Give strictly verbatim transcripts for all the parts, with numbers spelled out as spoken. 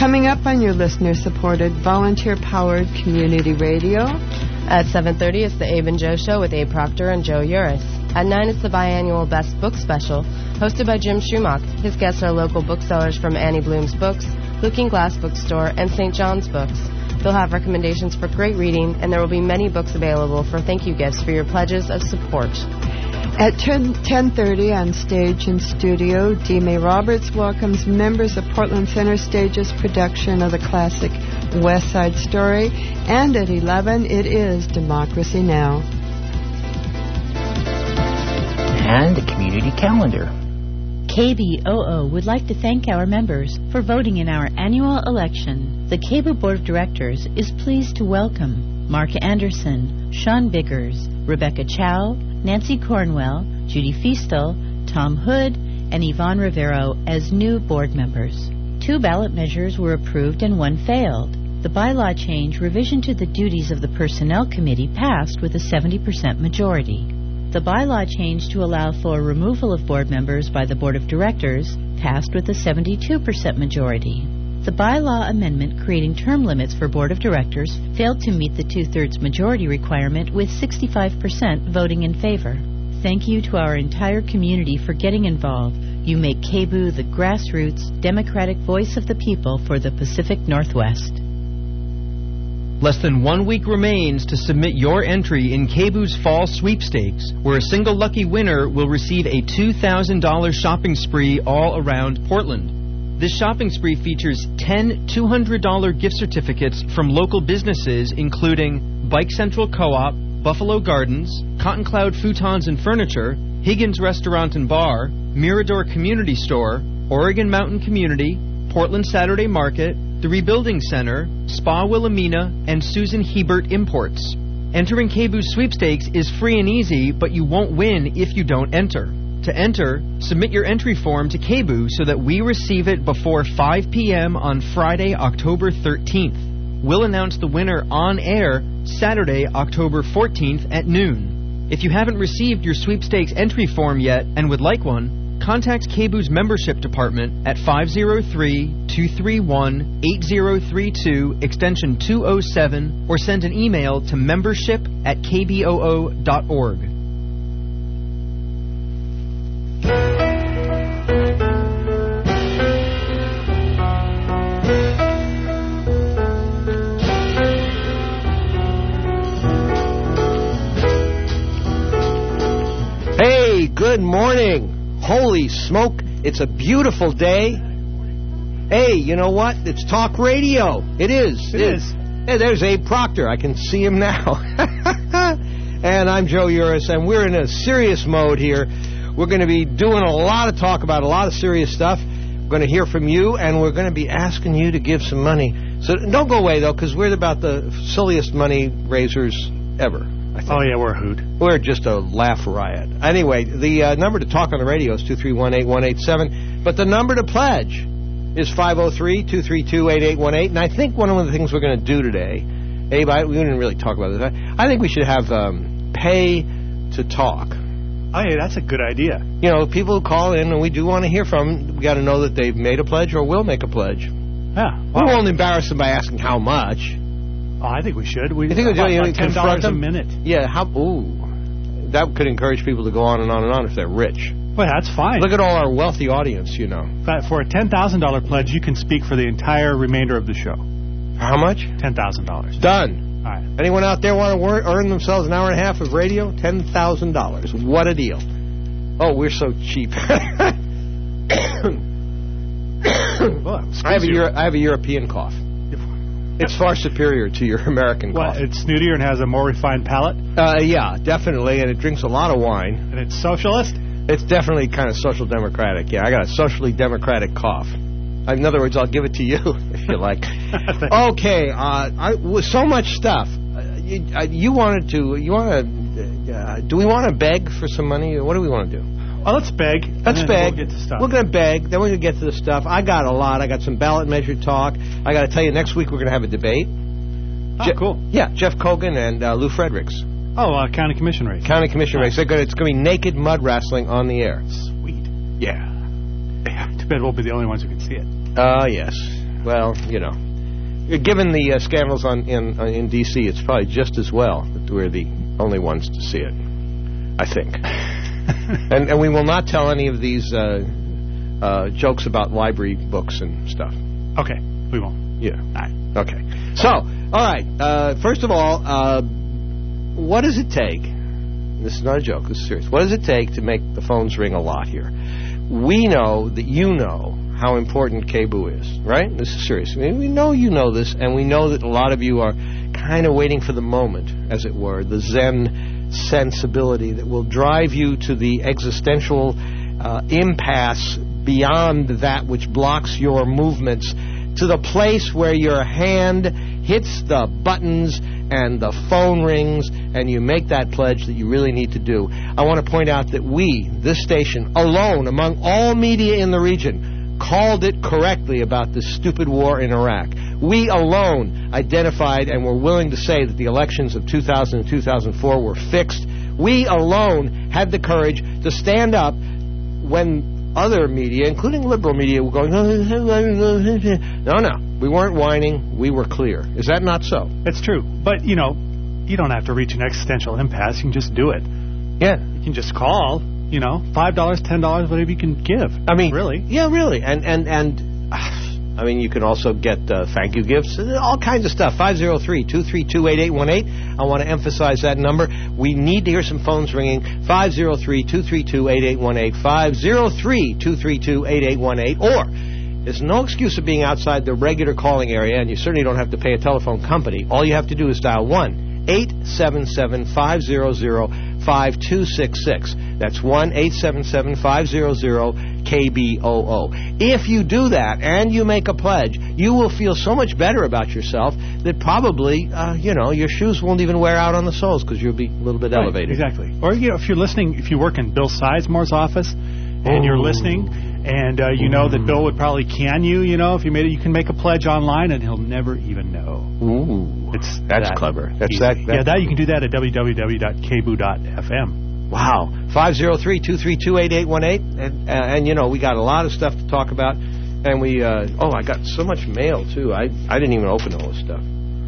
Coming up on your listener-supported, volunteer-powered community radio. At seven thirty, it's the Abe and Joe Show with Abe Proctor and Joe Uris. At nine, it's the biannual Best Book Special, hosted by Jim Schumach. His guests are local booksellers from Annie Bloom's Books, Looking Glass Bookstore, and Saint John's Books. They'll have recommendations for great reading, and there will be many books available for thank you gifts for your pledges of support. At ten thirty on stage and studio, D. May Roberts welcomes members of Portland Center Stage's production of the classic West Side Story. And at eleven, it is Democracy Now! And the community calendar. K B O O would like to thank our members for voting in our annual election. The K B O Board of Directors is pleased to welcome Mark Anderson, Sean Biggers, Rebecca Chow, Nancy Cornwell, Judy Feastel, Tom Hood, and Yvonne Rivero as new board members. Two ballot measures were approved and one failed. The bylaw change revision to the duties of the Personnel Committee passed with a seventy percent majority. The bylaw change to allow for removal of board members by the Board of Directors passed with a seventy-two percent majority. The bylaw amendment creating term limits for Board of Directors failed to meet the two-thirds majority requirement with sixty-five percent voting in favor. Thank you to our entire community for getting involved. You make K B O the grassroots, democratic voice of the people for the Pacific Northwest. Less than one week remains to submit your entry in K B O's Fall Sweepstakes, where a single lucky winner will receive a two thousand dollars shopping spree all around Portland. This shopping spree features ten two hundred dollars gift certificates from local businesses including Bike Central Co-op, Buffalo Gardens, Cotton Cloud Futons and Furniture, Higgins Restaurant and Bar, Mirador Community Store, Oregon Mountain Community, Portland Saturday Market, the Rebuilding Center, Spa Wilhelmina, and Susan Hebert Imports. Entering K B O's Sweepstakes is free and easy, but you won't win if you don't enter. To enter, submit your entry form to K B O so that we receive it before five p.m. on Friday, October thirteenth. We'll announce the winner on air Saturday, October fourteenth at noon. If you haven't received your Sweepstakes entry form yet and would like one, contact K B O's membership department at five oh three, two three one, eight oh three two, extension two oh seven, or send an email to membership at k b o o dot org. Hey, good morning. Holy smoke, it's a beautiful day. Hey, you know what? It's talk radio. It is. It is. Hey, there's Abe Proctor. I can see him now. And I'm Joe Uris, and we're in a serious mode here. We're going to be doing a lot of talk about a lot of serious stuff. We're going to hear from you, and we're going to be asking you to give some money. So don't go away, though, because we're about the silliest money raisers ever. Oh, yeah, we're a hoot. We're just a laugh riot. Anyway, the uh, number to talk on the radio is two three one, eight one eight seven, but the number to pledge is five oh three, two three two, eight eight one eight, and I think one of the things we're going to do today, Abe, I, we didn't really talk about this, I think we should have um, pay to talk. Oh, yeah, that's a good idea. You know, people who call in, and we do want to hear from them, we got to know that they've made a pledge or will make a pledge. Yeah. Wow. We won't embarrass them by asking how much. Oh, I think we should. We, you think about, we about ten dollars a minute. Yeah, how? Ooh, that could encourage people to go on and on and on if they're rich. Well, that's fine. Look at all our wealthy audience, you know. But for a ten thousand dollars pledge, you can speak for the entire remainder of the show. How much? ten thousand dollars. Done. All right. Anyone out there want to wor- earn themselves an hour and a half of radio? ten thousand dollars. What a deal. Oh, we're so cheap. Well, I, have a Euro- I have a European cough. It's far superior to your American well, coffee. It's snootier and has a more refined palate? Uh, yeah, definitely, and it drinks a lot of wine. And it's socialist? It's definitely kind of social democratic, yeah. I got a socially democratic cough. In other words, I'll give it to you, if you like. Okay, uh, I, with so much stuff, uh, you, uh, you wanted to, you want to, uh, do we want to beg for some money? What do we want to do? Well, let's beg. Let's beg. We'll get to stuff. We're going to beg. Then we're going to get to the stuff. I got a lot. I got some ballot measure talk. I got to tell you, next week we're going to have a debate. Oh, Je- cool. Yeah, Jeff Kogan and uh, Lou Fredericks. Oh, uh, county commission race. County commission race. They're gonna, it's going to be naked mud wrestling on the air. Sweet. Yeah. Too bad we'll be the only ones who can see it. Uh, yes. well, you know, given the uh, scandals on in uh, in D C, it's probably just as well that we're the only ones to see it. I think. and and we will not tell any of these uh, uh, jokes about library books and stuff. Okay, we won't. Yeah. All right. Okay. So, all right. Uh, first of all, uh, what does it take? This is not a joke. This is serious. What does it take to make the phones ring a lot here? We know that you know how important K B O is, right? This is serious. I mean, we know you know this, and we know that a lot of you are kind of waiting for the moment, as it were, the Zen sensibility that will drive you to the existential uh, impasse beyond that which blocks your movements, to the place where your hand hits the buttons and the phone rings and you make that pledge that you really need to do. I want to point out that we, this station, alone among all media in the region, called it correctly about this stupid war in Iraq. We alone identified and were willing to say that the elections of two thousand and two thousand four were fixed. We alone had the courage to stand up when other media, including liberal media, were going, no, no, we weren't whining, we were clear. Is that not so? It's true. But, you know, you don't have to reach an existential impasse. You can just do it. Yeah. You can just call, you know, five dollars, ten dollars, whatever you can give. I mean, really? Yeah, really. And, and, and uh, I mean, you can also get uh, thank you gifts, all kinds of stuff. five oh three, two three two, eight eight one eight. I want to emphasize that number. We need to hear some phones ringing. five oh three, two three two, eight eight one eight. five oh three, two three two, eight eight one eight. Or, there's no excuse of being outside the regular calling area, and you certainly don't have to pay a telephone company. All you have to do is dial one eight seven seven, five hundred, five two six six. That's one eight seven seven, five hundred, K B O O. If you do that and you make a pledge, you will feel so much better about yourself that probably, uh, you know, your shoes won't even wear out on the soles because you'll be a little bit right, elevated. Exactly. Or, you know, if you're listening, if you work in Bill Sizemore's office and oh. you're listening, and uh, you know that Bill would probably can you, you know, if you made it, you can make a pledge online and he'll never even know. Ooh, it's that's that clever. That's easy. that, that. Yeah, that you can do that at w w w dot k b o dot f m. Wow. five oh three, two three two, eight eight one eight. And, uh, and, you know, we got a lot of stuff to talk about. And we, uh, oh, I got so much mail, too. I I didn't even open all this stuff.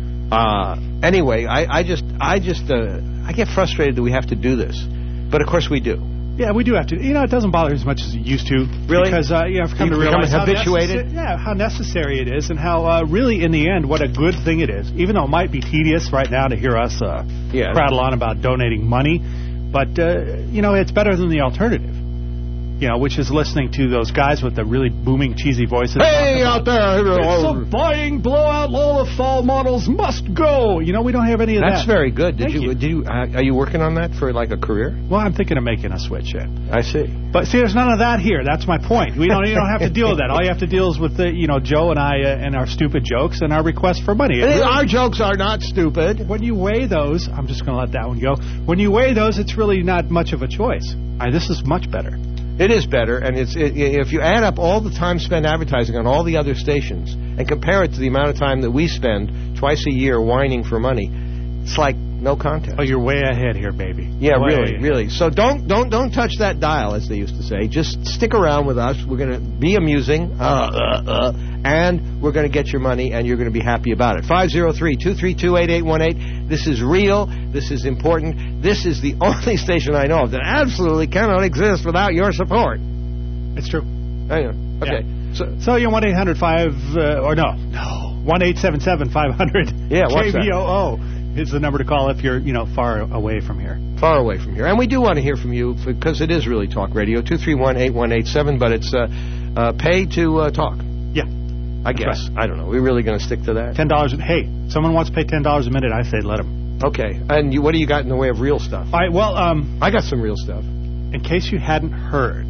Uh, anyway, I, I just, I just, uh, I get frustrated that we have to do this. But, of course, we do. Yeah, we do have to. You know, it doesn't bother as much as it used to. Really? Because, uh, you know, I've come you to realize how, habituated? necessary, yeah, how necessary it is and how, uh, really, in the end, what a good thing it is. Even though it might be tedious right now to hear us uh, yeah. prattle on about donating money. But, uh, you know, it's better than the alternative. You know, which is listening to those guys with the really booming, cheesy voices. Hey, out there! It's a buying blowout. All the fall models must go. You know, we don't have any of That's that. That's very good. Did Thank you? you. Did you? Uh, are you working on that for like a career? Well, I'm thinking of making a switch. Yeah. I see. But see, there's none of that here. That's my point. We don't. You don't have to deal with that. All you have to deal is with the, you know, Joe and I uh, and our stupid jokes and our request for money. Really, our jokes are not stupid. When you weigh those, I'm just going to let that one go. When you weigh those, it's really not much of a choice. Right, this is much better. It is better, and it's it, if you add up all the time spent advertising on all the other stations and compare it to the amount of time that we spend twice a year whining for money, it's like no contest. Oh, you're way ahead here, baby. Yeah, way really, ahead. really. So don't don't don't touch that dial, as they used to say. Just stick around with us. We're going to be amusing, uh, uh, uh, and we're going to get your money, and you're going to be happy about it. five oh three, two three two, eight eight one eight. This is real. This is important. This is the only station I know of that absolutely cannot exist without your support. It's true. I know. Okay. Yeah. So, so you one eight hundred five, uh, or no, no, one eight seven seven, five hundred. Yeah, what's K B O O is the number to call if you're, you know, far away from here. Far away from here. And we do want to hear from you because it is really talk radio. two three one, eight one eight seven, but it's uh, uh, paid to uh, talk. Yeah. I guess. Right. I don't know. We're really going to stick to that? ten dollars. Hey, someone wants to pay ten dollars a minute, I say let them. Okay. And you, what do you got in the way of real stuff? All right, well, um... I got some real stuff. In case you hadn't heard,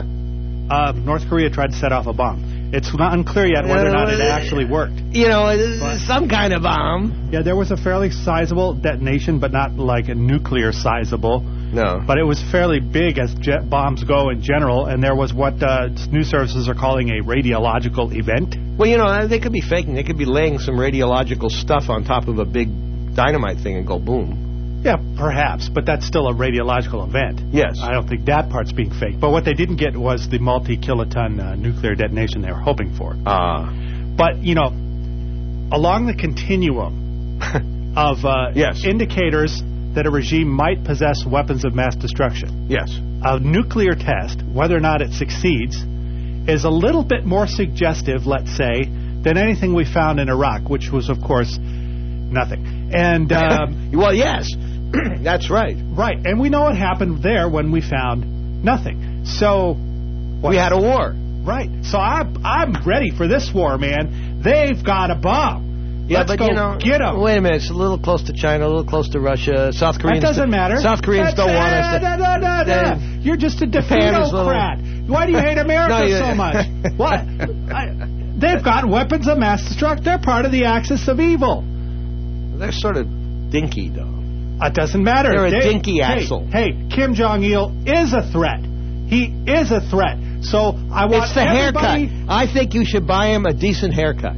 uh, North Korea tried to set off a bomb. It's not unclear yet whether or not it actually worked. You know, but, some kind of bomb. Yeah, there was a fairly sizable detonation, but not like a nuclear sizable. No. But it was fairly big as jet bombs go in general, and there was what uh, news services are calling a radiological event. Well, you know, they could be faking. They could be laying some radiological stuff on top of a big dynamite thing and go boom. Yeah, perhaps, but that's still a radiological event. Yes. I don't think that part's being faked. But what they didn't get was the multi-kiloton uh, nuclear detonation they were hoping for. Ah. Uh. But, you know, along the continuum of uh, yes. indicators that a regime might possess weapons of mass destruction. Yes. A nuclear test, whether or not it succeeds, is a little bit more suggestive, let's say, than anything we found in Iraq, which was, of course, nothing. And um, well, yes, that's right. Right, and we know what happened there when we found nothing. So we had a war. Right. So I'm I'm ready for this war, man. They've got a bomb. Yeah, Let's but go you know, get them. Wait a minute. It's a little close to China, a little close to Russia. South Koreans. That doesn't matter. South Koreans That's, don't want us uh, to. Da, da, da, da. You're just a defeatocrat. Why do you hate America no, you, so much? What? I, they've got weapons of mass destruction. They're part of the axis of evil. They're sort of dinky, though. It doesn't matter. They're a they, dinky hey, axle. Hey, Kim Jong-il is a threat. He is a threat. So I want It's the everybody... haircut. I think you should buy him a decent haircut.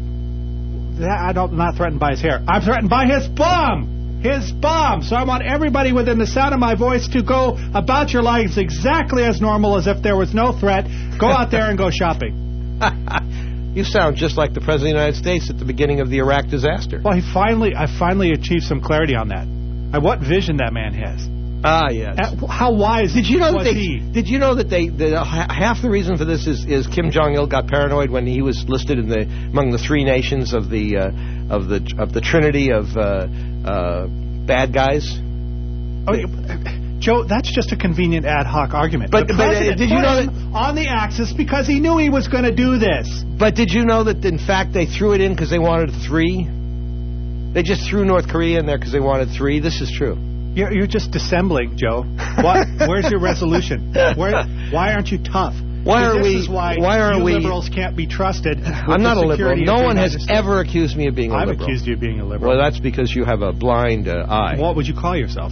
I don't, I'm not threatened by his hair. I'm threatened by his bomb. His bomb. So I want everybody within the sound of my voice to go about your lives exactly as normal as if there was no threat. Go out there and go shopping. You sound just like the President of the United States at the beginning of the Iraq disaster. Well, he finally, I finally achieved some clarity on that. And what vision that man has. Ah, yes. Uh, how wise did you know was that they, he? Did you know that they the, half the reason for this is, is Kim Jong-il got paranoid when he was listed in the among the three nations of the uh, of the of the trinity of uh, uh, bad guys. Oh, Joe, that's just a convenient ad hoc argument. But, the but uh, did you know that on the axis because he knew he was going to do this? But did you know that in fact they threw it in because they wanted three? They just threw North Korea in there because they wanted three. This is true. You're, you're just dissembling, Joe. What? Where's your resolution? Where, why aren't you tough? Why are this we? Is why why are you we? liberals can't be trusted. I'm not a liberal. No one has States. ever accused me of being a I've liberal. I've accused you of being a liberal. Well, that's because you have a blind uh, eye. What would you call yourself?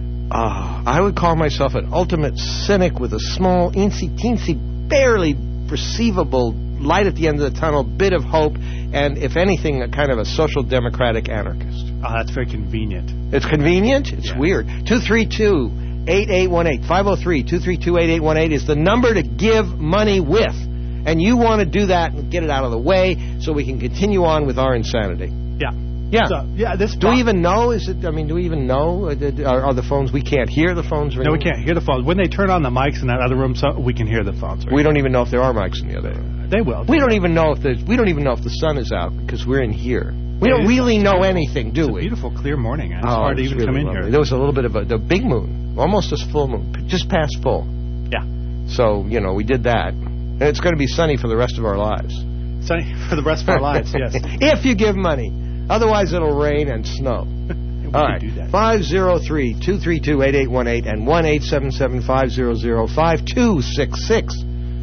Uh, I would call myself an ultimate cynic with a small, eensy-teensy, barely perceivable light at the end of the tunnel, bit of hope, and, if anything, a kind of a social democratic anarchist. Oh, that's very convenient. It's convenient? It's yes. weird. two three two, eight eight one eight. five oh three, two three two, eight eight one eight is the number to give money with. And you want to do that and get it out of the way so we can continue on with our insanity. Yeah. Yeah. So, yeah. This. Do we even know? Is it? I mean, do we even know? Are, are the phones? We can't hear the phones ringing? No, we can't hear the phones. When they turn on the mics in that other room, so we can hear the phones ringing. We don't even know if there are mics in the other room. They will. We don't even know if the we don't even know if the sun is out because we're in here. We don't really know anything, do it's we? A beautiful, clear morning. It's oh, hard to it's even really come in lovely. here. There was a little bit of a the big moon, almost as full moon, just past full. Yeah. So you know we did that, and it's going to be sunny for the rest of our lives. Sunny for the rest of our lives, yes. If you give money, otherwise it'll rain and snow. All right, five zero three, two three two, eight eight one eight and one eight seven seven, five zero zero, five two six six.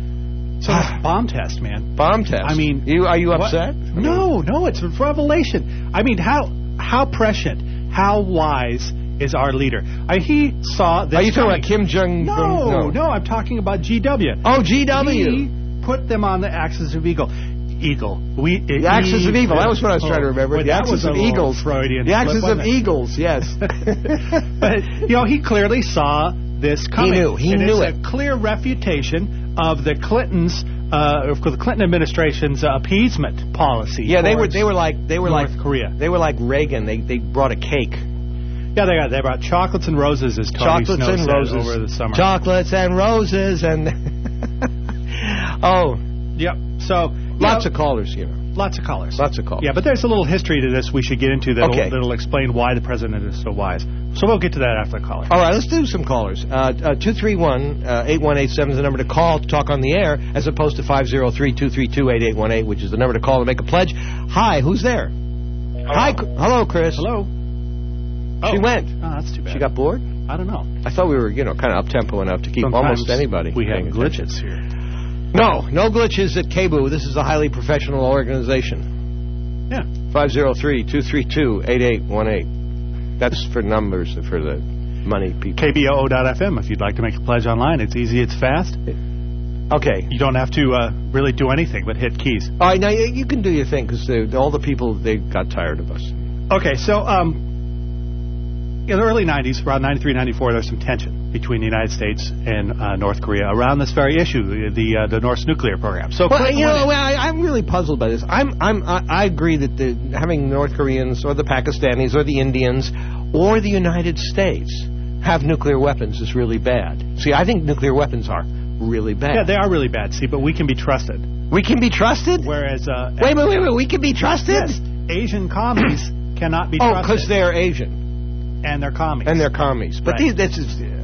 So this bomb test, man. Bomb test. I mean, you are you what? upset? No, no, it's a revelation. I mean, how how prescient, how wise is our leader? I, he saw this. Are you talking coming. about Kim Jong? No, no, no, I'm talking about G W. Oh, G W. He put them on the axis of eagle. Eagle. We, the uh, axis e- of evil. That was what I was oh, trying to remember. Well, the axis of eagles. Freudian the axis flip, of eagles. Yes. But you know, he clearly saw this coming. He knew. He and knew it's it. A clear refutation of the Clintons. Uh, of the Clinton administration's uh, appeasement policy. Yeah, they were. They were like. They were North like Korea. They were like Reagan. They they brought a cake. Yeah, they got. They brought chocolates and roses, as Tony chocolates Snow and said roses over the summer. Chocolates and roses and. oh. Yep. So lots know, of callers here. Lots of callers. Lots of callers. Yeah, but there's a little history to this we should get into that'll, okay. that'll explain why the president is so wise. So we'll get to that after the caller. All right, let's do some callers. Uh, uh, two three one, eight one eight seven is the number to call to talk on the air, as opposed to five zero three, two three two, eight eight one eight, which is the number to call to make a pledge. Hi, who's there? Hello. Hi, hello, Chris. Hello. She oh. went. Oh, that's too bad. She got bored? I don't know. I thought we were, you know, kind of up-tempo enough to keep Sometimes almost anybody. We have glitches attention. here. No, no glitches at K B U. This is a highly professional organization. Yeah. five zero three, two three two, eight eight one eight. That's for numbers, for the money people. K B O O dot F M if you'd like to make a pledge online. It's easy, it's fast. Okay. You don't have to uh, really do anything but hit keys. All right, now you can do your thing, because all the people, they got tired of us. Okay, so um, in the early nineties, around ninety-three, ninety-four, there's some tension between the United States and uh, North Korea around this very issue, the uh, the North nuclear program. So, well, you know, I, I'm really puzzled by this. I'm, I'm, I, I agree that the, having North Koreans or the Pakistanis or the Indians or the United States have nuclear weapons is really bad. See, I think nuclear weapons are really bad. Yeah, they are really bad. See, but we can be trusted. We can be trusted? Whereas, uh, wait, wait, wait, wait. We can be trusted? Yes, Asian commies cannot be oh, trusted. Oh, because they're Asian. And they're commies. And they're commies. But right. these, this is, uh,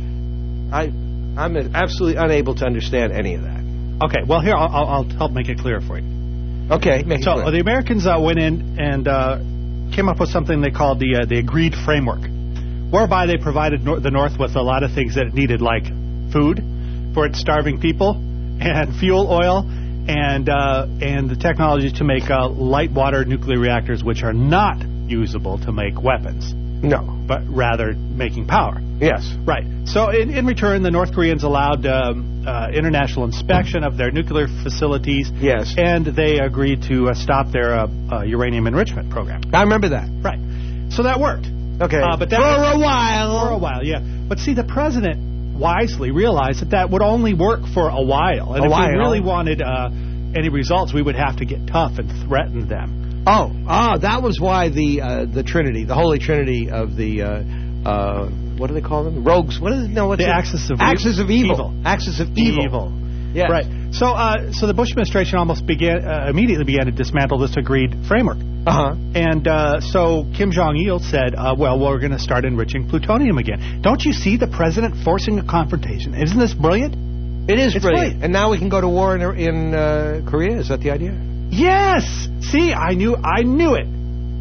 I, I'm absolutely unable to understand any of that. Okay, well, here, I'll, I'll help make it clear for you. Okay, make so it clear. the Americans uh, went in and uh, came up with something they called the uh, the Agreed Framework, whereby they provided nor- the North with a lot of things that it needed, like food for its starving people, and fuel oil, and uh, and the technology to make uh, light water nuclear reactors, which are not usable to make weapons. No. But rather making power. Yes. Right. So in, in return, the North Koreans allowed um, uh, international inspection of their nuclear facilities. Yes. And they agreed to uh, stop their uh, uh, uranium enrichment program. I remember that. Right. So that worked. Okay. Uh, but that for was, a while. For a while, yeah. But see, the president wisely realized that that would only work for a while. And a if while. we really wanted uh, any results, we would have to get tough and threaten them. Oh, ah, that was why the uh, the Trinity, the Holy Trinity of the uh, uh, what do they call them? Rogues. What is it? No, what's the it? axis of axis of evil. evil. Axis of evil. Evil. Yes. Right. So, uh, so the Bush administration almost began uh, immediately began to dismantle this agreed framework. Uh huh. And uh, so Kim Jong Il said, uh, "Well, we're going to start enriching plutonium again." Don't you see the president forcing a confrontation? Isn't this brilliant? It is it's brilliant. brilliant. And now we can go to war in in uh, Korea. Is that the idea? Yes. See, I knew, I knew it.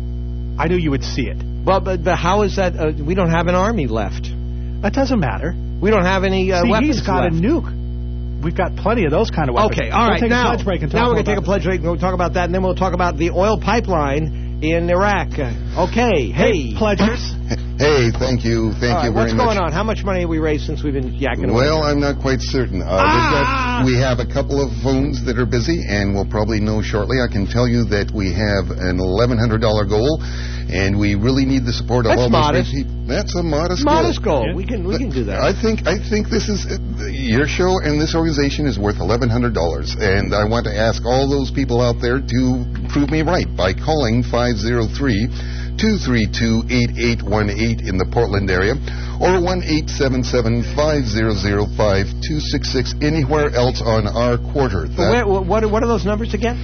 I knew you would see it. Well, but, but how is that? Uh, we don't have an army left. That doesn't matter. We don't have any uh, see, weapons he's got left. a nuke. We've got plenty of those kind of weapons. Okay, all right. We'll take now, a pledge break and talk now we're going to take a it. pledge break and we'll talk about that, and then we'll talk about the oil pipeline in Iraq. Okay, hey. hey pledgers. Hey, thank you, thank right, you very much. What's going on? How much money have we raised since we've been yakking away? Well, I'm not quite certain. Uh, ah! got, we have a couple of phones that are busy, and we'll probably know shortly. I can tell you that we have an eleven hundred dollars goal, and we really need the support of That's all modest. those people. That's a modest, modest goal. goal. Yeah. We can we can do that. I think I think this is uh, your show and this organization is worth eleven hundred dollars, and I want to ask all those people out there to prove me right by calling five oh three, two three two, eight eight one eight in the Portland area, or one eight seven seven, five zero zero, five two six six anywhere else on our quarter. Where, what what are those numbers again?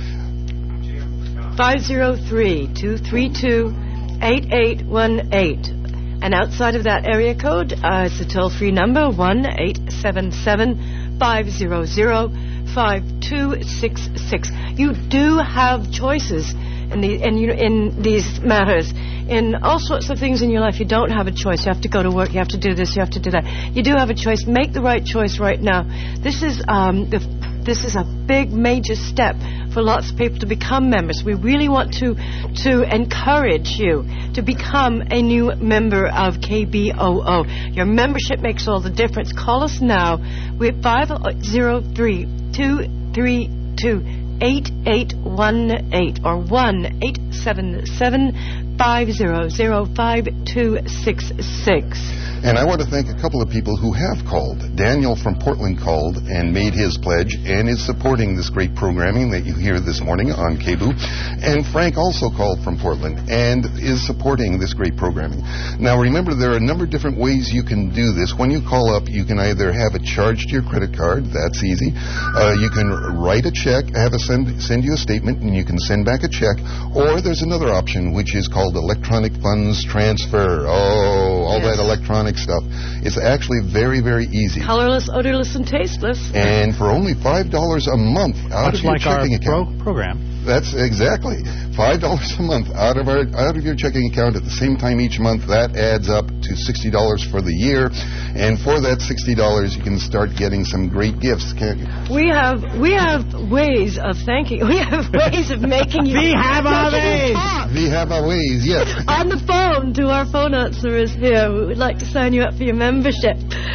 five oh three, two three two, eight eight one eight. And outside of that area code, uh, it's a toll-free number, one eight seven seven, five zero zero, five two six six. You do have choices in, the, in, you know, in these matters. In all sorts of things in your life, you don't have a choice. You have to go to work, you have to do this, you have to do that. You do have a choice. Make the right choice right now. This is um, the, this is a big, major step for lots of people to become members. We really want to to encourage you to become a new member of K B O O. Your membership makes all the difference. Call us now. We're five oh three, two three two, eight eight one eight or one eight seven seven, five zero zero, five two six six. And I want to thank a couple of people who have called. Daniel from Portland called and made his pledge and is supporting this great programming that you hear this morning on K B O O. And Frank also called from Portland and is supporting this great programming. Now remember, there are a number of different ways you can do this. When you call up, you can either have it charged to your credit card. That's easy. Uh, you can write a check, have a send, send you a statement, and you can send back a check. Or there's another option, which is called electronic funds transfer. Oh, all yes. that electronic stuff. It's actually very, very easy. Colorless, odorless, and tasteless. And for only five dollars a month out Much of your like checking our account. Pro- program. That's exactly. five dollars a month out of our out of your checking account at the same time each month. That adds up to sixty dollars for the year. And for that sixty dollars, you can start getting some great gifts, can't you? We have we have ways of thanking. We have ways of making you. We have our ways. We have our ways, yes. On the phone to our phone answerers here. We would like to sign you up for your membership.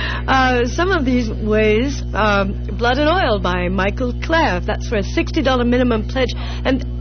Uh, some of these ways, um, Blood and Oil by Michael Clare. That's for a sixty dollars minimum pledge. And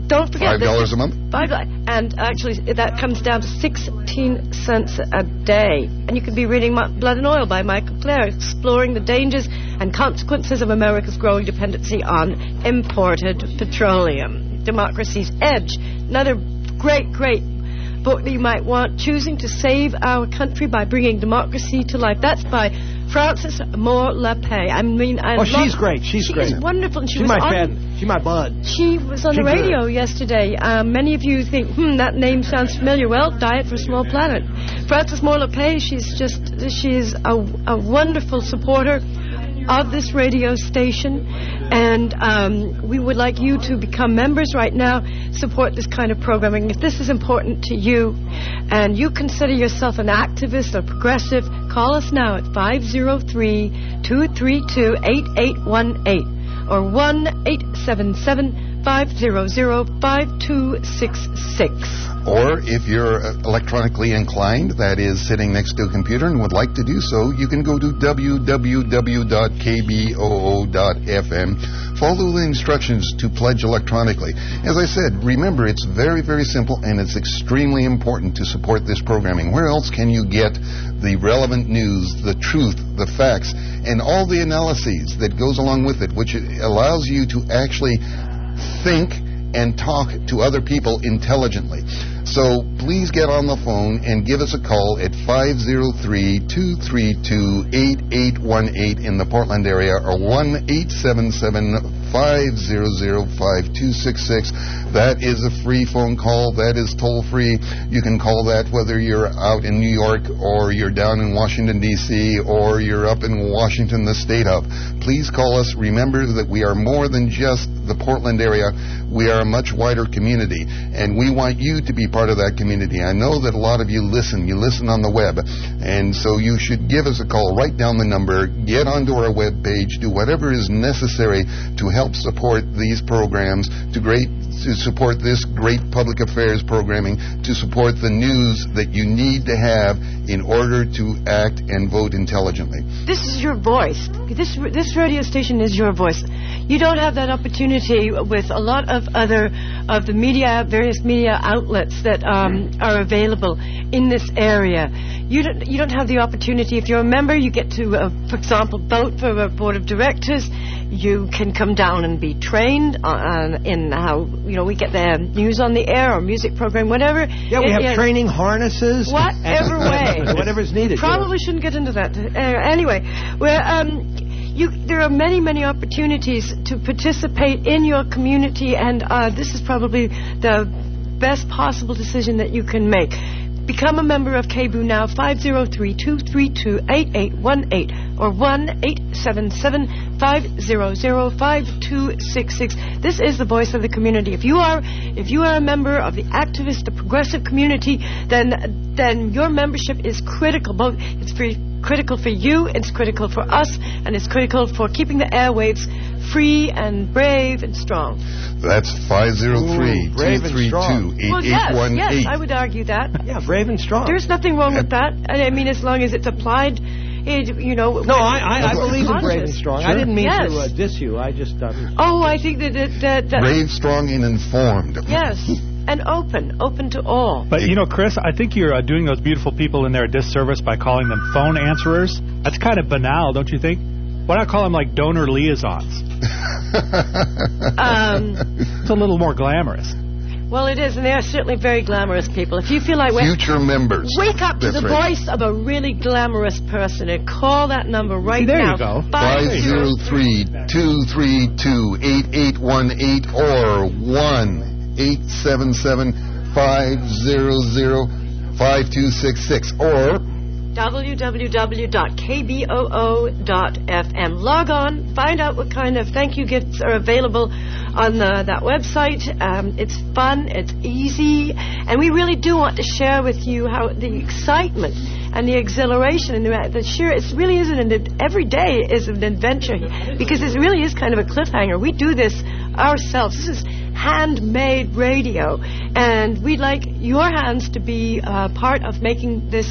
Don't forget. Five dollars a month? Five dollars. And actually, that comes down to sixteen cents a day. And you could be reading Blood and Oil by Michael Clare, exploring the dangers and consequences of America's growing dependency on imported petroleum. Democracy's Edge. Another great, great book that you might want. Choosing to Save Our Country by Bringing Democracy to Life. That's by Frances Moore Lappé. I mean, I oh, love she's great. She's she great. She's wonderful. And she she's was my on, fan. She's my bud. She was on she's the radio good. yesterday. Um, many of you think, hmm, that name sounds familiar. Well, Diet for a Small Planet. Frances Moore Lappé, she's just, she's a, a wonderful supporter of this radio station, and um, we would like you to become members right now, support this kind of programming. If this is important to you and you consider yourself an activist or progressive, call us now at five oh three, two three two, eight eight one eight or one eight seven seven, five hundred, five two six six. Or if you're electronically inclined, that is sitting next to a computer and would like to do so, you can go to w w w dot k b o o dot f m. Follow the instructions to pledge electronically. As I said, remember, it's very, very simple, and it's extremely important to support this programming. Where else can you get the relevant news, the truth, the facts, and all the analyses that goes along with it, which allows you to actually think and talk to other people intelligently. So please get on the phone and give us a call at five oh three, two three two, eight eight one eight in the Portland area, or one eight seven seven, five hundred, five two six six. That is a free phone call. That is toll-free. You can call that whether you're out in New York or you're down in Washington, D C, or you're up in Washington, the state of. Please call us. Remember that we are more than just the Portland area. We are a much wider community, and we want you to be part of that community. I know that a lot of you listen. You listen on the web, and so you should give us a call. Write down the number. Get onto our web page. Do whatever is necessary to help support these programs, to great to support this great public affairs programming, to support the news that you need to have in order to act and vote intelligently. This is your voice. This this radio station is your voice. You don't have that opportunity with a lot of other of the media, various media outlets that um, are available in this area. You don't you don't have the opportunity. If you're a member, you get to, uh, for example, vote for a board of directors. You can come down and be trained on, in how, you know, we get the news on the air or music program, whatever. Yeah, we it, have it, training harnesses. Whatever way. Whatever's needed. Probably shouldn't get into that. Uh, anyway, where um, you, there are many, many opportunities to participate in your community, and uh, this is probably the best possible decision that you can make. Become a member of K B O O now, five oh three, two three two, eight eight one eight or one eight seven seven, five hundred, five two six six. This is the voice of the community. If you are if you are a member of the activist, the progressive community, then then your membership is critical. Both it's for, critical for you, it's critical for us, and it's critical for keeping the airwaves free and brave and strong. That's five oh three, two three two, eight eight one eight. Well, yes, yes, I would argue that. Yeah, brave and strong. There's nothing wrong with that. I mean, as long as it's applied, it, you know... No, I, I, I believe in brave and strong. Sure. I didn't mean yes. to uh, diss you. I just... Uh, oh, I think that... that, that, that brave, strong, and informed. Yes. And open, open to all. But, you know, Chris, I think you're uh, doing those beautiful people in there a disservice by calling them phone answerers. That's kind of banal, don't you think? Why not call them, like, donor liaisons? um, it's a little more glamorous. Well, it is, and they are certainly very glamorous people. If you feel like... Future members. Wake up to That's the right. voice of a really glamorous person and call that number right See, there now. you go. five oh three, two three two, eight eight one eight or one eight seven seven, five hundred, five two six six or... w w w dot k b o o dot f m. Log on, find out what kind of thank you gifts are available on the, that website. Um, it's fun, it's easy, and we really do want to share with you how the excitement and the exhilaration and the, the sheer, it really is an, every day is an adventure, because it really is kind of a cliffhanger. We do this ourselves. This is handmade radio, and we'd like your hands to be uh, part of making this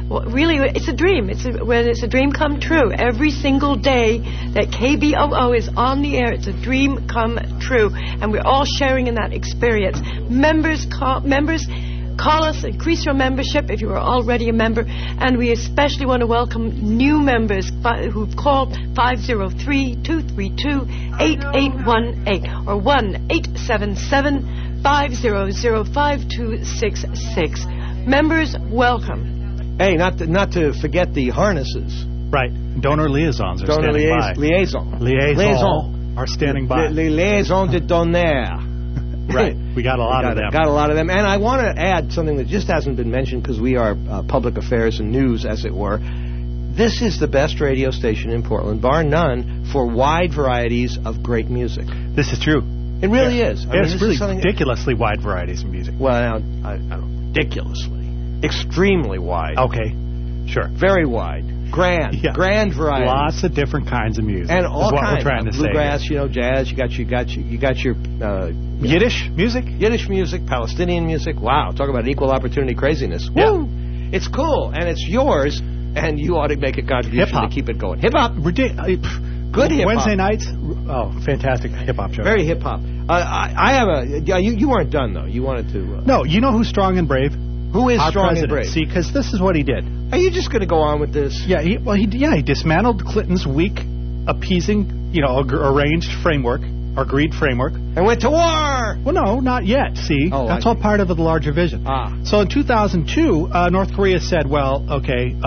Well, really, it's a dream. It's a, when it's a dream come true. Every single day that K B O O is on the air, it's a dream come true, and we're all sharing in that experience. Members call, members call us, increase your membership if you are already a member, and we especially want to welcome new members who've called five oh three, two three two, eight eight one eight or one eight seven seven, five hundred, five two six six. Members, welcome. Hey, not to, not to forget the harnesses. Right. Donor liaisons are Donor standing liais- by. Liaison. Liaison. Liaison. Are standing by. Les liaisons de donneur. Right. We got a lot got of them. Got a lot of them. And I want to add something that just hasn't been mentioned because we are uh, public affairs and news, as it were. This is the best radio station in Portland, bar none, for wide varieties of great music. This is true. It really yeah. is. I Yeah, mean, it's this really is something ridiculously wide varieties of music. Well, now, I, I don't ridiculously. Extremely wide. Okay. Sure. Very wide. Grand. Yeah. Grand variety. Lots of different kinds of music. And all is what kinds. we're trying to Bluegrass, say. you know, jazz. You got you got you, you got your uh, Yiddish music. Yiddish music, Palestinian music. Wow, talk about equal opportunity craziness. Yeah. Woo! It's cool and it's yours, and you ought to make a contribution Hip-hop. to keep it going. Hip hop. Ridic- Good hip hop. Wednesday nights. Oh, fantastic hip hop show. Very hip hop. Uh, I, I have a. Yeah, you you weren't done though. You wanted to. Uh, No, you know who's strong and brave? Who is Our strong president. and brave? See, because this is what he did. Are you just going to go on with this? Yeah, he, well, he yeah he dismantled Clinton's weak, appeasing, you know, ag- arranged framework, agreed framework, and went to war. Well, no, not yet. See, Oh, that's I all see. part of the larger vision. Ah. So in two thousand two, uh, North Korea said, "Well, okay,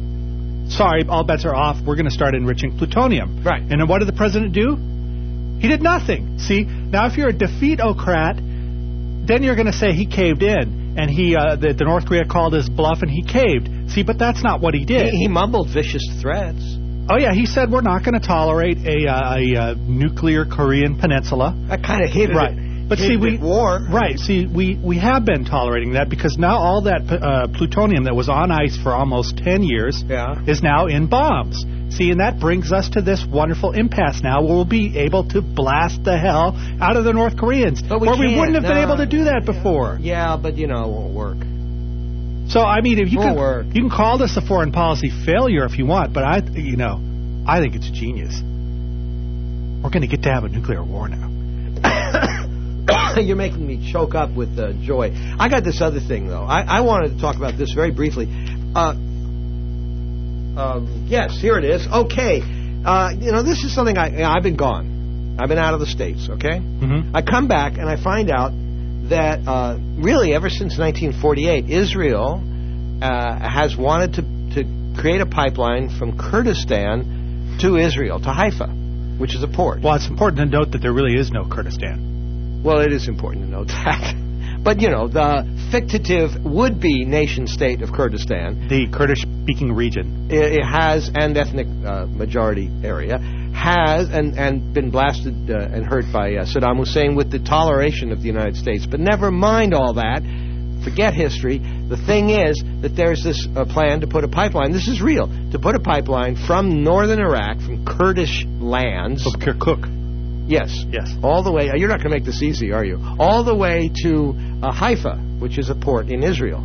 um, sorry, all bets are off. We're going to start enriching plutonium." Right. And then what did the president do? He did nothing. See, now if you're a defeatocrat, then you're going to say he caved in, and he uh, the, the North Korea called his bluff, and he caved. See, but that's not what he did. He, he mumbled vicious threats. Oh yeah, he said we're not going to tolerate a, uh, a uh, nuclear Korean peninsula. That kind of hit Right. it. But hit see, it we war. right. See, we, we have been tolerating that because now all that uh, plutonium that was on ice for almost ten years Yeah. is now in bombs. See, and that brings us to this wonderful impasse now where we'll be able to blast the hell out of the North Koreans. But we where we can't, wouldn't have been no. able to do that before. Yeah, but you know, it won't work. So, I mean, if you Won't can, work. you can call this a foreign policy failure if you want, but I, you know, I think it's genius. We're going to get to have a nuclear war now. You're making me choke up with uh, joy. I got this other thing, though. I, I wanted to talk about this very briefly. Uh, um, yes, here it is. Okay. Uh, you know, this is something I, I've been gone. I've been out of the States, okay? Mm-hmm. I come back and I find out that uh, really ever since nineteen forty-eight, Israel uh, has wanted to, to create a pipeline from Kurdistan to Israel, to Haifa, which is a port. Well, it's important to note that there really is no Kurdistan. Well, it is important to note that. But, you know, the fictive would-be nation-state of Kurdistan, The Kurdish-speaking region. it, it has, and ethnic uh, majority area, has and, and been blasted uh, and hurt by uh, Saddam Hussein with the toleration of the United States. But never mind all that. Forget history. The thing is that there's this uh, plan to put a pipeline. This is real. To put a pipeline from northern Iraq, from Kurdish lands. Of Kirkuk. Yes. Yes. All the way. You're not going to make this easy, are you? All the way to uh, Haifa, which is a port in Israel.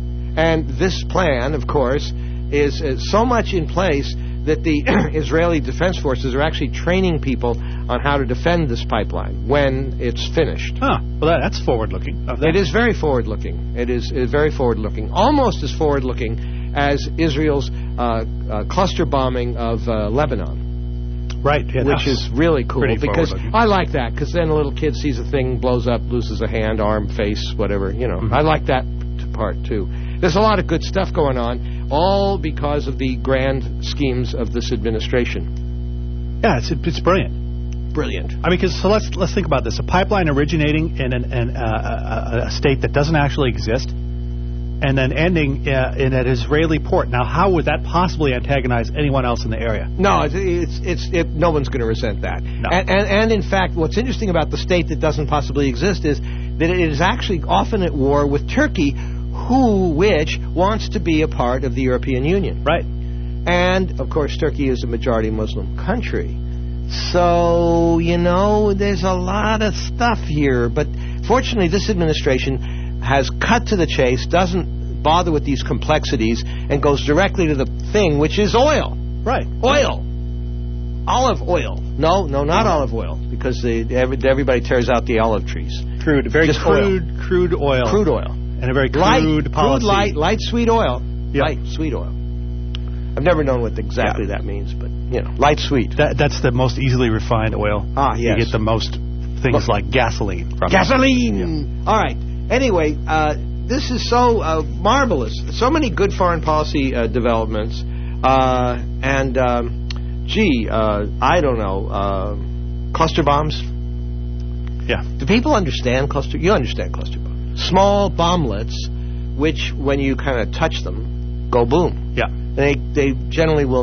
And this plan, of course, is uh, so much in place that the Israeli Defense Forces are actually training people on how to defend this pipeline when it's finished. Huh. Well, that, that's forward-looking. Of that. It is very forward-looking. It is uh, very forward-looking. Almost as forward-looking as Israel's uh, uh, cluster bombing of uh, Lebanon. Right. Yeah, Which that's is really cool pretty because forward-looking. I like that because then a little kid sees a thing, blows up, loses a hand, arm, face, whatever. You know, Mm-hmm. I like that t- part too. There's a lot of good stuff going on, all because of the grand schemes of this administration. Yeah, it's it's brilliant. Brilliant. I mean, because so let's let's think about this: a pipeline originating in an, an, uh, a, a state that doesn't actually exist, and then ending uh, in an Israeli port. Now, how would that possibly antagonize anyone else in the area? No, it's it's, it's it, no one's going to resent that. No. And, and and in fact, what's interesting about the state that doesn't possibly exist is that it is actually often at war with Turkey, who which wants to be a part of the European Union. Right. And of course, Turkey is a majority Muslim country. So, you know, there's a lot of stuff here. But fortunately, this administration has cut to the chase, doesn't bother with these complexities and goes directly to the thing, which is oil. Right. Oil. Olive oil. No, no, not olive oil, because they, every, everybody tears out the olive trees. Crude, very Just crude, oil. crude oil. Crude oil. And a very crude light, policy. Crude, light, light, sweet oil. Yep. Light, sweet oil. I've never known what exactly yeah. that means, but, you know, light, sweet. That, that's the most easily refined oil. Ah, yes. You get the most things Look, like gasoline from Gasoline! Yeah. All right. Anyway, uh, this is so uh, marvelous. So many good foreign policy uh, developments. Uh, and, um, gee, uh, I don't know, uh, cluster bombs? Yeah. Do people understand cluster? You understand cluster bombs. Small bomblets, which, when you kind of touch them, go boom. Yeah. They, they generally will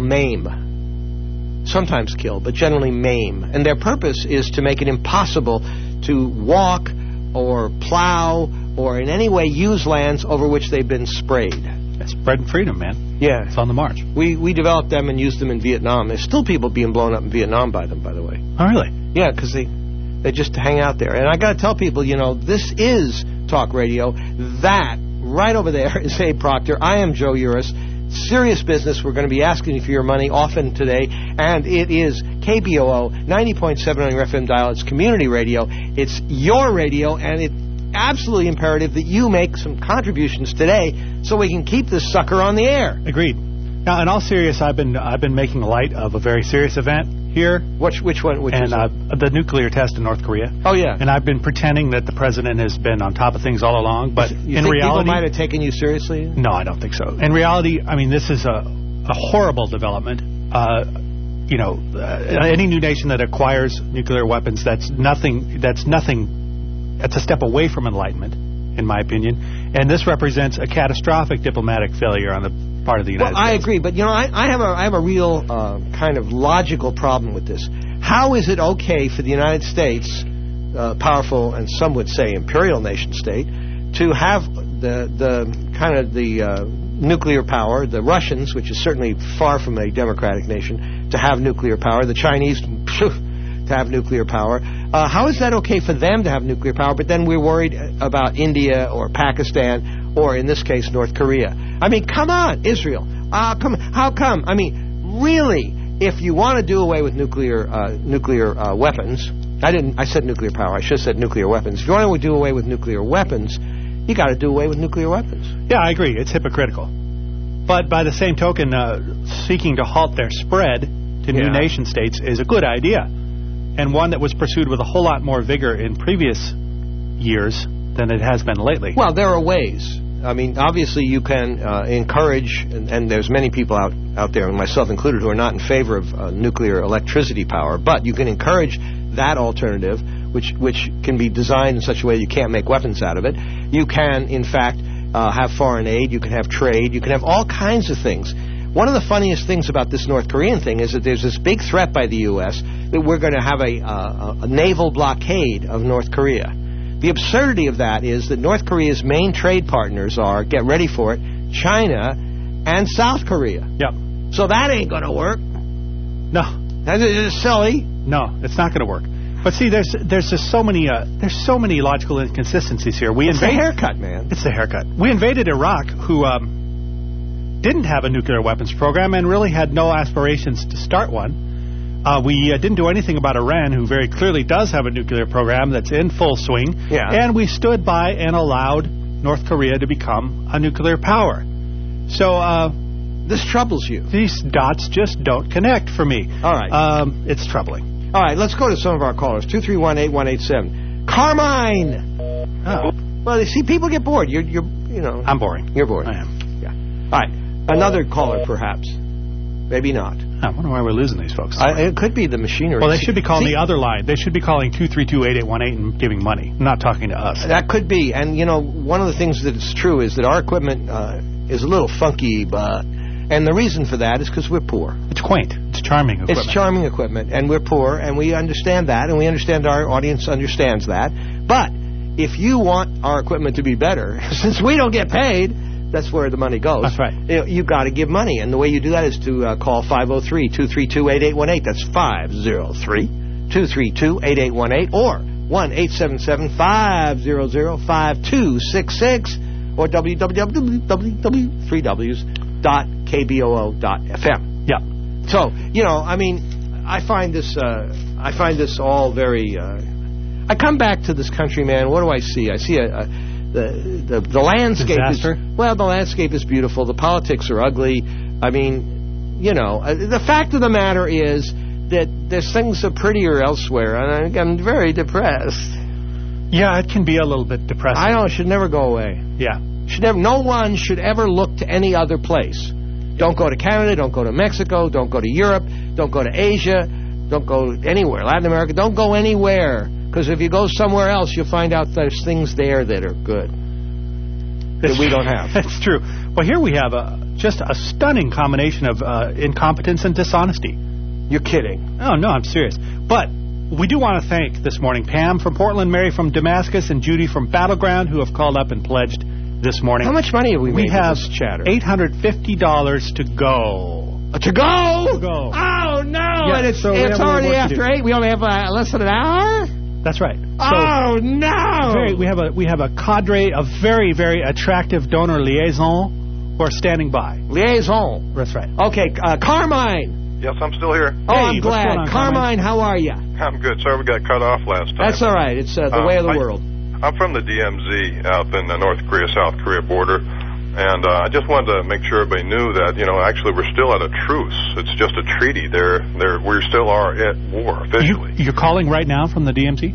maim. Sometimes kill, but generally maim. And their purpose is to make it impossible to walk or plow or in any way use lands over which they've been sprayed. That's spreading freedom, man. Yeah. It's on the march. We we developed them and used them in Vietnam. There's still people being blown up in Vietnam by them, by the way. Oh, really? Yeah, because they, they just hang out there. And I got to tell people, you know, this is talk radio. That right over there is Abe Proctor. I am Joe Uris. Serious business. We're going to be asking you for your money often today, and it is K B O O ninety point seven on your F M dial. It's community radio. It's your radio, and it's absolutely imperative that you make some contributions today so we can keep this sucker on the air. Agreed. Now, in all seriousness, I've been I've been making light of a very serious event here. Which which one? Which and uh, the nuclear test in North Korea. Oh yeah. And I've been pretending that the president has been on top of things all along, but you in think reality, people might have taken you seriously. No, I don't think so. In reality, I mean, this is a a horrible development. Uh, you know, uh, any new nation that acquires nuclear weapons, that's nothing. That's nothing. That's a step away from enlightenment, in my opinion. And this represents a catastrophic diplomatic failure on the part of the United well, States. I agree, but you know, I, I have a I have a real uh, kind of logical problem with this. How is it okay for the United States, uh, powerful and some would say imperial nation state, to have the the kind of the uh, nuclear power, the Russians, which is certainly far from a democratic nation, to have nuclear power, the Chinese phew, to have nuclear power? Uh, how is that okay for them to have nuclear power, but then we're worried about India or Pakistan or, in this case, North Korea? I mean, come on, Israel. Uh, come, how come? I mean, really, if you want to do away with nuclear uh, nuclear uh, weapons, I didn't. I said nuclear power. I should have said nuclear weapons. If you want to do away with nuclear weapons, you got to do away with nuclear weapons. Yeah, I agree. It's hypocritical. But by the same token, uh, seeking to halt their spread to new Yeah. nation states is a good idea, and one that was pursued with a whole lot more vigor in previous years than it has been lately. Well, there are ways. I mean, obviously you can uh, encourage, and, and there's many people out, out there, and myself included, who are not in favor of uh, nuclear electricity power, but you can encourage that alternative, which which can be designed in such a way you can't make weapons out of it. You can, in fact, uh, have foreign aid, you can have trade, you can have all kinds of things. One of the funniest things about this North Korean thing is that there's this big threat by the U S that we're going to have a, uh, a naval blockade of North Korea. The absurdity of that is that North Korea's main trade partners are, get ready for it, China and South Korea. Yep. So that ain't going to work. No. That is silly. No, it's not going to work. But see, there's there's just so many uh, there's so many logical inconsistencies here. We It's the invade- haircut, man. It's the haircut. We invaded Iraq, who um, didn't have a nuclear weapons program and really had no aspirations to start one. Uh, we uh, didn't do anything about Iran, who very clearly does have a nuclear program that's in full swing. Yeah. And we stood by and allowed North Korea to become a nuclear power. So uh, this troubles you. These dots just don't connect for me. All right. Um, it's troubling. All right, let's go to some of our callers. two three one, eight one eight seven. Carmine! Oh. Well, you see, people get bored. You're, you're, you know. I'm boring. You're bored. I am. Yeah. All right. Another caller, perhaps. Maybe not. I wonder why we're losing these folks. I, it could be the machinery. Well, they should be calling See, the other line. They should be calling two three two, eight eight one eight and giving money, not talking to us. That could be. And, you know, one of the things that is true is that our equipment uh, is a little funky, but... And the reason for that is because we're poor. It's quaint. It's charming equipment. It's charming equipment, and we're poor, and we understand that, and we understand our audience understands that. But if you want our equipment to be better, since we don't get paid, that's where the money goes. That's right. You know, you've got to give money, and the way you do that is to uh, call five oh three, two three two, eight eight one eight. That's five oh three, two three two, eight eight one eight, or one eight seven seven, five hundred, five two six six. or w w w dot three w dot k b o o dot f m. Yeah. So, you know, I mean, I find this, uh, I find this all very, uh, I come back to this country, man, what do I see? I see a, a the, the, the landscape Disaster? is, well, the landscape is beautiful, the politics are ugly, I mean, you know, uh, the fact of the matter is that there's things are prettier elsewhere, and I, I'm very depressed. Yeah, it can be a little bit depressing. I know, it should never go away. Yeah. Should never, no one should ever look to any other place. Don't go to Canada, don't go to Mexico, don't go to Europe, don't go to Asia, don't go anywhere, Latin America, don't go anywhere. Because if you go somewhere else, you'll find out there's things there that are good that It's we don't have. That's true. Well, here we have a, just a stunning combination of uh, incompetence and dishonesty. You're kidding. Oh, no, I'm serious. But we do want to thank this morning Pam from Portland, Mary from Damascus, and Judy from Battleground, who have called up and pledged this morning. How much money have we made We have with this chatter? eight hundred fifty dollars to go. Uh, to go? To go. Oh, no. Yeah, and it's, so we it's have a little already work to after do. eight. We only have uh, less than an hour? That's right. So, oh, no. very, we have a we have a cadre of very, very attractive donor liaison who are standing by. Liaison. That's right. Okay, uh, Carmine. Yes, I'm still here. Oh, Hey, I'm what's glad. going on, Carmine, Carmine? how are you? I'm good. Sorry we got cut off last time. That's all right. It's uh, the Uh, way of the I- world. I'm from the D M Z out in the North Korea-South Korea border, and uh, I just wanted to make sure everybody knew that, you know, actually we're still at a truce. It's just a treaty. They're, they're, we still are at war officially. You, you're calling right now from the D M Z?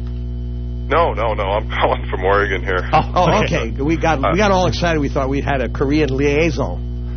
No, no, no. I'm calling from Oregon here. Oh, Oh, okay. We got we got all excited. We thought we had a Korean liaison.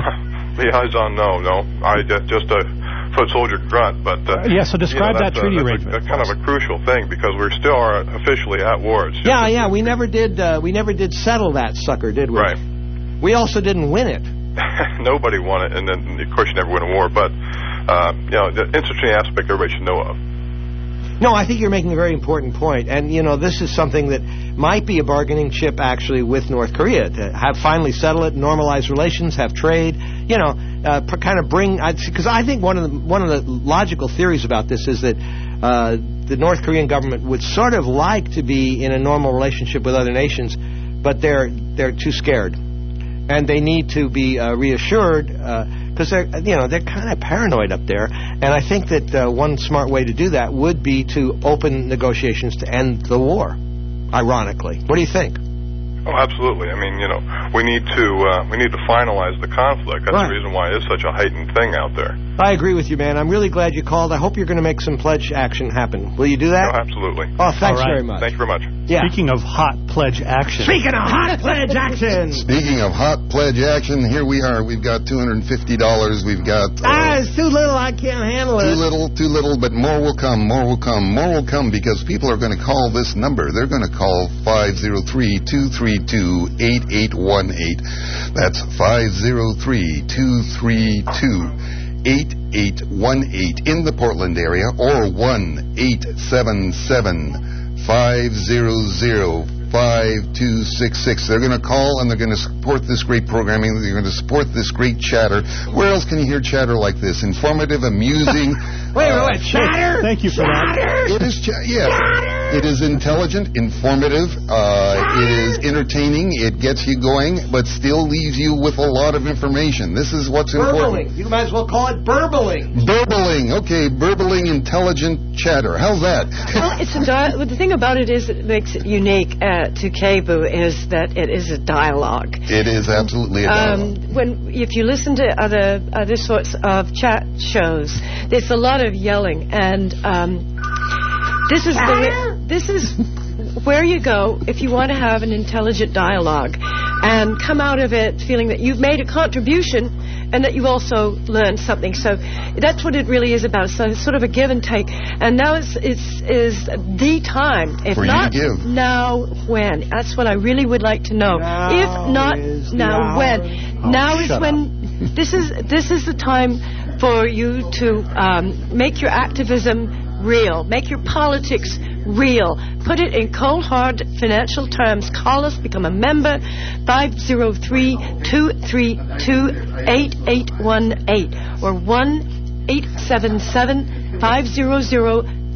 Liaison, no, no. I just, just a foot soldier grunt, but uh, Yeah, so describe you know, that that's treaty a, that's arrangement A, a kind of a crucial thing because we still are officially at war. It's just Yeah, a- yeah. We never did. Uh, we never did settle that sucker, did we? Right. We also didn't win it. Nobody won it, and then of course you never win a war. But uh, you know, the interesting aspect everybody should know of. No, I think you're making a very important point, and you know this is something that might be a bargaining chip actually with North Korea to have finally settle it, normalize relations, have trade. You know, uh, p- kind of bring because I think one of the one of the logical theories about this is that uh, the North Korean government would sort of like to be in a normal relationship with other nations, but they're they're too scared, and they need to be uh, reassured. Uh, Because they're, you know, they're kind of paranoid up there, and I think that uh, one smart way to do that would be to open negotiations to end the war. Ironically, what do you think? Oh, absolutely. I mean, you know, we need to uh, we need to finalize the conflict. That's Right. the reason why it's such a heightened thing out there. I agree with you, man. I'm really glad you called. I hope you're going to make some pledge action happen. Will you do that? No, absolutely. Oh, thanks All right. very much. Thank you very much. Yeah. Speaking of hot pledge action. Speaking of hot pledge action. Speaking of hot pledge action, here we are. We've got two hundred fifty dollars. We've got uh, Ah, it's too little. I can't handle too it. little, too little, but more will come. More will come. More will come because people are going to call this number. They're going to call five oh three, two three two, eight eight one eight. That's five oh three, two three two, eight eight one eight in the Portland area, or one eight seven seven, five hundred, five two six six. They're going to call and they're going to support this great programming. They're going to support this great chatter. Where else can you hear chatter like this? Informative, amusing. Wait, uh, wait, wait. Chatter? Thank you for that. It is, cha- yes. It is intelligent, informative. Uh, it is entertaining. It gets you going, but still leaves you with a lot of information. This is what's important. Burbling. You might as well call it burbling. Burbling. Okay, burbling, intelligent chatter. How's that? Well, it's a di- well, the thing about it is that makes it unique uh, to K B O is that it is a dialogue. It is absolutely a dialogue. Um, when if you listen to other other sorts of chat shows, there's a lot of yelling, and um, this is the this is where you go if you want to have an intelligent dialogue and come out of it feeling that you've made a contribution and that you've also learned something. So that's what it really is about. So it's sort of a give and take. And now it's it's is the time. If For you to not give. now, when? That's what I really would like to know. Now if not is the now, hour. when? Oh, now is shut when. This is this is the time for you to um, make your activism real. Make your politics real. Put it in cold, hard financial terms. Call us, become a member, five oh three, two three two, eight eight one eight or one eight seven seven, five hundred,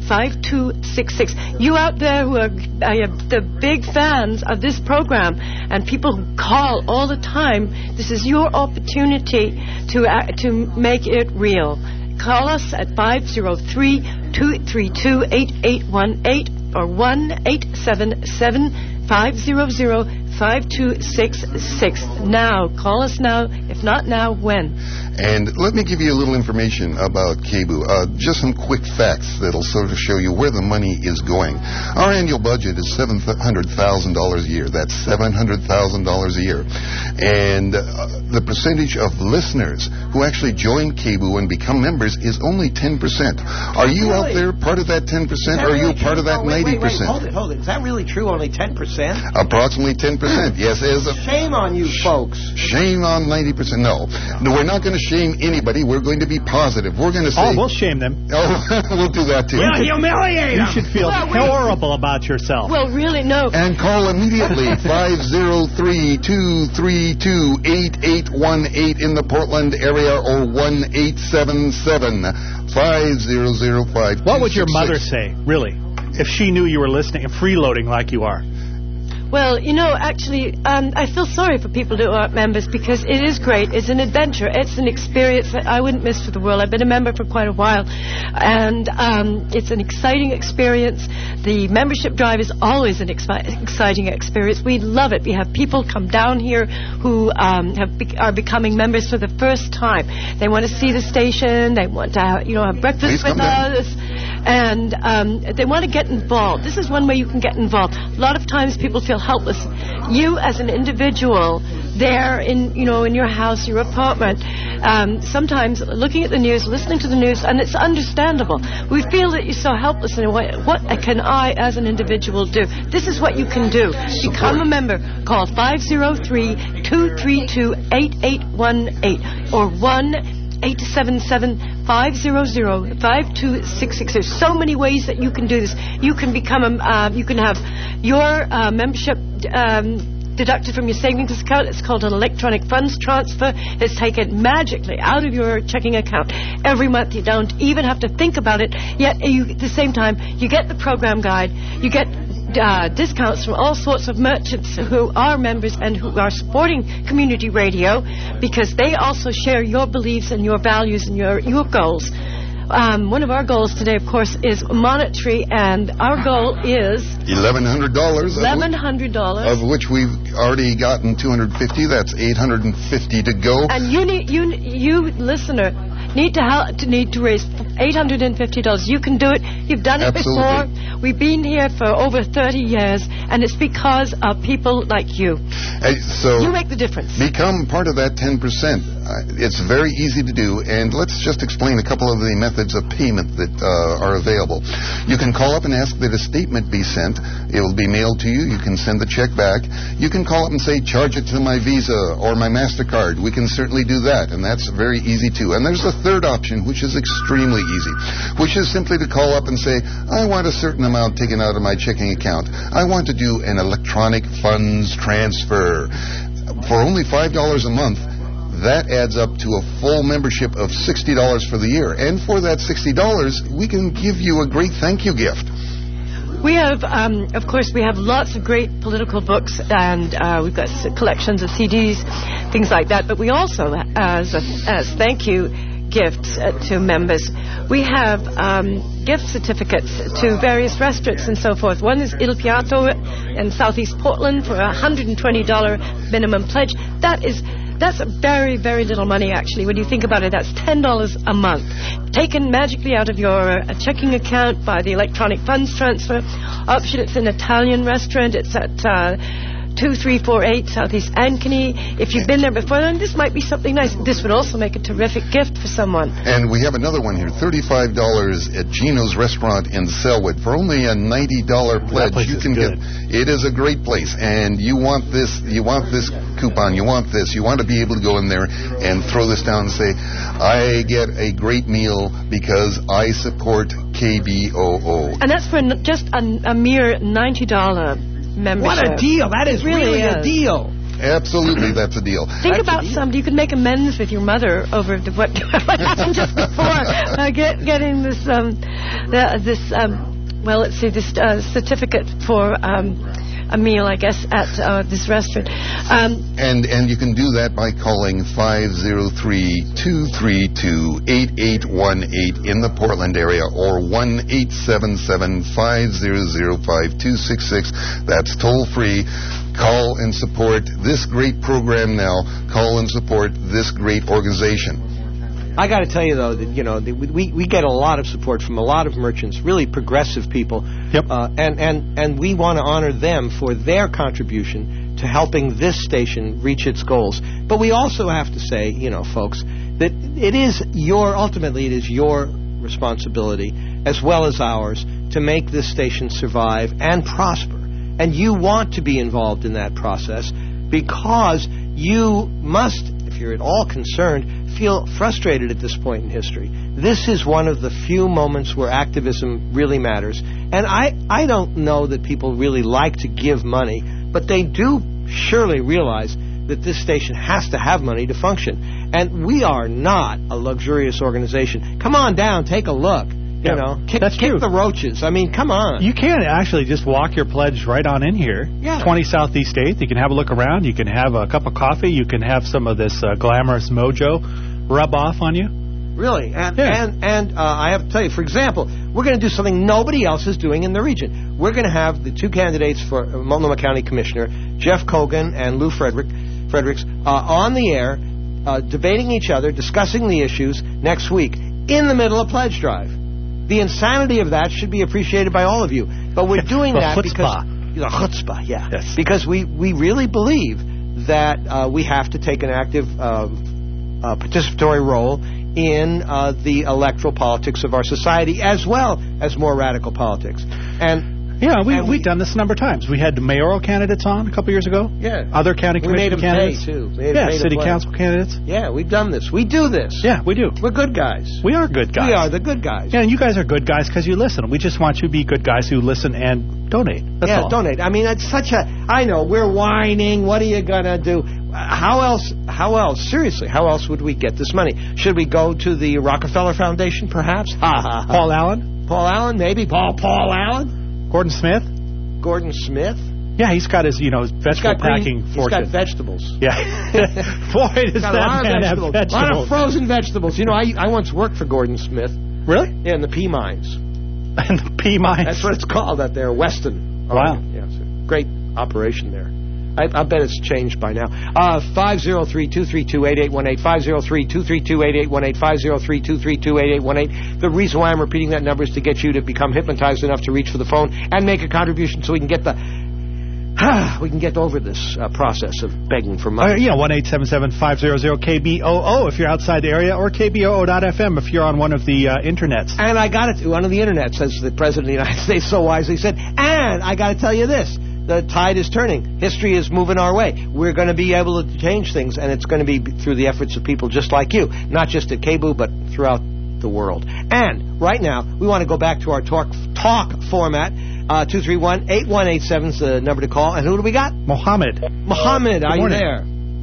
five two six six. You out there who are uh, the big fans of this program and people who call all the time, this is your opportunity to uh, to make it real. Call us at five oh three, two three two, eight eight one eight or one eight seven seven, five hundred, five two six six. Now, call us now. If not now, when? And let me give you a little information about KBOO. Uh, just some quick facts that'll sort of show you where the money is going. Our annual budget is seven hundred thousand dollars a year. That's seven hundred thousand dollars a year. And uh, the percentage of listeners who actually join KBOO and become members is only ten percent. Are you Really? out there part of that ten percent, or are you really part true? of that Oh, wait, ninety wait, wait. percent? Hold it, hold it. Is that really true? Only ten percent? Approximately ten percent, yes. As a Shame on you folks. Shame on ninety percent. No. No, we're not going to shame anybody. We're going to be positive. We're going to say... Oh, we'll shame them. Oh, we'll do that too. We'll humiliate You them. should feel Well, we- horrible about yourself. Well, really, no. And call immediately, five oh three, two three two, eight eight one eight in the Portland area, or one eight seven seven, five hundred, five. What would your mother say, really, if she knew you were listening and freeloading like you are? Well, you know, actually, um, I feel sorry for people who aren't members because it is great. It's an adventure. It's an experience that I wouldn't miss for the world. I've been a member for quite a while, and um, it's an exciting experience. The membership drive is always an expi- exciting experience. We love it. We have people come down here who um, have be- are becoming members for the first time. They want to see the station. They want to, have, you know, have breakfast Please come with down. us. And um, they want to get involved. This is one way you can get involved. A lot of times people feel helpless. You, as an individual, there in you know in your house, your apartment, um, sometimes looking at the news, listening to the news, and it's understandable. We feel that you're so helpless in a way. What can I, as an individual, do? This is what you can do. Become a member. Call five oh three, two three two, eight eight one eight or one eight seven seven, five hundred, five two six six. There's so many ways that you can do this. You can become a, uh, you can have your uh, membership um, deducted from your savings account. It's called an electronic funds transfer. It's taken magically out of your checking account every month. You don't even have to think about it. Yet you, at the same time, you get the program guide. You get Uh, discounts from all sorts of merchants who are members and who are supporting community radio because they also share your beliefs and your values and your, your goals. Um, one of our goals today, of course, is monetary, and our goal is eleven hundred dollars. eleven hundred dollars. Of which we've already gotten two hundred fifty. That's eight hundred fifty to go. And you need, you, you listener, need to help, to need to raise eight hundred fifty dollars. You can do it. You've done it Absolutely. before. We've been here for over thirty years, and it's because of people like you. Hey, so You make the difference. become part of that ten percent. Uh, it's very easy to do, and let's just explain a couple of the methods of payment that uh, are available. You can call up and ask that a statement be sent. It will be mailed to you. You can send the check back. You can call up and say, charge it to my Visa or my MasterCard. We can certainly do that, and that's very easy too. And there's a third option, which is extremely easy, which is simply to call up and say, I want a certain amount taken out of my checking account. I want to do an electronic funds transfer. For only five dollars a month, that adds up to a full membership of sixty dollars for the year. And for that sixty dollars, we can give you a great thank you gift. We have, um, of course, we have lots of great political books, and uh, we've got s- collections of C Ds, things like that. But we also, as a, as thank you gifts uh, to members, we have um, gift certificates to various restaurants and so forth. One is Il Piatto in Southeast Portland for a one hundred twenty dollars minimum pledge. That is. That's very, very little money, actually. When you think about it, that's ten dollars a month. Taken magically out of your uh, checking account by the electronic funds transfer option. It's an Italian restaurant. It's at uh, two three four eight Southeast Ankeny. If you've been there before, then this might be something nice. This would also make a terrific gift for someone. And we have another one here, thirty-five dollars at Gino's Restaurant in Selwood. For only a ninety dollars pledge, place you is can good. get... It is a great place, and you want this, you want this coupon, you want this, you want to be able to go in there and throw this down and say, I get a great meal because I support K B O O. And that's for n- just a, a mere ninety dollars membership. What a deal. That is It really really a is. deal. Absolutely, that's a deal. Think that's about somebody. You could make amends with your mother over the, what, what happened just before uh, get, getting this, um, the, this um, well, let's see, this uh, certificate for um, a meal, I guess, at uh, this restaurant. Um, and and you can do that by calling five oh three, two three two, eight eight one eight in the Portland area or one eight seven seven, five hundred, five two six six. That's toll free. Call and support this great program now. Call and support this great organization. I got to tell you, though, that, you know, the, we, we get a lot of support from a lot of merchants, really progressive people. Yep. Uh, and, and, and we want to honor them for their contribution to helping this station reach its goals. But we also have to say, you know, folks, that it is your, ultimately, it is your responsibility, as well as ours, to make this station survive and prosper. And you want to be involved in that process because you must, if you're at all concerned, feel frustrated at this point in history. This is one of the few moments where activism really matters. And I, I don't know that people really like to give money, but they do surely realize that this station has to have money to function. And we are not a luxurious organization. Come on down, take a look. You yeah, know, kick, that's kick true. the roaches. I mean, come on. You can actually just walk your pledge right on in here. Yeah. twenty Southeast eighth. You can have a look around. You can have a cup of coffee. You can have some of this uh, glamorous mojo rub off on you. Really. And, yeah. and, and uh, I have to tell you, for example, we're going to do something nobody else is doing in the region. We're going to have the two candidates for Multnomah County Commissioner, Jeff Kogan and Lou Frederick, Fredericks, uh, on the air, uh, debating each other, discussing the issues next week in the middle of Pledge Drive. The insanity of that should be appreciated by all of you. But we're doing that chutzpah. because... The chutzpah, yeah. Yes. Because we, we really believe that uh, we have to take an active uh, uh, participatory role in uh, the electoral politics of our society, as well as more radical politics. And... Yeah, we, and we've we, done this a number of times. We had mayoral candidates on a couple years ago. Yeah. Other county we commission made them candidates. Pay too. Made, yeah, made city them council candidates. Yeah, we've done this. We do this. Yeah, we do. We're good guys. We are good guys. We are the good guys. Yeah, and you guys are good guys because you listen. We just want you to be good guys who listen and donate. That's yeah, all. donate. I mean, it's such a... I know, we're whining. What are you going to do? How else, how else, seriously, how else would we get this money? Should we go to the Rockefeller Foundation, perhaps? Ha, ha, ha. Paul Allen? Paul Allen, maybe. Paul Paul Allen? Gordon Smith? Gordon Smith? Yeah, he's got his, you know, his vegetable packing green, fortune. He's got vegetables. Yeah. Boy, does that man have vegetables. A lot of frozen vegetables. You know, I I once worked for Gordon Smith. Really? Yeah, in the pea mines. In the pea mines? That's what it's called out there, Weston. Wow. Yeah, it's a great operation there. I, I bet it's changed by now. Uh, five oh three, two three two, eight eight one eight, five oh three, two three two, eight eight one eight, five oh three, two three two, eight eight one eight. The reason why I'm repeating that number is to get you to become hypnotized enough to reach for the phone and make a contribution so we can get the... we can get over this uh, process of begging for money. Uh, yeah, one eight seven seven, five hundred, K B O O if you're outside the area, or K B O O dot F M if you're on one of the uh, internets. And I got it, one of the internets, as the President of the United States so wisely said, and I got to tell you this, the tide is turning. History is moving our way. We're going to be able to change things, and it's going to be through the efforts of people just like you, not just at K B O O, but throughout the world. And right now, we want to go back to our talk talk format. Uh, two three one, eight one eight seven is the number to call. And who do we got? Mohammed. Mohammed, are you there?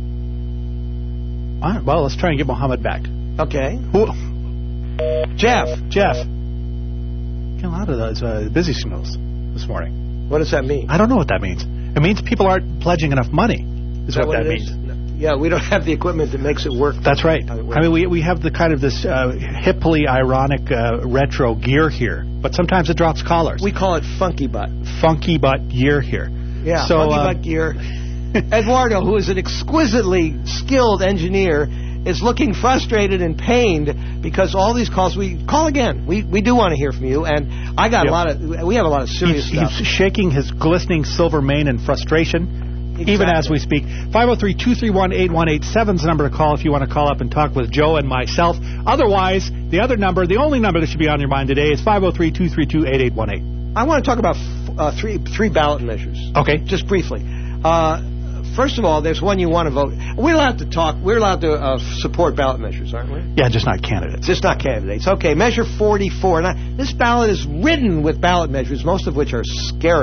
All right, well, let's try and get Mohammed back. Okay. Who? Jeff. Jeff. Get a lot of those uh, busy signals this morning. What does that mean? I don't know what that means. It means people aren't pledging enough money, is, is that what, what that means. Is? Yeah, we don't have the equipment that makes it work. That's right. I mean, we we have the kind of this uh, hippily ironic uh, retro gear here, but sometimes it drops collars. We call it funky butt. Funky butt gear here. Yeah, so, funky uh, butt gear. Eduardo, who is an exquisitely skilled engineer, is looking frustrated and pained because all these calls. We call again. We we do want to hear from you, and I got yep. a lot of. We have a lot of serious he's, stuff. He's shaking his glistening silver mane in frustration. Exactly. Even as we speak. five oh three, two three one, eight one eight seven is the number to call if you want to call up and talk with Joe and myself. Otherwise, the other number, the only number that should be on your mind today is five oh three, two three two, eight eight one eight. I want to talk about uh, three three ballot measures. Okay. Just briefly. Uh, first of all, there's one you want to vote. We're allowed to talk. We're allowed to uh, support ballot measures, aren't we? Yeah, just not candidates. Just not candidates. Okay, Measure forty-four. Now, this ballot is ridden with ballot measures, most of which are scary.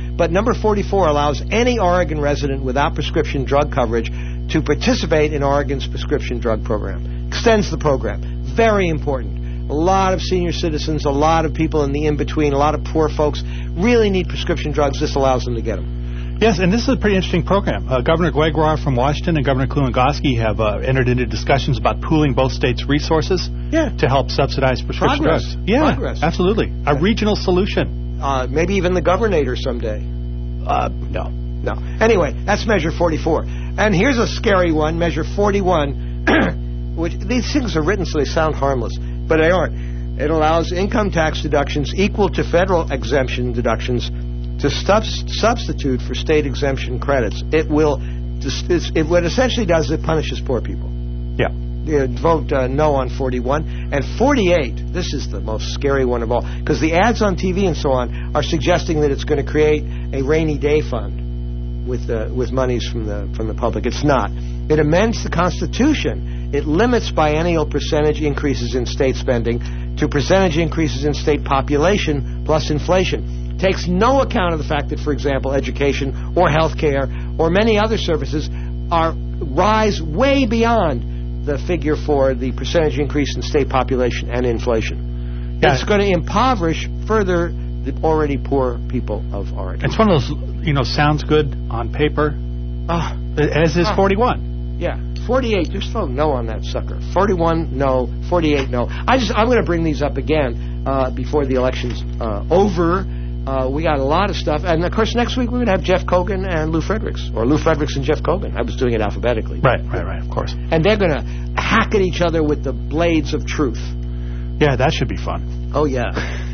But number forty-four allows any Oregon resident without prescription drug coverage to participate in Oregon's prescription drug program. Extends the program. Very important. A lot of senior citizens, a lot of people in the in-between, a lot of poor folks really need prescription drugs. This allows them to get them. Yes, and this is a pretty interesting program. Uh, Governor Gregoire from Washington and Governor Kulongoski have uh, entered into discussions about pooling both states' resources yeah. to help subsidize prescription Progress. drugs. Yeah, Progress. absolutely. A regional solution. Uh, maybe even the governor someday. Uh, no. No. Anyway, that's Measure forty-four. And here's a scary one, Measure forty-one, which these things are written so they sound harmless, but they aren't. It allows income tax deductions equal to federal exemption deductions to sub- substitute for state exemption credits. It will, it, what it essentially does is it punishes poor people. Yeah. Uh, vote uh, no on forty-one. And forty-eight, this is the most scary one of all, because the ads on T V and so on are suggesting that it's going to create a rainy day fund with uh, with monies from the from the public. It's not. It amends the Constitution. It limits biennial percentage increases in state spending to percentage increases in state population plus inflation. Takes no account of the fact that, for example, education or health care or many other services are rise way beyond the figure for the percentage increase in state population and inflation. Yeah. It's going to impoverish further the already poor people of Oregon. It's one of those, you know, sounds good on paper, uh, as is uh, forty-one. Yeah, forty-eight. Just vote no on that sucker. forty-one, no. forty-eight, no. I just, I'm going to bring these up again uh, before the election's uh, over. Uh, we got a lot of stuff. And, of course, next week we're going to have Jeff Kogan and Lou Fredericks. Or Lou Fredericks and Jeff Kogan. I was doing it alphabetically. Right, right, right, of course. And they're going to hack at each other with the blades of truth. Yeah, that should be fun. Oh, yeah.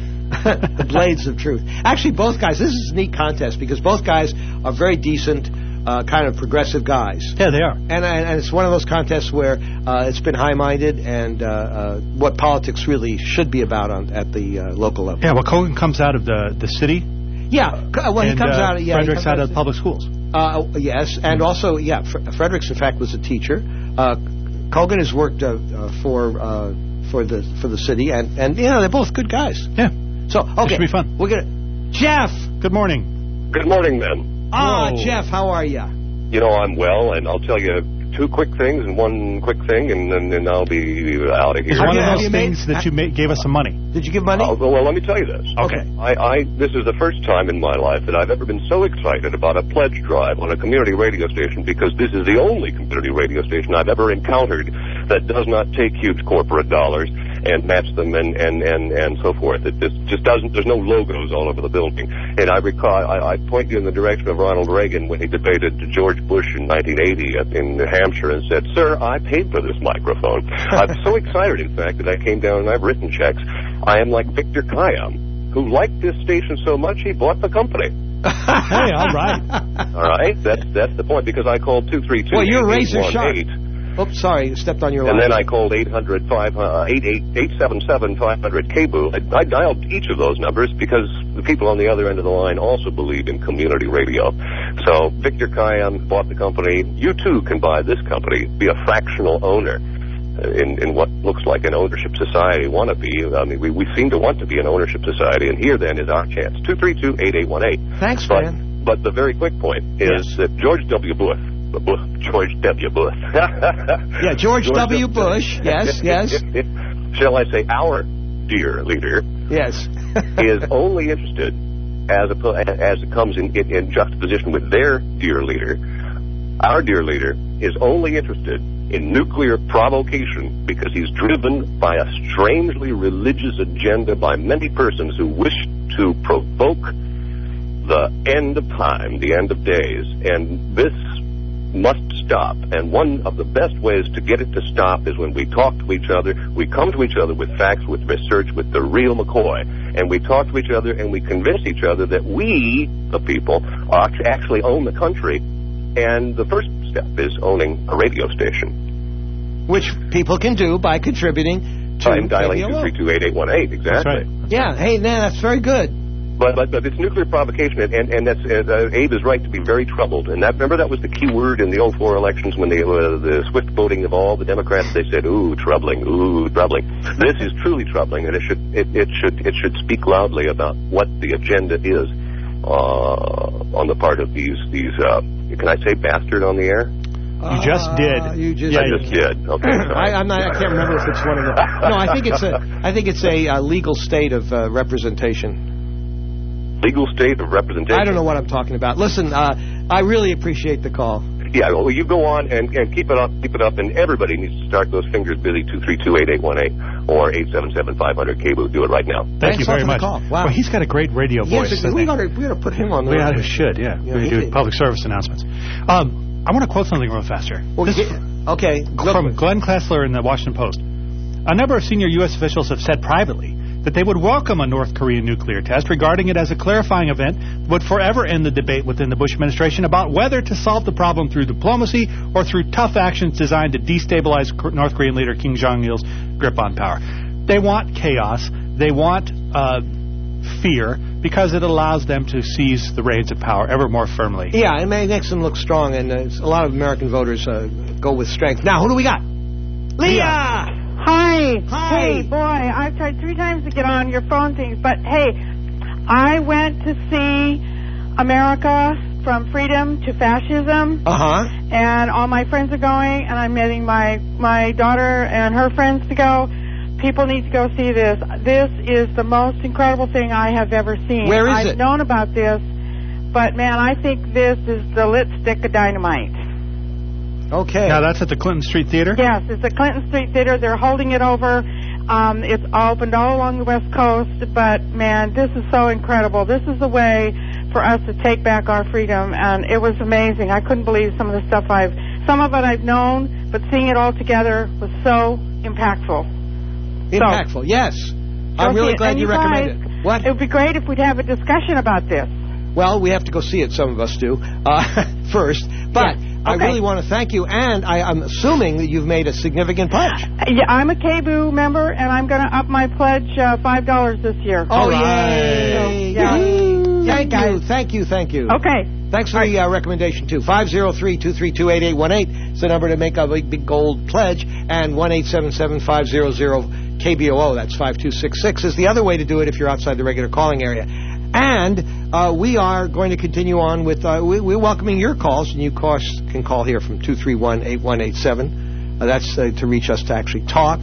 The blades of truth. Actually, both guys, this is a neat contest because both guys are very decent, uh, kind of progressive guys. Yeah, they are. And, and it's one of those contests where uh, it's been high-minded and uh, uh, what politics really should be about on, at the uh, local level. Yeah, well, Kogan comes out of the, the city. Yeah, well, and, he comes uh, out of... Yeah, Fredericks out of the public schools. Uh, yes, and mm-hmm. also, yeah, Fre- Fredericks, in fact, was a teacher. Uh, Kogan has worked uh, uh, for uh, for the for the city, and, and, you know, they're both good guys. Yeah. So, okay. It should be fun. We're gonna... Jeff! Good morning. Good morning, men. Ah, Whoa. Jeff, how are you? You know, I'm well, and I'll tell you two quick things and one quick thing, and then and I'll be out of here. It's one of those things that you made, gave us some money. Did you give money? Uh, well, let me tell you this. Okay. I, I This is the first time in my life that I've ever been so excited about a pledge drive on a community radio station, because this is the only community radio station I've ever encountered that does not take huge corporate dollars and match them and, and, and, and so forth. It just, just doesn't, there's no logos all over the building. And I recall, I, I point you in the direction of Ronald Reagan when he debated George Bush in nineteen eighty in New Hampshire and said, "Sir, I paid for this microphone." I'm so excited, in fact, that I came down and I've written checks. I am like Victor Kayam, who liked this station so much he bought the company. Hey, all right. All right, that's that's the point, because I called two three two. Well, you're razor sharp. Oops, sorry, stepped on your line. And then I called eight hundred, five hundred, eight seven seven, five hundred K B O O. I, I dialed each of those numbers because the people on the other end of the line also believe in community radio. So Victor Kayam bought the company. You, too, can buy this company, be a fractional owner in, in what looks like an ownership society want to be. I mean, we, we seem to want to be an ownership society, and here, then, is our chance. two three two, eight eight one eight. Thanks, but, man. But the very quick point is yes. that George W. Bush, George W. Bush. yeah, George, George W. Bush. Yes, yes. Shall I say our dear leader? Yes. is only interested, as a, as it comes in, in, in juxtaposition with their dear leader, our dear leader is only interested in nuclear provocation because he's driven by a strangely religious agenda by many persons who wish to provoke the end of time, the end of days. And this must stop. And one of the best ways to get it to stop is when we talk to each other, we come to each other with facts, with research, with the real McCoy, and we talk to each other and we convince each other that we, the people, actually own the country. And the first step is owning a radio station. Which people can do by contributing to... I'm dialing two three two, eight eight one eight, exactly. That's right. That's yeah, right. Hey, man, that's very good. But, but but it's nuclear provocation, and and, and that's uh, Abe is right to be very troubled. And that, remember, that was the key word in the oh four elections when they uh, the swift voting of all the Democrats. They said, "Ooh, troubling, ooh, troubling." This is truly troubling, and it should it, it should it should speak loudly about what the agenda is uh, on the part of these these. Uh, can I say bastard on the air? You just did. Uh, you just, yeah, I just did. Okay. I, I'm not. I can't remember if it's one of the. No, I think it's a. I think it's a uh, legal state of uh, representation. Legal state of representation. I don't know what I'm talking about. Listen, uh, I really appreciate the call. Yeah, well, you go on and, and keep it up, keep it up, and everybody needs to start those fingers busy. Two three two eight eight one eight or eight seven seven five hundred K B O. Do it right now. Thank Thanks you very for the much. call. Wow. Well, he's got a great radio voice. Yes, we got to we got to put him on. The we should, yeah. yeah we do did. public service announcements. Um, I want to quote something real fast here. Well, this, okay. From Glenn Klessler in the Washington Post. A number of senior U S officials have said privately that they would welcome a North Korean nuclear test, regarding it as a clarifying event that would forever end the debate within the Bush administration about whether to solve the problem through diplomacy or through tough actions designed to destabilize North Korean leader Kim Jong-il's grip on power. They want chaos. They want uh, fear, because it allows them to seize the reins of power ever more firmly. Yeah, it makes them look strong, and uh, a lot of American voters uh, go with strength. Now, who do we got? Leah! Hi. Hi. Hey, boy, I've tried three times to get on your phone things, but hey, I went to see America from freedom to fascism. Uh-huh. And all my friends are going, and I'm getting my, my daughter and her friends to go. People need to go see this. This is the most incredible thing I have ever seen. Where is I've it? I've known about this, but, man, I think this is the lit stick of dynamite. Okay. Now, that's at the Clinton Street Theater? Yes, it's the Clinton Street Theater. They're holding it over. Um, it's opened all along the West Coast, but, man, this is so incredible. This is the way for us to take back our freedom, and it was amazing. I couldn't believe some of the stuff I've... Some of it I've known, but seeing it all together was so impactful. Impactful, so, yes. I'm really it. glad and you, you recommend guys, it. What? It would be great if we'd have a discussion about this. Well, we have to go see it, some of us do, uh, first. But yes. I okay. really want to thank you, and I, I'm assuming that you've made a significant pledge. Uh, yeah, I'm a K B O member, and I'm going to up my pledge uh, five dollars this year. Oh, right. yay. So, yeah. Thank yeah, you, thank you, thank you. Okay. Thanks for the uh, recommendation, too. five oh three, two three two, eight eight one eight is the number to make a big, big gold pledge, and one eight seven seven, five hundred, K B O O, that's five two six six, is the other way to do it if you're outside the regular calling area. And uh, we are going to continue on with, uh, we, we're welcoming your calls, and you course, can call here from two three one, eight one eight seven. Uh, that's uh, to reach us to actually talk.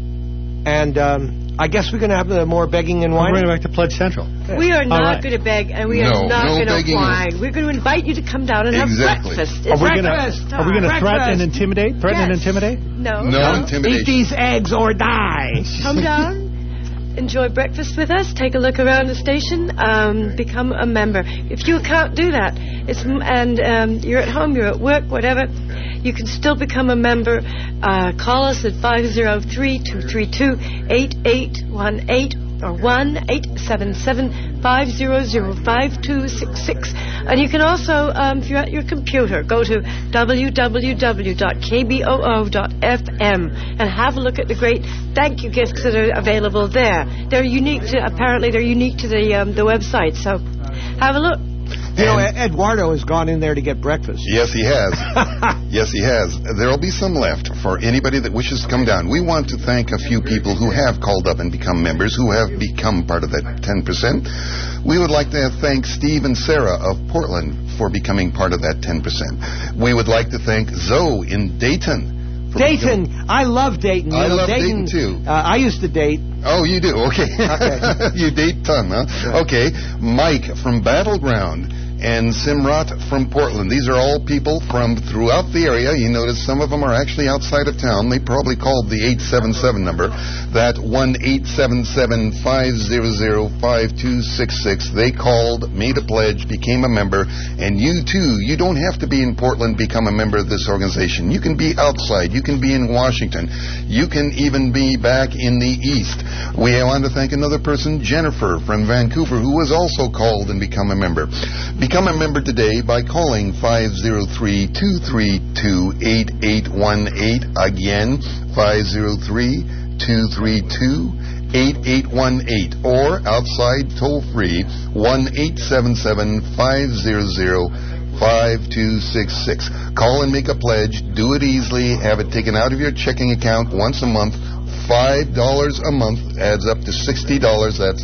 And um, I guess we're going to have uh, more begging and whining. We're going back to Pledge Central. Okay. We are not right. going to beg, and we no, are not no going to begging. whine. We're going to invite you to come down and exactly. have breakfast. Are we breakfast gonna, Are we going to threaten and intimidate? Threaten yes. and intimidate? No. No, no. intimidation. Eat these eggs or die. Come down. Enjoy breakfast with us. Take a look around the station. Um, become a member. If you can't do that, it's and um, you're at home, you're at work, whatever, you can still become a member. Uh, call us at five oh three, two three two, eight eight one eight or one eight seven seven, five hundred, five two six six. And you can also, um, if you're at your computer, go to w w w dot k b o o dot f m and have a look at the great thank you gifts that are available there. They're unique to, apparently they're unique to the um, the website, so have a look. You know, Eduardo has gone in there to get breakfast. Yes, he has. Yes, he has. There'll be some left for anybody that wishes to come down. We want to thank a few people who have called up and become members, who have become part of that ten percent. We would like to thank Steve and Sarah of Portland for becoming part of that ten percent. We would like to thank Zoe in Dayton. Dayton. Becoming... I love Dayton. You I know, love Dayton, Dayton, too. Uh, I used to date. Oh, you do? Okay. Okay. You date ton, huh? Yeah. Okay. Mike from Battleground and Simrat from Portland. These are all people from throughout the area. You notice some of them are actually outside of town. They probably called the eight seven seven number, that one eight seven seven, five hundred, five two six six. They called, made a pledge, became a member, and you too, you don't have to be in Portland, become a member of this organization. You can be outside. You can be in Washington. You can even be back in the East. We want to thank another person, Jennifer from Vancouver, who was also called and become a member. Become a member today by calling five oh three, two three two, eight eight one eight. Again, five oh three, two three two, eight eight one eight. Or outside toll-free, one eight seven seven, five hundred, five two six six. Call and make a pledge. Do it easily. Have it taken out of your checking account once a month. five dollars a month adds up to sixty dollars. That's a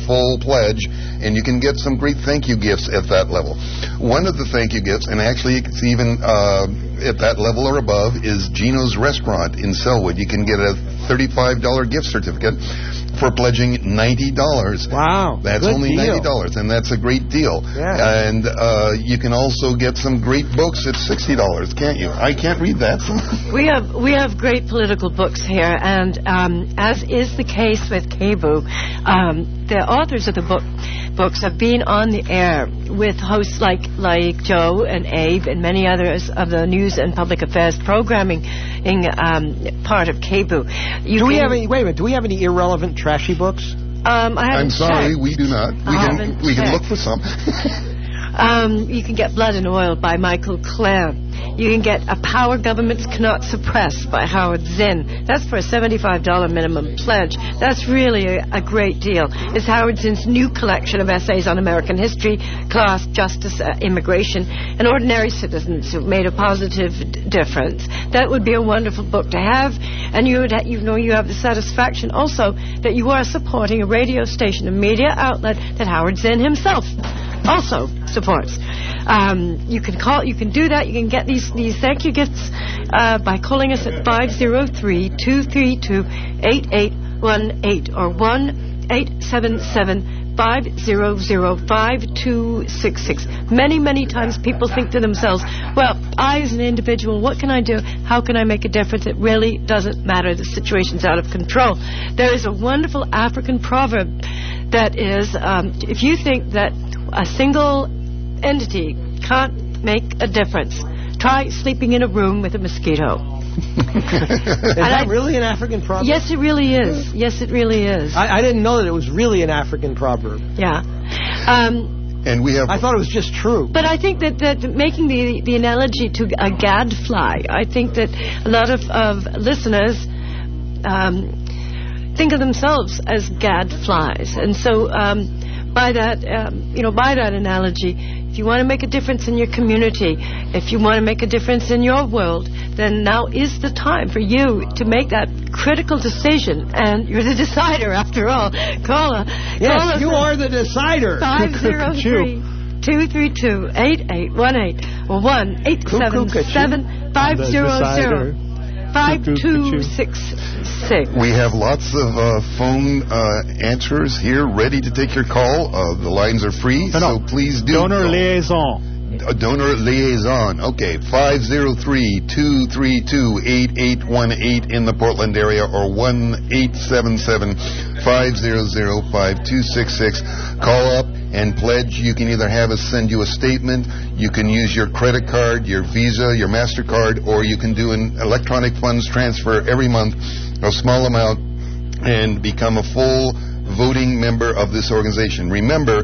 full pledge, and you can get some great thank you gifts at that level. One of the thank you gifts, and actually it's even uh, at that level or above, is Gino's Restaurant in Selwood. You can get a thirty-five dollars gift certificate for pledging ninety dollars. Wow. That's good only deal. ninety dollars, and that's a great deal. Yeah. And uh, you can also get some great books at sixty dollars, can't you? I can't read that. We have we have great political books here, and um, as is the case with KBOO, um, the authors of the book books have been on the air with hosts like like Joe and Abe and many others of the news and public affairs programming in um, part of KBOO. You do we can, have any? Wait a minute. Do we have any irrelevant, trashy books? Um, I haven't I'm sorry, checked. we do not. We I can haven't we can checked. look for some. Um, you can get Blood and Oil by Michael Clare. You can get A Power Governments Cannot Suppress by Howard Zinn. That's for a seventy-five dollars minimum pledge. That's really a, a great deal. It's Howard Zinn's new collection of essays on American history, class, justice, uh, immigration, and ordinary citizens who've made a positive d- difference. That would be a wonderful book to have, and you would ha- you know you have the satisfaction also that you are supporting a radio station, a media outlet that Howard Zinn himself also supports. Um, you can call. You can do that. You can get these these thank you gifts uh, by calling us at five zero three, two three two, eight eight one eight or one eight seven seven, five zero zero, five two six six. Many, many times people think to themselves, well, I as an individual, what can I do? How can I make a difference? It really doesn't matter. The situation's out of control. There is a wonderful African proverb that is, um, if you think that a single entity can't make a difference, try sleeping in a room with a mosquito. Is that I, really an African proverb? Yes, it really is. Yes, it really is. I, I didn't know that it was really an African proverb. Yeah. Um, and we have. I thought it was just true. But I think that, that making the the analogy to a gadfly, I think that a lot of, of listeners um, think of themselves as gadflies, and so um, by that, um, you know, by that analogy, if you want to make a difference in your community, if you want to make a difference in your world, then now is the time for you to make that critical decision. And you're the decider, after all. Call us. Yes, call us you are the decider. five zero three, two three two, eight eight one eight or one eight seven seven, five zero zero, five two six six. We have lots of uh, phone uh, answers here ready to take your call. Uh, the lines are free, no, no. so please do. Donor call. liaison. A donor liaison. Okay, five zero three, two three two, eight eight one eight in the Portland area or one eight seven seven, five zero zero, five two six six. Call up and pledge. You can either have us send you a statement, you can use your credit card, your Visa, your MasterCard, or you can do an electronic funds transfer every month, a small amount, and become a full voting member of this organization. Remember,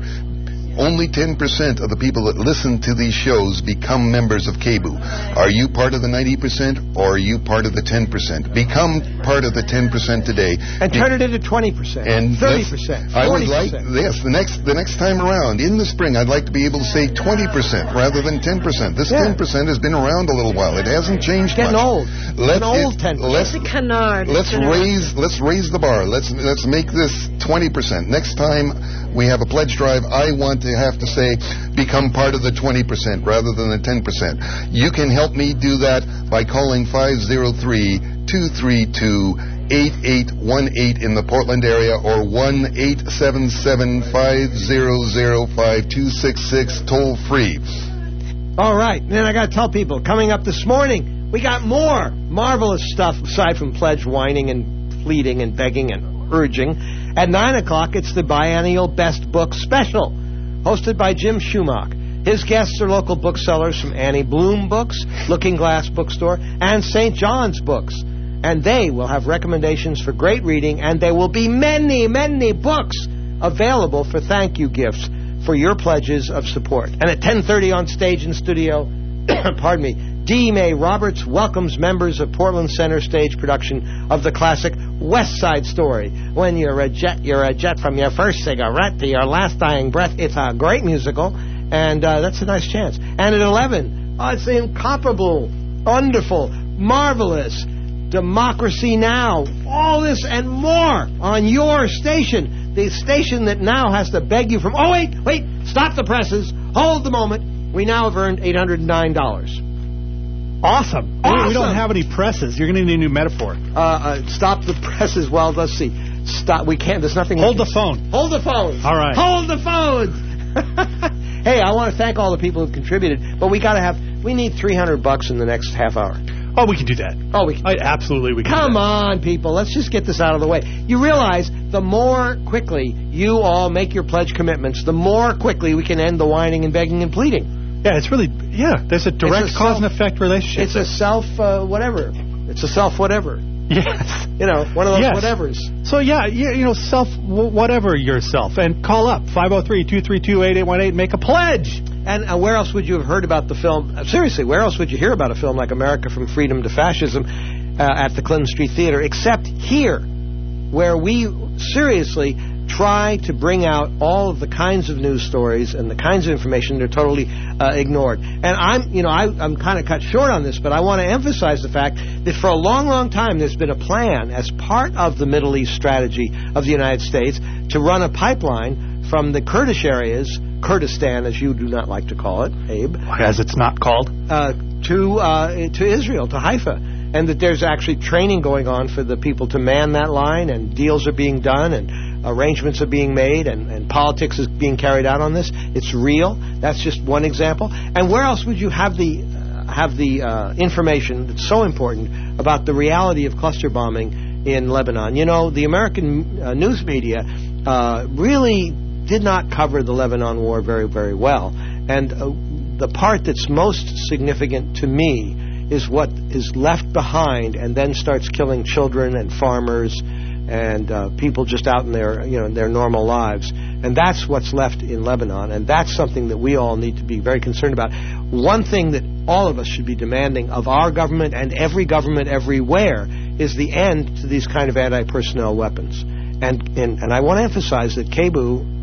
only ten percent of the people that listen to these shows become members of KBOO. Are you part of the ninety percent or are you part of the ten percent? Become part of the ten percent today. And turn it into twenty percent, and thirty percent, I would forty like, percent. yes, the next the next time around, in the spring, I'd like to be able to say twenty percent rather than ten percent. This Yeah. ten percent has been around a little while. It hasn't changed Getting much. old. Let's, Getting old it, ten percent. let's, It's a canard. let's It's raise let's raise the bar. Let's let's make this twenty percent. Next time we have a pledge drive, I want to have to say become part of the twenty percent rather than the ten percent. You can help me do that by calling five zero three, two three two, eight eight one eight in the Portland area or one eight seven seven, five zero zero, five two six six, toll free. All right, then I got to tell people, coming up this morning, we got more marvelous stuff aside from pledge whining and pleading and begging and urging. At nine o'clock, it's the biennial Best Book Special, hosted by Jim Schumacher. His guests are local booksellers from Annie Bloom Books, Looking Glass Bookstore, and Saint John's Books. And they will have recommendations for great reading, and there will be many, many books available for thank you gifts for your pledges of support. And at ten thirty on stage and studio, pardon me, D. May Roberts welcomes members of Portland Center Stage production of the classic West Side Story. When you're a jet, you're a jet from your first cigarette to your last dying breath. It's a great musical, and uh, that's a nice chance. And at eleven, oh, it's incomparable, wonderful, marvelous, Democracy Now! All this and more on your station. the station that now has to beg you from, oh, wait, wait, stop the presses, hold the moment. We now have earned eight hundred nine dollars. Awesome. Awesome. We don't have any presses. You're going to need a new metaphor. Uh, uh, stop the presses. Well, let's see. Stop. We can't. There's nothing. Hold we the phone. Hold the phone. All right. Hold the phones. Hey, I want to thank all the people who've contributed, but we got to have. We need three hundred bucks in the next half hour. Oh, we can do that. Oh, we can. I, absolutely, we can. Come do that. on, people. Let's just get this out of the way. You realize the more quickly you all make your pledge commitments, the more quickly we can end the whining and begging and pleading. Yeah, it's really, yeah, there's a direct a cause self, and effect relationship. It's a self uh, whatever. It's a self whatever. Yes. You know, one of those yes. whatevers. So, yeah, you, you know, self whatever yourself. And call up, five oh three, two three two, eight eight one eight, make a pledge. And uh, where else would you have heard about the film? Uh, seriously, where else would you hear about a film like America from Freedom to Fascism uh, at the Clinton Street Theater, except here, where we seriously try to bring out all of the kinds of news stories and the kinds of information that are totally uh, ignored. And I'm, you know, I, I'm kind of cut short on this, but I want to emphasize the fact that for a long, long time there's been a plan as part of the Middle East strategy of the United States to run a pipeline from the Kurdish areas, Kurdistan as you do not like to call it, Abe. As it's not called. Uh, to, uh, to Israel, to Haifa. And that there's actually training going on for the people to man that line, and deals are being done, and arrangements are being made, and, and politics is being carried out on this. It's real. That's just one example. And where else would you have the uh, have the uh, information that's so important about the reality of cluster bombing in Lebanon? You know, the American uh, news media uh, really did not cover the Lebanon war very, very well. And uh, the part that's most significant to me is what is left behind and then starts killing children and farmers and uh, people just out in their, you know, in their normal lives. And that's what's left in Lebanon, and that's something that we all need to be very concerned about. One thing that all of us should be demanding of our government and every government everywhere is the end to these kind of anti-personnel weapons. And and, and I want to emphasize that K B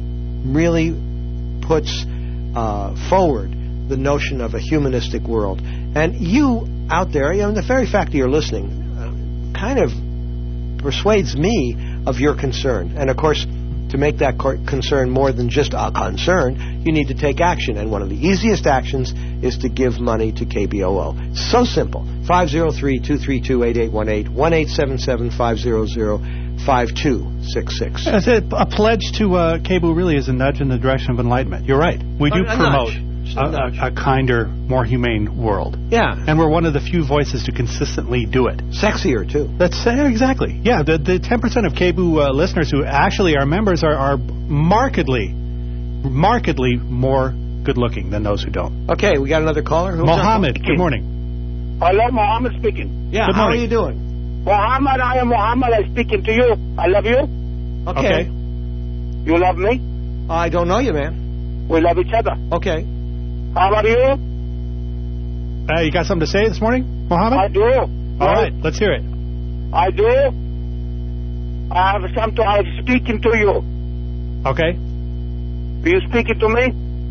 U really puts uh, forward the notion of a humanistic world. And you out there, you know, the very fact that you're listening uh, kind of persuades me of your concern. And, of course, to make that concern more than just a concern, you need to take action. And one of the easiest actions is to give money to K B O O. So simple. five oh three, two three two, eight eight one eight, one eight seven seven, five hundred, five two six six. A pledge to uh, K B O O really is a nudge in the direction of enlightenment. You're right. We do a, a promote a, a, a kinder, more humane world. Yeah. And we're one of the few voices to consistently do it. Sexier, too. That's uh, exactly. Yeah, the, the ten percent of K B O O uh, listeners who actually are members are, are markedly, markedly more good-looking than those who don't. Okay, we got another caller. Who's Mohammed, good morning. Hello, Mohammed speaking. Yeah, good how morning. are you doing? Mohammed, I am Mohammed. I'm speaking to you. I love you. Okay. okay. You love me? I don't know you, man. We love each other. Okay. How are you? Uh, you got something to say this morning, Mohammed? I do. All right, let's hear it. I do. I have something. I'm speaking to you. Okay. Are you speaking to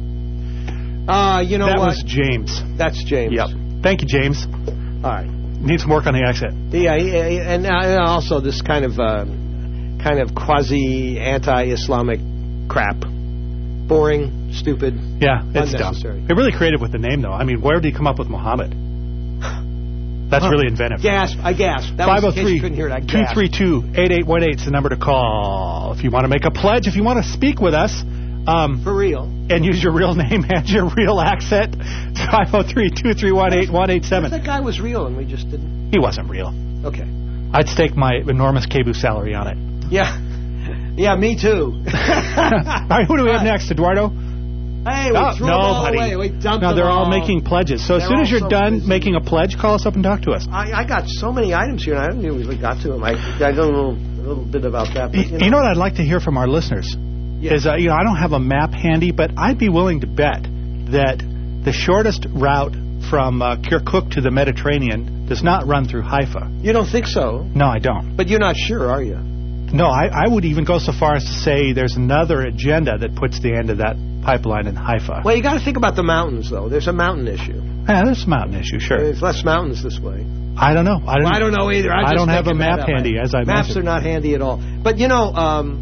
me? Uh, you know that what? was James. That's James. Yep. Thank you, James. All right. Need some work on the accent. Yeah, and uh, also this kind of uh, kind of quasi anti-Islamic crap. Boring, stupid, yeah, it's unnecessary. Dumb. They're really creative with the name, though. I mean, where did he come up with Muhammad? That's huh. really inventive. Gasp! I gasped. That was in case you couldn't hear it. two three two, eight eight one eight is the number to call if you want to make a pledge. If you want to speak with us, um, for real, and use your real name and your real accent, five oh three, two three one, eight one eight seven. That guy was real, and we just didn't. He wasn't real. Okay. I'd stake my enormous K B O O salary on it. Yeah. Yeah, me too. All right, who do we have next, Eduardo? Hey, we oh, threw no, them all buddy. away. We dumped no, them they're all, all making pledges. So they're as soon as you're so done busy. making a pledge, call us up and talk to us. I, I got so many items here, and I didn't even really got to them. I, I know a little, a little bit about that. But, you, know. you know what I'd like to hear from our listeners? Yeah. Is uh, you know I don't have a map handy, but I'd be willing to bet that the shortest route from uh, Kirkuk to the Mediterranean does not run through Haifa. You don't think so? No, I don't. But you're not sure, are you? No, I, I would even go so far as to say there's another agenda that puts the end of that pipeline in Haifa. Well, you got to think about the mountains, though. There's a mountain issue. Yeah, there's a mountain issue, sure. There's less mountains this way. I don't know. I don't, well, I don't know either. I, I just don't have a map up. handy, as I Maps mentioned. are not handy at all. But, you know, um,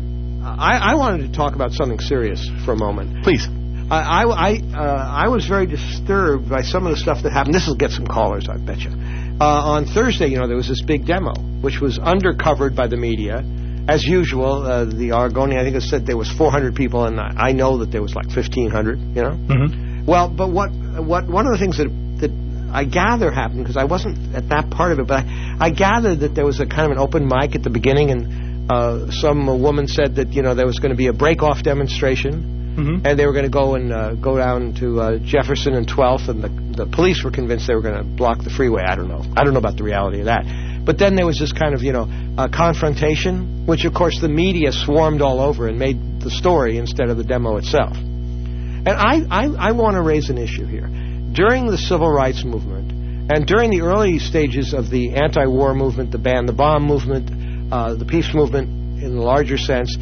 I, I wanted to talk about something serious for a moment. Please. I, I, I, uh, I was very disturbed by some of the stuff that happened. This will get some callers, I bet you. Uh, on Thursday, you know, there was this big demo, which was undercovered by the media. As usual, uh, the Oregonian, I think it said there was four hundred people, and I know that there was like fifteen hundred, you know? Mm-hmm. Well, but what, what, one of the things that, that I gather happened, because I wasn't at that part of it, but I, I gathered that there was a kind of an open mic at the beginning, and uh, some woman said that, you know, there was going to be a break-off demonstration. Mm-hmm. And they were going to go and uh, go down to uh, Jefferson and twelfth, and the, the police were convinced they were going to block the freeway. I don't know. I don't know about the reality of that. But then there was this kind of, you know, uh, confrontation, which, of course, the media swarmed all over and made the story instead of the demo itself. And I, I, I want to raise an issue here. During the civil rights movement, and during the early stages of the anti-war movement, the ban the bomb movement, uh, the peace movement in the larger sense,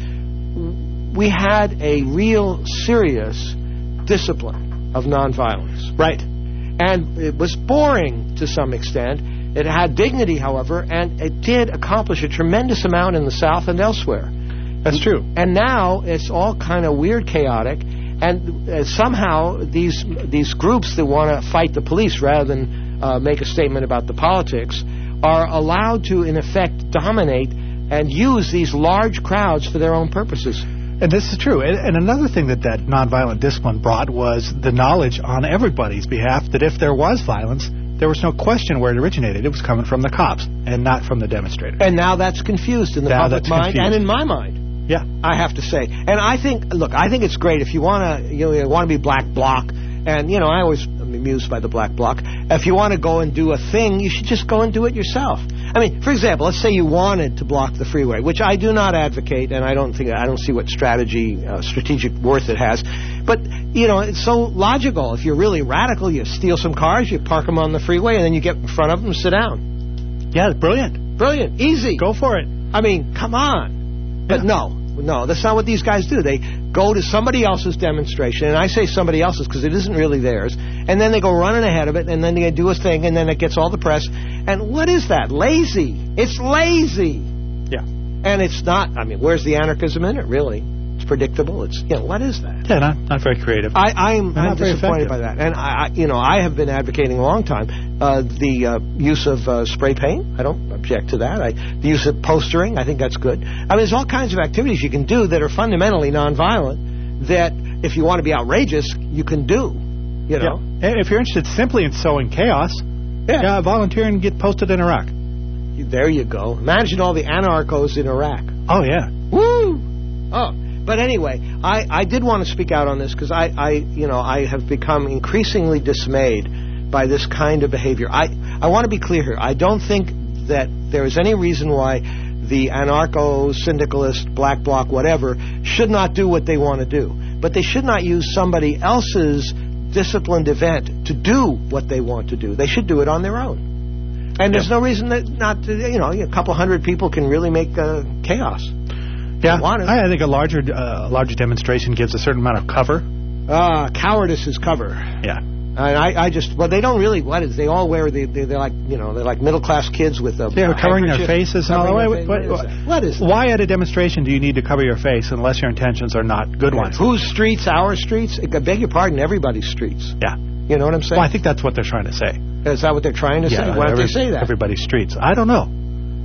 we had a real serious discipline of nonviolence. Right. And it was boring to some extent. It had dignity, however, and it did accomplish a tremendous amount in the South and elsewhere. That's true. And now it's all kind of weird, chaotic, and uh, somehow these these groups that want to fight the police rather than uh, make a statement about the politics are allowed to, in effect, dominate and use these large crowds for their own purposes. And this is true. And, and another thing that that nonviolent discipline brought was the knowledge on everybody's behalf that if there was violence, there was no question where it originated. It was coming from the cops and not from the demonstrators. And now that's confused in the now public mind confused. and in my mind. Yeah. I have to say. And I think, look, I think it's great if you want to you know, want to be black bloc. And, you know, I always am amused by the black bloc. If you want to go and do a thing, you should just go and do it yourself. I mean, for example, let's say you wanted to block the freeway, which I do not advocate, and I don't think I don't see what strategy, uh, strategic worth it has. But, you know, it's so logical. If you're really radical, you steal some cars, you park them on the freeway, and then you get in front of them and sit down. Yeah, it's brilliant. Brilliant. Easy. Go for it. I mean, come on. But yeah. no, no, that's not what these guys do. They go to somebody else's demonstration, and I say somebody else's because it isn't really theirs, and then they go running ahead of it, and then they do a thing, and then it gets all the press. And what is that? Lazy. It's lazy. Yeah. And it's not, I mean, where's the anarchism in it, really? It's predictable. It's, you know, what is that? Yeah, not, not very creative. I, I'm, I'm not very disappointed effective. by that. And, I, I, you know, I have been advocating a long time uh, the uh, use of uh, spray paint. I don't object to that. I, the use of postering, I think that's good. I mean, there's all kinds of activities you can do that are fundamentally nonviolent that, if you want to be outrageous, you can do, you know? Yeah. If you're interested simply in sowing chaos, yeah. yeah, volunteer and get posted in Iraq. There you go. Imagine all the anarchos in Iraq. Oh, yeah. Woo! Oh, but anyway, I, I did want to speak out on this because I, I, you know, I have become increasingly dismayed by this kind of behavior. I, I want to be clear here. I don't think that there is any reason why the anarcho-syndicalist, black bloc, whatever, should not do what they want to do. But they should not use somebody else's disciplined event to do what they want to do. They should do it on their own. And there's yeah. no reason that not to, you know, a couple hundred people can really make uh, chaos. Yeah, I think a larger uh, larger demonstration gives a certain amount of cover. Ah, uh, cowardice is cover. Yeah. And I, I just, well, they don't really, what is, they all wear, they, they, they're like, you know, they're like middle-class kids with a They're covering their faces and all that. What, what, what, is what is that? Why at a demonstration do you need to cover your face unless your intentions are not good ones? Whose streets? Our streets? I beg your pardon, everybody's streets. Yeah. You know what I'm saying? Well, I think that's what they're trying to say. Is that what they're trying to yeah, say? Why don't every, they say that? Everybody's streets. I don't know.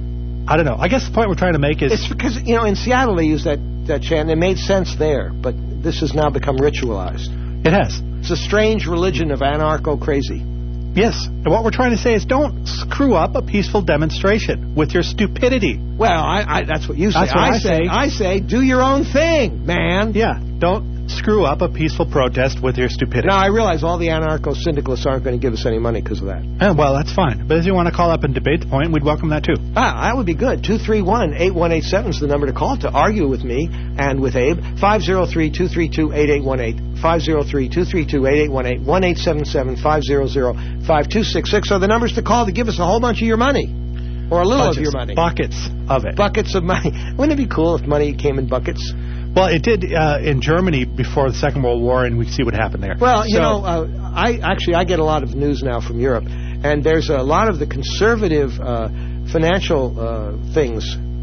I don't know. I guess the point we're trying to make is... It's because, you know, in Seattle they used that, that chant, and it made sense there, but this has now become ritualized. It has. It's a strange religion of anarcho-crazy. Yes. And what we're trying to say is don't screw up a peaceful demonstration with your stupidity. Well, I, I, that's what you say. That's what I, I say. I say, do your own thing, man. Yeah. Don't screw up a peaceful protest with your stupidity. Now, I realize all the anarcho-syndicalists aren't going to give us any money because of that. Oh, well, that's fine. But if you want to call up and debate the point, we'd welcome that, too. Ah, that would be good. two three one, eight one eight seven is the number to call to argue with me and with Abe. five oh three, two three two, eight eight one eight. five oh three, two three two, eight eight one eight. one eight seven seven, five hundred, five two six six are the numbers to call to give us a whole bunch of your money. Or a little Bunches, of your money. Buckets of it. Buckets of money. Wouldn't it be cool if money came in buckets? Well, it did uh, in Germany before the Second World War, and we see what happened there. Well, you so, know, uh, I actually I get a lot of news now from Europe, and there's a lot of the conservative uh, financial uh, things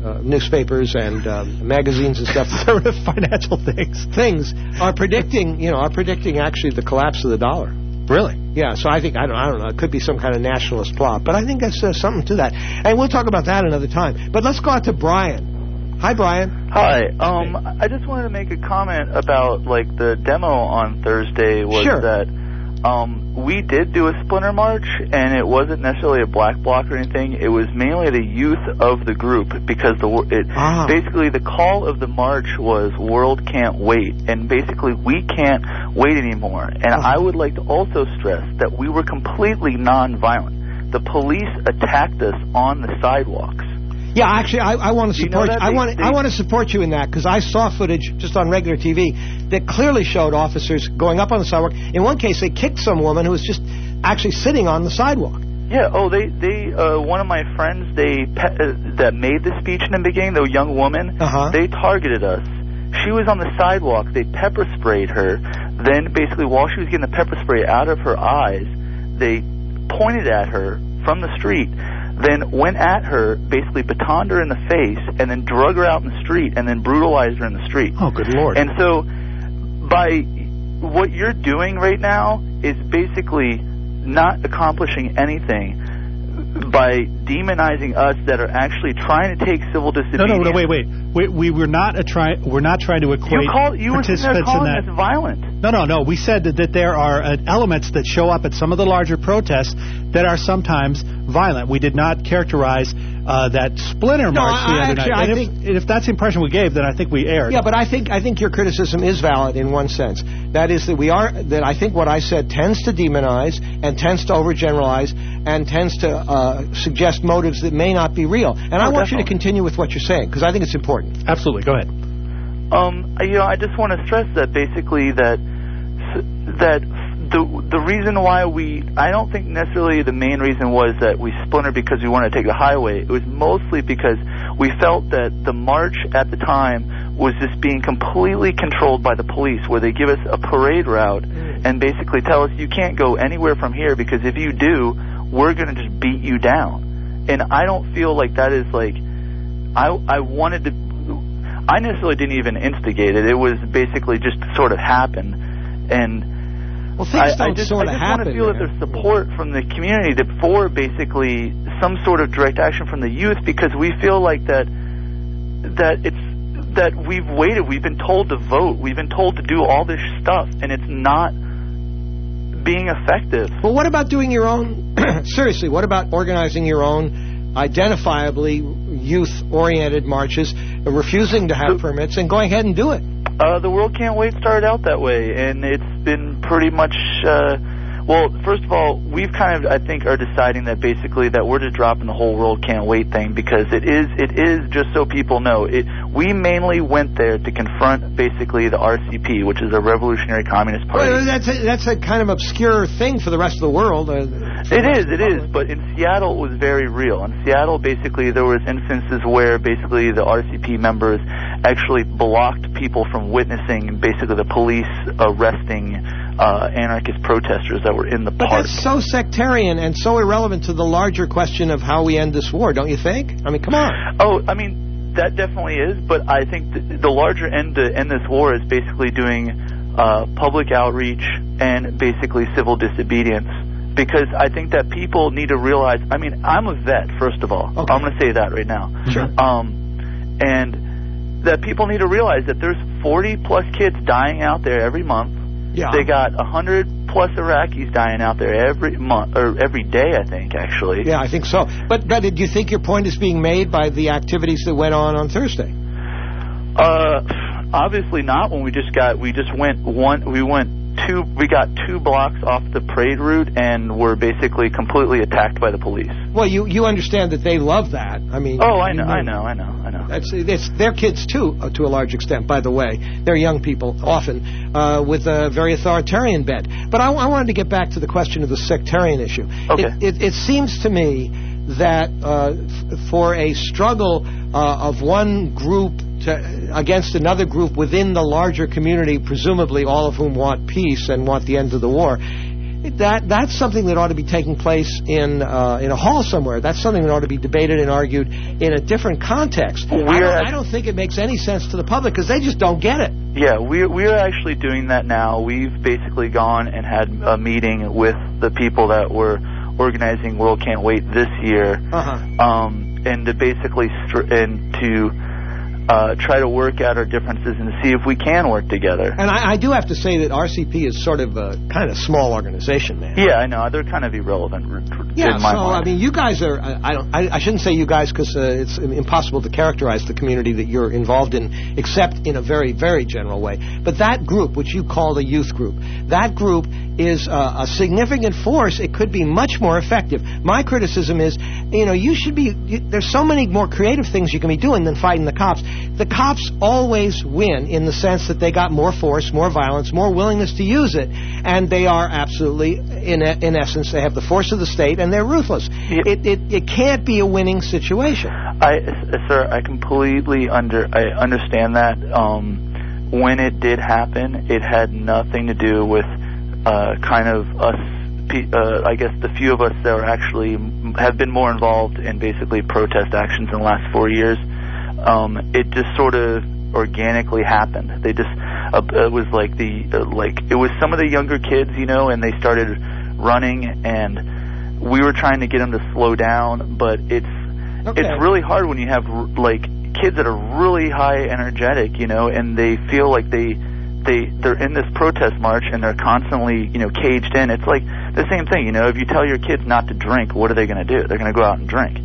uh, newspapers and um, magazines and stuff. Financial things. Things are predicting, you know, are predicting actually the collapse of the dollar. Really? Yeah, so I think, I don't, I don't know, it could be some kind of nationalist plot, but I think that's uh, something to that. And we'll talk about that another time. But let's go out to Brian. Hi, Brian. Hi. Um, I just wanted to make a comment about, like, the demo on Thursday was sure. that um, we did do a splinter march, and it wasn't necessarily a black bloc or anything. It was mainly the youth of the group, because the it ah. basically the call of the march was "World Can't Wait," and basically we can't wait anymore. And uh-huh. I would like to also stress that we were completely nonviolent. The police attacked us on the sidewalks. Yeah, actually, I, I want to support. You know I they, want. They, I want to support you in that, because I saw footage just on regular T V that clearly showed officers going up on the sidewalk. In one case, they kicked some woman who was just actually sitting on the sidewalk. Yeah. Oh, they. They. Uh, one of my friends, they pe- uh, that made the speech in the beginning, the young woman. Uh-huh. They targeted us. She was on the sidewalk. They pepper sprayed her. Then, basically, while she was getting the pepper spray out of her eyes, they pointed at her from the street. Then went at her, basically batoned her in the face, and then drug her out in the street, and then brutalized her in the street. Oh, good Lord. And so, by what you're doing right now is basically not accomplishing anything by demonizing us that are actually trying to take civil disobedience. No, no, no, wait, wait. We, we were not a try. We're not trying to equate you call, you participants were calling in that. us violent. No, no, no. We said that, that there are uh, elements that show up at some of the larger protests that are sometimes violent. We did not characterize uh, that splinter no, march the I, other actually, night. I and think, if, if that's the impression we gave, then I think we erred. Yeah, but I think I think your criticism is valid in one sense. That is that we are that I think what I said tends to demonize and tends to overgeneralize and tends to uh, suggest motives that may not be real. And oh, I want definitely. you to continue with what you're saying, because I think it's important. Absolutely. Go ahead. Um, you know, I just want to stress that basically that that the the reason why we I don't think necessarily the main reason was that we splintered because we wanted to take the highway. It was mostly because we felt that the march at the time was just being completely controlled by the police, where they give us a parade route and basically tell us you can't go anywhere from here, because if you do, we're going to just beat you down. And I don't feel like that is like I I wanted to. I necessarily didn't even instigate it. It was basically just sort of happened, and well, things I, don't I just, sort I of just want to feel man. that there's support from the community to, for basically some sort of direct action from the youth, because we feel like that that it's that we've waited, we've been told to vote, we've been told to do all this stuff, and it's not being effective. Well, what about doing your own? Seriously, what about organizing your own identifiably youth-oriented marches, uh, refusing to have permits, and going ahead and do it? Uh, the World Can't Wait started out that way, and it's been pretty much, uh, well, first of all, we've kind of, I think, are deciding that basically that we're just dropping the whole World Can't Wait thing, because it is, it is just so people know. It, we mainly went there to confront basically the R C P, which is a Revolutionary Communist Party. Well, that's a, that's a kind of obscure thing for the rest of the world. Uh, it is, it is, but in Seattle it was very real. In Seattle, basically, there was instances where basically the R C P members actually blocked people from witnessing basically the police arresting uh, anarchist protesters that were in the but park. But that's so sectarian and so irrelevant to the larger question of how we end this war, don't you think? I mean, come on. Oh, I mean, that definitely is, but I think th- the larger end to end this war is basically doing uh, public outreach and basically civil disobedience. Because I think that people need to realize, I mean, I'm a vet, first of all. Okay. I'm going to say that right now. Sure. Um, and that people need to realize that there's forty plus kids dying out there every month. Yeah. They got one hundred plus Iraqis dying out there every month, or every day, I think, actually. Yeah, I think so. But, but do you think your point is being made by the activities that went on on Thursday? Uh, obviously not. When we just got, we just went one, we went two, we got two blocks off the parade route and were basically completely attacked by the police. Well, you you understand that they love that. I mean, oh, I know, I know, I know, I know. That's it's their kids too, uh, to a large extent. By the way, they're young people often uh, with a very authoritarian bent. But I, I wanted to get back to the question of the sectarian issue. Okay. It, it, it seems to me that uh, f- for a struggle uh, of one group to, against another group within the larger community, presumably all of whom want peace and want the end of the war, that that's something that ought to be taking place in uh, in a hall somewhere. That's something that ought to be debated and argued in a different context. I don't, I don't think it makes any sense to the public because they just don't get it. Yeah, we're, we're actually doing that now. We've basically gone and had a meeting with the people that were organizing World Can't Wait this year, uh-huh. um, and to basically str- and to uh, try to work out our differences and to see if we can work together. And I, I do have to say that R C P is sort of a kind of small organization, man. Yeah, I know. They're kind of irrelevant yeah, in my so, mind. I mean, you guys are, I don't, I, I shouldn't say you guys because uh, it's impossible to characterize the community that you're involved in, except in a very, very general way. But that group, which you called a youth group, that group is uh, a significant force. It could be much more effective. My criticism is, you know, you should be, you, there's so many more creative things you can be doing than fighting the cops. The cops always win in the sense that they got more force, more violence, more willingness to use it, and they are absolutely, in in essence, they have the force of the state, and they're ruthless. Yeah. It, it it can't be a winning situation. I, sir, I completely under I understand that. Um, when it did happen, it had nothing to do with uh, kind of us. Uh, I guess the few of us that are actually have been more involved in basically protest actions in the last four years. Um, it just sort of organically happened. They just uh, it was like the uh, like it was some of the younger kids, you know, and they started running, and we were trying to get them to slow down, but it's okay. It's really hard when you have like kids that are really high energetic, you know, and they feel like they they they're in this protest march and they're constantly, you know, caged in. It's like the same thing, you know. If you tell your kids not to drink, what are they going to do? They're going to go out and drink.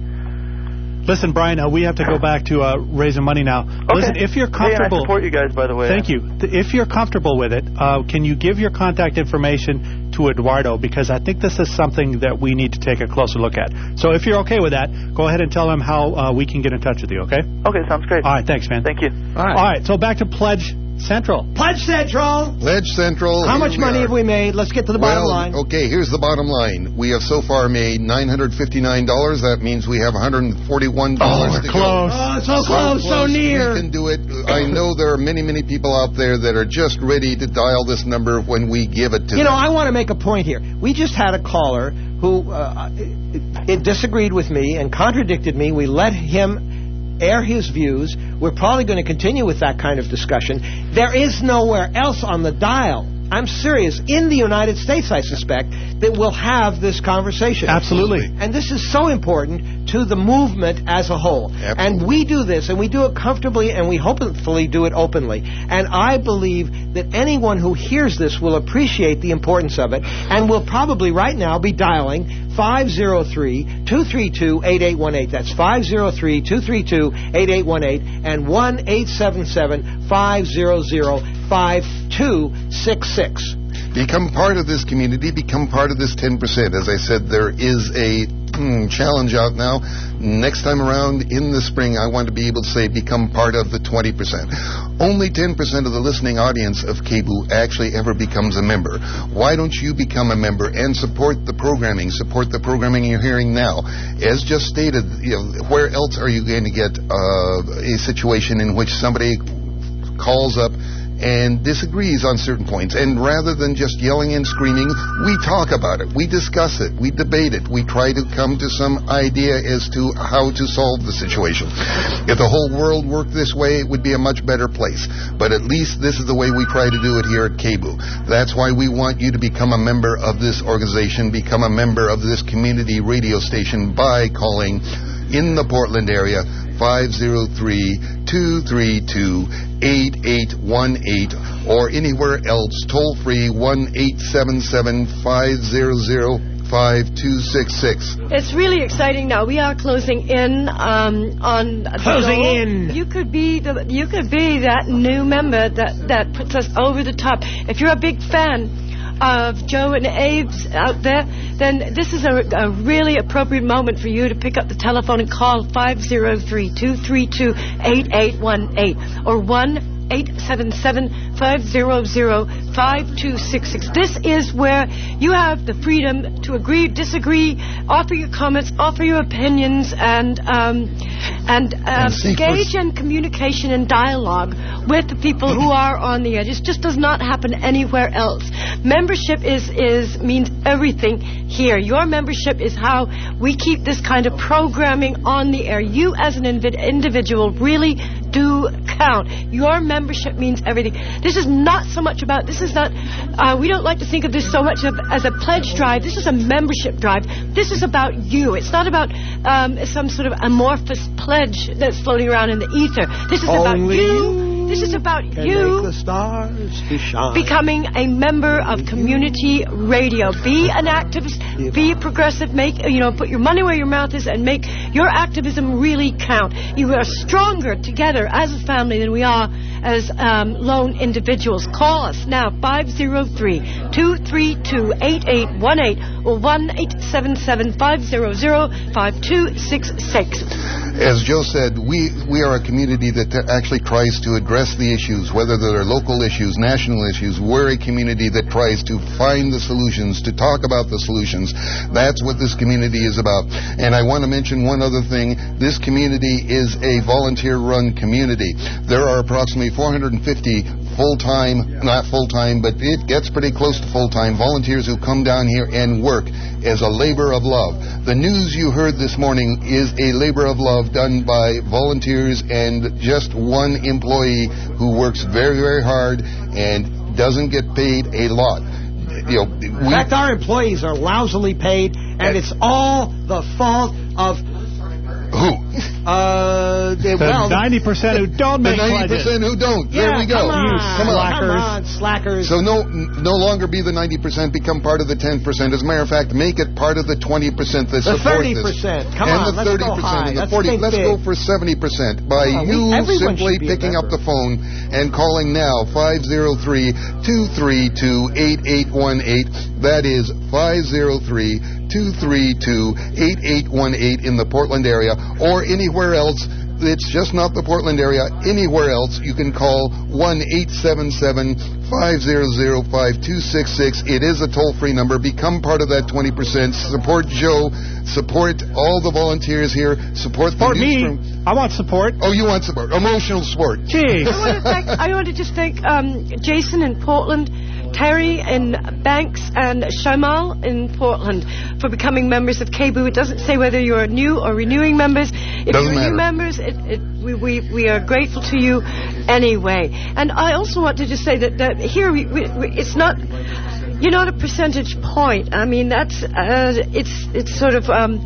Listen, Brian, uh, we have to go back to uh, raising money now. Okay. Listen, if you're comfortable... Hey, I support you guys, by the way. Thank you. If you're comfortable with it, uh, can you give your contact information to Eduardo? Because I think this is something that we need to take a closer look at. So if you're okay with that, go ahead and tell him how uh, we can get in touch with you, okay? Okay, sounds great. All right, thanks, man. Thank you. All right. All right, so back to Pledge Central. Pledge Central. Pledge Central. How much money have we made? Let's get to the well, bottom line. Okay, here's the bottom line. We have so far made nine hundred fifty-nine dollars. That means we have one hundred forty-one dollars oh, we're to close. go. Oh, so, so close, so near. We can do it. I know there are many, many people out there that are just ready to dial this number when we give it to you them. You know, I want to make a point here. We just had a caller who uh, it, it disagreed with me and contradicted me. We let him air his views. We're probably going to continue with that kind of discussion. There is nowhere else on the dial, I'm serious, in the United States, I suspect, that will have this conversation. Absolutely. And this is so important to the movement as a whole. Absolutely. And we do this, and we do it comfortably, and we hopefully do it openly. And I believe that anyone who hears this will appreciate the importance of it, and will probably right now be dialing five oh three, two three two, eight eight one eight. That's five oh three, two three two, eight eight one eight and one eight seven seven, five hundred, five two six six. Become part of this community. Become part of this ten percent. As I said, there is a mm, challenge out now. Next time around in the spring, I want to be able to say become part of the twenty percent. Only ten percent of the listening audience of K B O actually ever becomes a member. Why don't you become a member and support the programming? Support the programming you're hearing now. As just stated, you know, where else are you going to get uh, a situation in which somebody calls up and disagrees on certain points, and rather than just yelling and screaming, we talk about it, we discuss it, we debate it, we try to come to some idea as to how to solve the situation. If the whole world worked this way, it would be a much better place, but at least this is the way we try to do it here at K B O. That's why we want you to become a member of this organization, become a member of this community radio station by calling in the Portland area five oh three, two three two, eight eight one eight or anywhere else toll free one eight seven seven, five hundred, five two six six. It's really exciting now. We are closing in um, on closing in. You could be the you could be that new member that that puts us over the top. If you're a big fan of Joe and Abe's out there, then this is a, a really appropriate moment for you to pick up the telephone and call five oh three, two three two, eight eight one eight or one eight seven seven, five hundred, five two six six. This is where you have the freedom to agree, disagree, offer your comments, offer your opinions, and um, and uh, engage in communication and dialogue with the people who are on the air. It just does not happen anywhere else. Membership is, is means everything here. Your membership is how we keep this kind of programming on the air. You as an invi- individual really do count. Your membership means everything. This is not so much about, this is not, uh, we don't like to think of this so much of, as a pledge drive. This is a membership drive. This is about you. It's not about um, some sort of amorphous pledge that's floating around in the ether. This is Only about you. This is about can you make the stars to shine. Becoming a member of community radio. Be an activist. Be progressive. Make, you know, put your money where your mouth is and make your activism really count. You are stronger together as a family than we are as um, lone individuals. Call us now, five oh three, two three two, eight eight one eight or one eight seven seven, five hundred, five two six six. As Joe said, we, we are a community that actually tries to address the issues, whether they're local issues, national issues. We're a community that tries to find the solutions, to talk about the solutions. That's what this community is about. And I want to mention one other thing. This community is a volunteer-run community. There are approximately four hundred fifty full-time, not full-time, but it gets pretty close to full-time volunteers who come down here and work as a labor of love. The news you heard this morning is a labor of love done by volunteers and just one employee who works very, very hard and doesn't get paid a lot. You know, in fact, our employees are lousily paid, and it's all the fault of who? Uh, they, the well, ninety percent who don't make the ninety percent who don't. Yeah, there we go. Come on, come on. slackers. Come on, slackers. So no, no longer be the ninety percent. Become part of the ten percent. As a matter of fact, make it part of the twenty percent that the support thirty percent. this. Come and on, the let's thirty go percent high. and the Let's forty. Let's big. go for seventy percent by oh, you we, simply picking up the phone and calling now five oh three, two three two, eight eight one eight. That is five oh three, two three two, eight eight one eight in the Portland area or anywhere else. It's just not the Portland area. Anywhere else, you can call one eight seven seven, five hundred, five two six six. It is a toll-free number. Become part of that twenty percent. Support Joe. Support all the volunteers here. Support, support the me. Newsroom. I want support. Oh, you want support. Emotional support. Jeez. I want to thank, I want to just thank um, Jason in Portland, Terry in Banks, and Shamal in Portland for becoming members of K B O O. It doesn't say whether you're new or renewing members. If Doesn't you're matter. new members, it, it, we, we, we are grateful to you anyway. And I also want to just say that, that here we, we, we, it's not... You're not a percentage point. I mean, that's... Uh, it's, it's sort of... Um,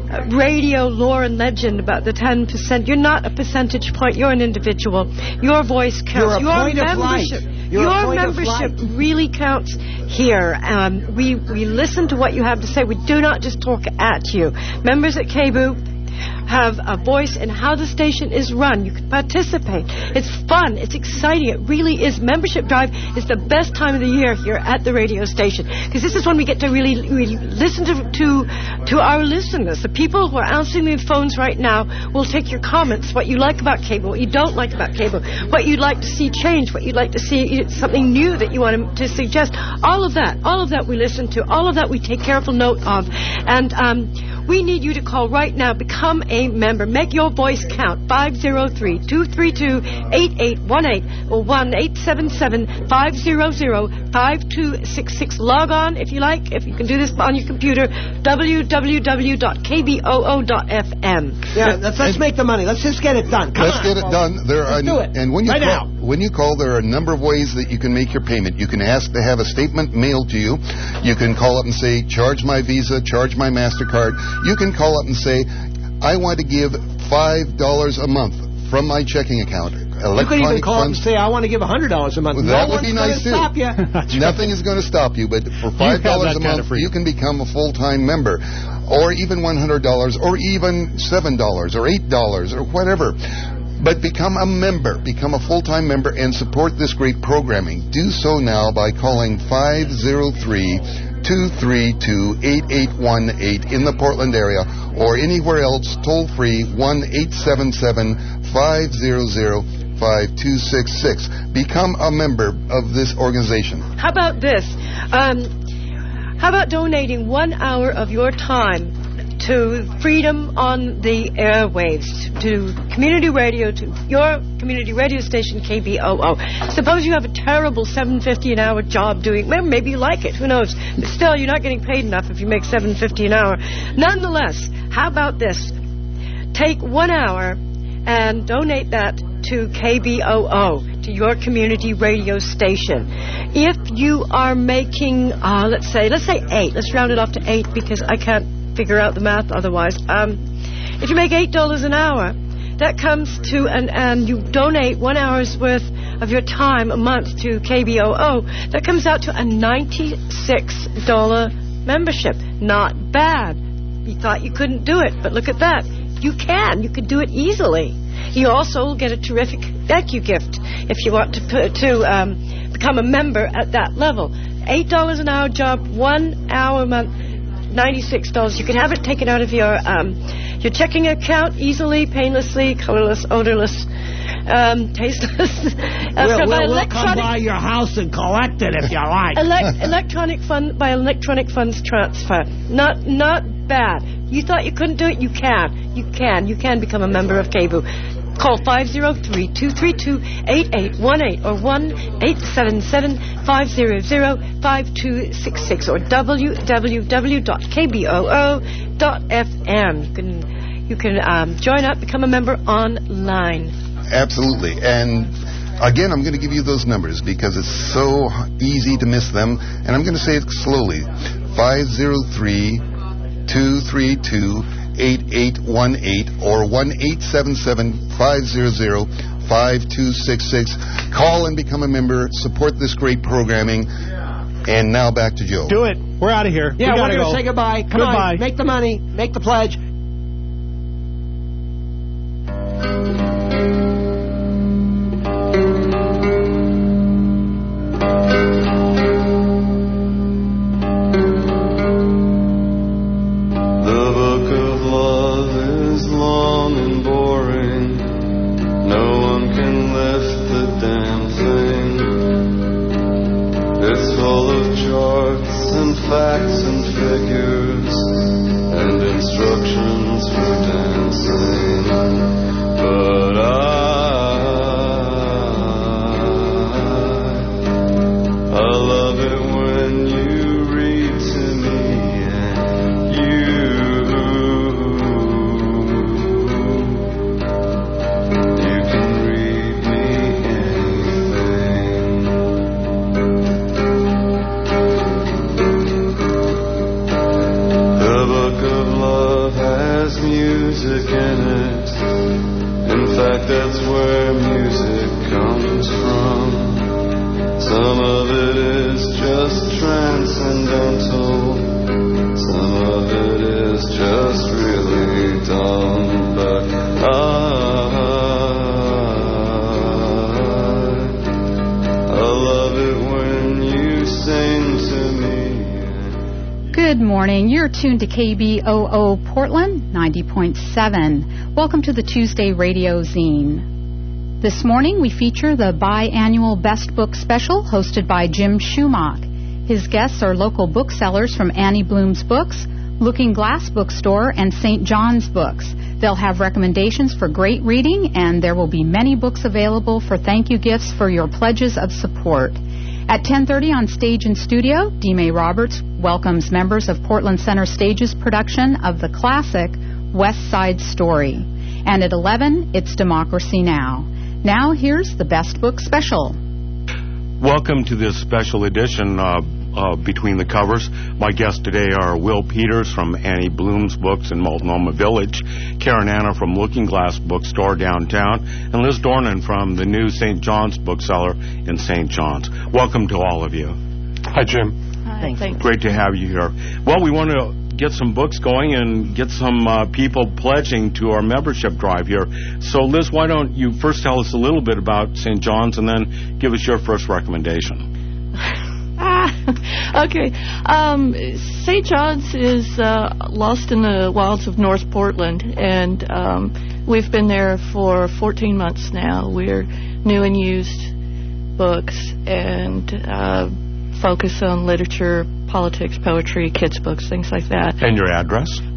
radio lore and legend about the ten percent. You're not a percentage point. You're an individual. Your voice counts. You're a Your point of membership. light. You're Your a point of membership light. really counts here. Um, we we listen to what you have to say. We do not just talk at you. Members at K B O O have a voice in how the station is run. You can participate. It's fun. It's exciting. It really is. Membership Drive is the best time of the year here at the radio station because this is when we get to really, really listen to, to to our listeners. The people who are answering the phones right now will take your comments, what you like about cable, what you don't like about cable, what you'd like to see change, what you'd like to see, something new that you want to suggest. All of that, all of that we listen to. All of that we take careful note of. And um, we need you to call right now. Become a member. Make your voice count. five oh three, two three two, eight eight one eight or one eight seven seven, five hundred, five two six six. Log on if you like. If you can do this on your computer, w w w dot k b o o dot f m. Yeah, let's, let's make the money. Let's just get it done. Come Let's on, get it folks. done. There Let's are, do it. And when you right call, now. when you call, there are a number of ways that you can make your payment. You can ask to have a statement mailed to you. You can call up and say, charge my Visa, charge my MasterCard. You can call up and say, I want to give five dollars a month from my checking account. You could even call up and say, I want to give one hundred dollars a month. Well, no that would be one's nice, gonna too. Stop you. Nothing is going to stop you, but for five dollars a month, you can become a full-time member, or even one hundred dollars, or even seven dollars, or eight dollars, or whatever. But become a member, become a full-time member, and support this great programming. Do so now by calling five oh three, two three two, eight eight one eight in the Portland area, or anywhere else, toll-free, one eight seven seven, five hundred, five two six six. Become a member of this organization. How about this? Um, how about donating one hour of your time to freedom on the airwaves, to community radio, to your community radio station, K B O O. Suppose you have a terrible seven fifty an hour job doing, well, maybe you like it, who knows? But still, you're not getting paid enough if you make seven fifty an hour. Nonetheless, how about this? Take one hour and donate that to K B O O, to your community radio station. If you are making, uh, let's say, let's say eight. Let's round it off to eight because I can't figure out the math otherwise. Um, if you make eight dollars an hour, that comes to, and, and you donate one hour's worth of your time a month to K B O O, that comes out to a ninety-six dollars membership. Not bad. You thought you couldn't do it, but look at that. You can. You could do it easily. You also will get a terrific thank you gift if you want to put, to um, become a member at that level. eight dollars an hour job, one hour a month, ninety-six dollars. You can have it taken out of your um, your checking account easily, painlessly, colorless, odorless, um, tasteless. Uh, we'll, we'll, we'll come by your house and collect it if you like. Elec- electronic fund by electronic funds transfer. Not not bad. You thought you couldn't do it? You can. You can. You can become a member of K B O O. Call five oh three, two three two, eight eight one eight or one eight seven seven, five hundred, five two six six or w w w dot k b o o dot f m. You can, you can um, join up, become a member online. Absolutely. And again, I'm going to give you those numbers because it's so easy to miss them. And I'm going to say it slowly. five oh three, two three two, eight eight one eight or one eight seven seven, five hundred, five two six six. Call and become a member. Support this great programming. And now back to Joe. Do it. We're out of here. Yeah, we we're going to go. say goodbye. Come goodbye. on. Make the money. Make the pledge. Facts and figures and instructions for dancing, but I, I love it when you read to me and you, you can read me anything. Music in it. In fact, that's where music comes from. Some of it is just transcendental. Some of it is just really dumb. But I, I love it when you sing to me. Good morning. You're tuned to K B O O Portland, ninety point seven. Welcome to the Tuesday Radio Zine. This morning we feature the biannual Best Book Special hosted by Jim Schumack. His guests are local booksellers from Annie Bloom's Books, Looking Glass Bookstore, and Saint John's Books. They'll have recommendations for great reading, and there will be many books available for thank you gifts for your pledges of support. At ten thirty on Stage and Studio, D. May Roberts welcomes members of Portland Center Stage's production of the classic West Side Story. And at eleven, it's Democracy Now! Now, here's the Best Book Special. Welcome to this special edition uh, uh, Between the Covers. My guests today are Will Peters from Annie Bloom's Books in Multnomah Village, Karen Anna from Looking Glass Bookstore downtown, and Liz Dornan from the new Saint John's Bookseller in Saint John's. Welcome to all of you. Hi, Jim. Hi, thanks. Great to have you here. Well, we want to get some books going and get some uh, people pledging to our membership drive here. So, Liz, why don't you first tell us a little bit about Saint John's and then give us your first recommendation. Ah, okay. Um, Saint John's is uh, lost in the wilds of North Portland, and um, we've been there for fourteen months now. We're new and used books and uh, focus on literature, politics, poetry, kids' books, things like that. And your address?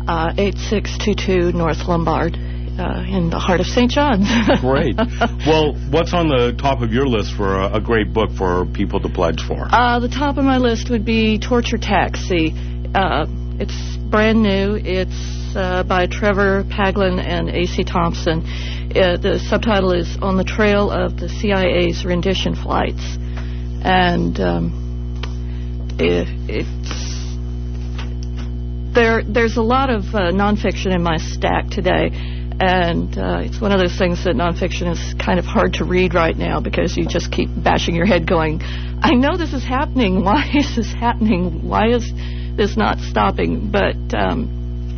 uh, eight six two two North Lombard uh, in the heart of Saint John's. Great. Well, what's on the top of your list for a, a great book for people to pledge for? Uh, the top of my list would be Torture Taxi. Uh, it's brand new. It's uh, by Trevor Paglin and A C Thompson. Uh, the subtitle is On the Trail of the C I A's Rendition Flights. And um, it, it's there. There's a lot of uh, nonfiction in my stack today, and uh, it's one of those things that nonfiction is kind of hard to read right now because you just keep bashing your head going, I know this is happening. Why is this happening? Why is this not stopping? But um,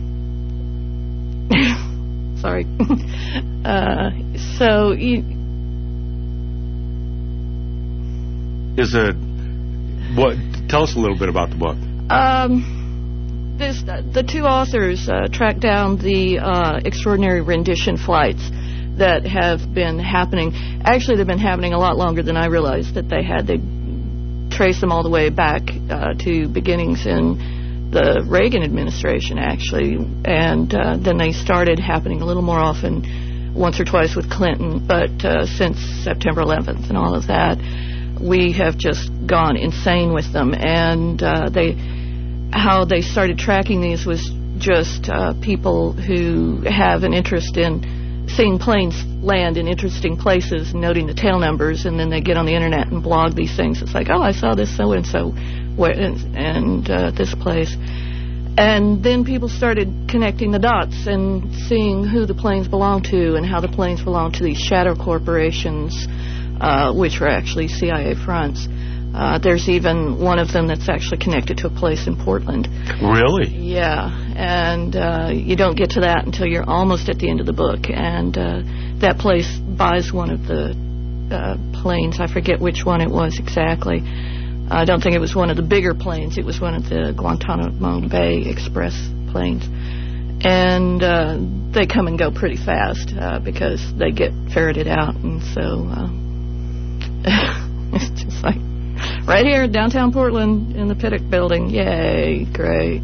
sorry. uh, so you, is it what? Tell us a little bit about the book. Um. This, the two authors uh, tracked down the uh, extraordinary rendition flights that have been happening. Actually, they've been happening a lot longer than I realized that they had. They traced them all the way back uh, to beginnings in the Reagan administration, actually. And uh, then they started happening a little more often, once or twice with Clinton. But uh, since September eleventh and all of that, we have just gone insane with them. And uh, they... how they started tracking these was just uh, people who have an interest in seeing planes land in interesting places, noting the tail numbers, and then they get on the internet and blog these things. It's like, oh, I saw this so-and-so and, and uh, this place. And then people started connecting the dots and seeing who the planes belong to and how the planes belong to these shadow corporations, uh, which were actually C I A fronts. Uh, there's even one of them that's actually connected to a place in Portland. Really? Yeah, and uh, you don't get to that until you're almost at the end of the book. And uh, that place buys one of the uh, planes. I forget which one it was exactly. I don't think it was one of the bigger planes. It was one of the Guantanamo Bay Express planes. And uh, they come and go pretty fast uh, because they get ferreted out. And so uh, it's just like... right here, downtown Portland, in the Pittock building. Yay, great.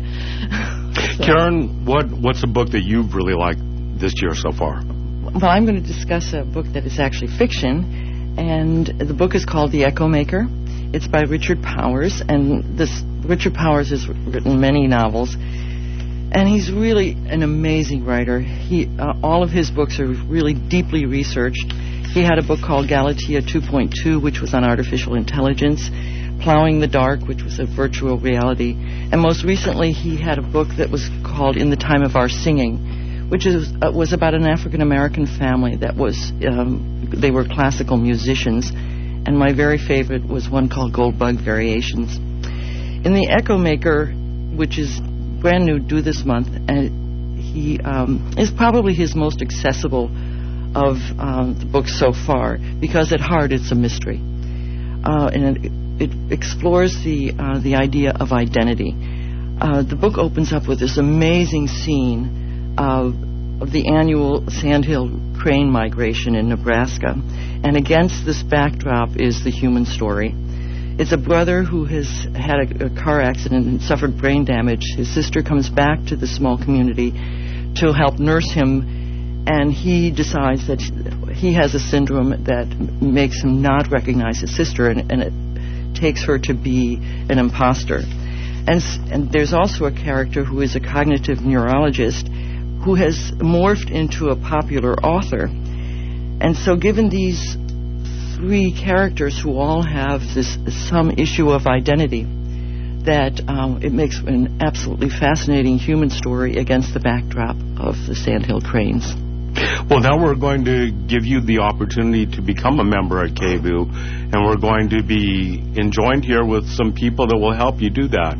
So. Karen, what what's a book that you've really liked this year so far? Well, I'm going to discuss a book that is actually fiction, and the book is called The Echo Maker. It's by Richard Powers, and this Richard Powers has written many novels, and he's really an amazing writer. He uh, all of his books are really deeply researched. He had a book called Galatea two point two, which was on artificial intelligence, Plowing the Dark, which was a virtual reality, and most recently he had a book that was called In the Time of Our Singing, which is, uh, was about an African-American family that was, um, they were classical musicians, and my very favorite was one called Goldbug Variations. In The Echo Maker, which is brand new, due this month, and he um, is probably his most accessible of um, the book so far, because at heart it's a mystery. Uh, and it, it explores the uh, the idea of identity. Uh, the book opens up with this amazing scene of, of the annual sandhill crane migration in Nebraska. And against this backdrop is the human story. It's a brother who has had a, a car accident and suffered brain damage. His sister comes back to the small community to help nurse him, and he decides that he has a syndrome that makes him not recognize his sister, and, and it takes her to be an imposter. And, and there's also a character who is a cognitive neurologist who has morphed into a popular author. And so given these three characters who all have this some issue of identity, that um, it makes an absolutely fascinating human story against the backdrop of the Sandhill Cranes. Well, now we're going to give you the opportunity to become a member at K B U, and we're going to be enjoined here with some people that will help you do that.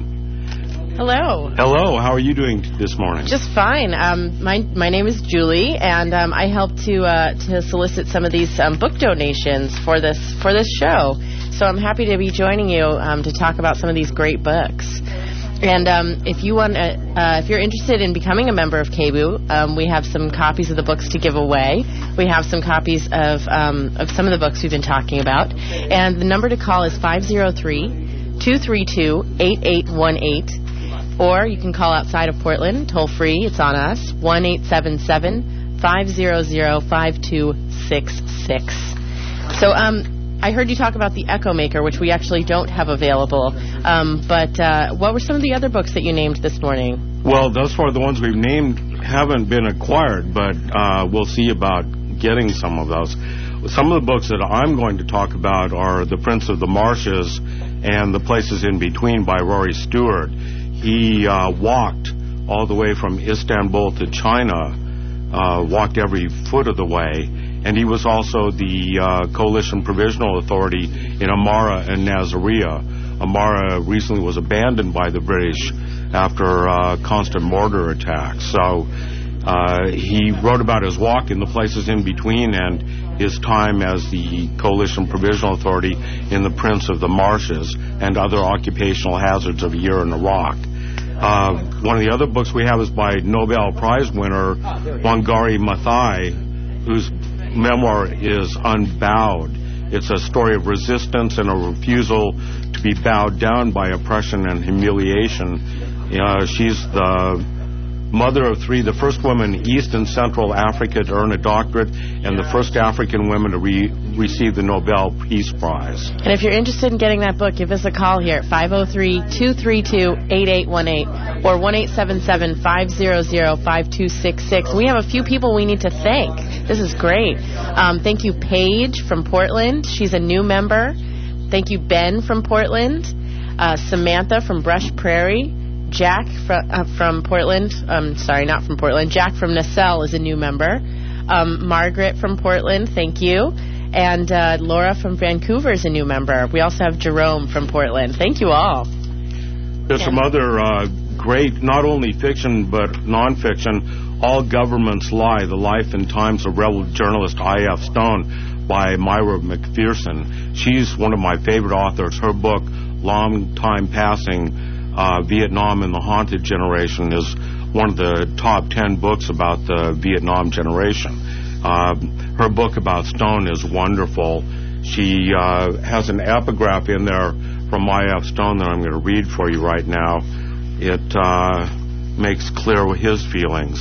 Hello. Hello. How are you doing this morning? Just fine. Um, my my name is Julie, and um, I help to uh, to solicit some of these um, book donations for this for this show. So I'm happy to be joining you um, to talk about some of these great books. And um, if you want, uh, uh, if you're interested in becoming a member of K B U, um, we have some copies of the books to give away. We have some copies of um, of some of the books we've been talking about. And the number to call is five oh three, two three two, eight eight one eight. Or you can call outside of Portland, toll free. It's on us, one eight seven seven, five hundred, five two six six. So, um... I heard you talk about the Echo Maker, which we actually don't have available. Um, but uh, what were some of the other books that you named this morning? Well, thus far the ones we've named haven't been acquired, but uh, we'll see about getting some of those. Some of the books that I'm going to talk about are The Prince of the Marshes and The Places in Between by Rory Stewart. He uh, walked all the way from Istanbul to China, uh, walked every foot of the way. And he was also the uh, Coalition Provisional Authority in Amara and Nasiriyah. Amara recently was abandoned by the British after uh, constant mortar attacks. So uh, he wrote about his walk in the places in between and his time as the Coalition Provisional Authority in the Prince of the Marshes and other occupational hazards of a year in Iraq. Uh, one of the other books we have is by Nobel Prize winner Wangari Maathai, whose memoir is Unbowed. It's a story of resistance and a refusal to be bowed down by oppression and humiliation. Uh, she's the mother of three, the first woman in East and Central Africa to earn a doctorate, and the first African woman to re receive the Nobel Peace Prize. And if you're interested in getting that book, give us a call here at five oh three, two three two, eight eight one eight or one eight seven seven, five hundred, five two six six. We have a few people we need to thank. This is great. Um, thank you, Paige from Portland. She's a new member. Thank you, Ben from Portland. Uh, Samantha from Brush Prairie. Jack from, uh, from Portland. Um, sorry, not from Portland. Jack from Nacelle is a new member. Um, Margaret from Portland, thank you. And uh, Laura from Vancouver is a new member. We also have Jerome from Portland. Thank you all. There's yeah. some other uh, great, not only fiction, but nonfiction. All Governments Lie, The Life and Times of Rebel Journalist I F Stone by Myra McPherson. She's one of my favorite authors. Her book, Long Time Passing, Uh, Vietnam and the Haunted Generation, is one of the top ten books about the Vietnam generation. Uh, her book about Stone is wonderful. She uh, has an epigraph in there from I F Stone that I'm going to read for you right now. It uh, makes clear his feelings.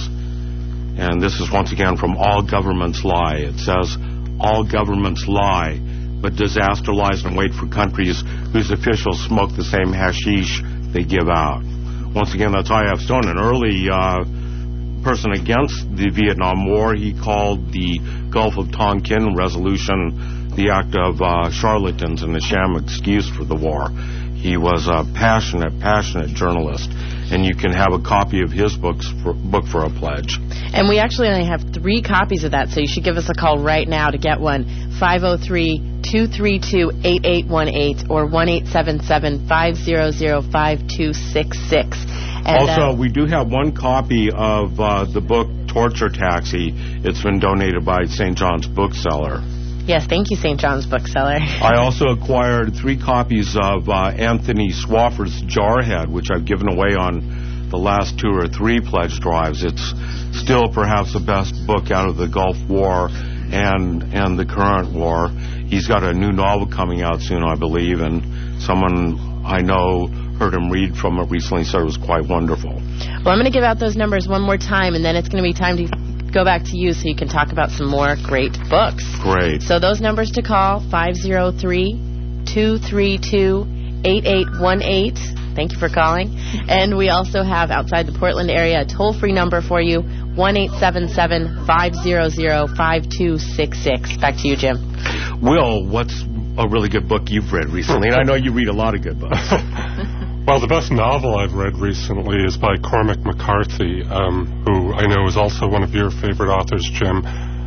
And this is once again from All Governments Lie. It says, all governments lie, but disaster lies in wait for countries whose officials smoke the same hashish they give out. Once again, that's I F Stone, an early uh, person against the Vietnam War. He called the Gulf of Tonkin resolution the act of uh, charlatans and a sham excuse for the war. He was a passionate, passionate journalist, and you can have a copy of his books for, book for a pledge. And we actually only have three copies of that, so you should give us a call right now to get one. five oh three, two three two, eight eight one eight or one eight seven seven, five hundred, five two six six. And, also, uh, we do have one copy of uh, the book Torture Taxi. It's been donated by Saint John's Bookseller. Yes, thank you, Saint John's Bookseller. I also acquired three copies of uh, Anthony Swafford's Jarhead, which I've given away on the last two or three pledge drives. It's still perhaps the best book out of the Gulf War and and the current war. He's got a new novel coming out soon, I believe, and someone I know heard him read from it recently, said it was quite wonderful. Well, I'm going to give out those numbers one more time, and then it's going to be time to go back to you so you can talk about some more great books. Great. So those numbers to call, five oh three, two three two, eight eight one eight. Thank you for calling. And we also have, outside the Portland area, a toll-free number for you, one eight seven seven, five hundred, five two six six. Back to you, Jim. Will, what's a really good book you've read recently? And I know you read a lot of good books. Well, the best novel I've read recently is by Cormac McCarthy, um, who I know is also one of your favorite authors, Jim.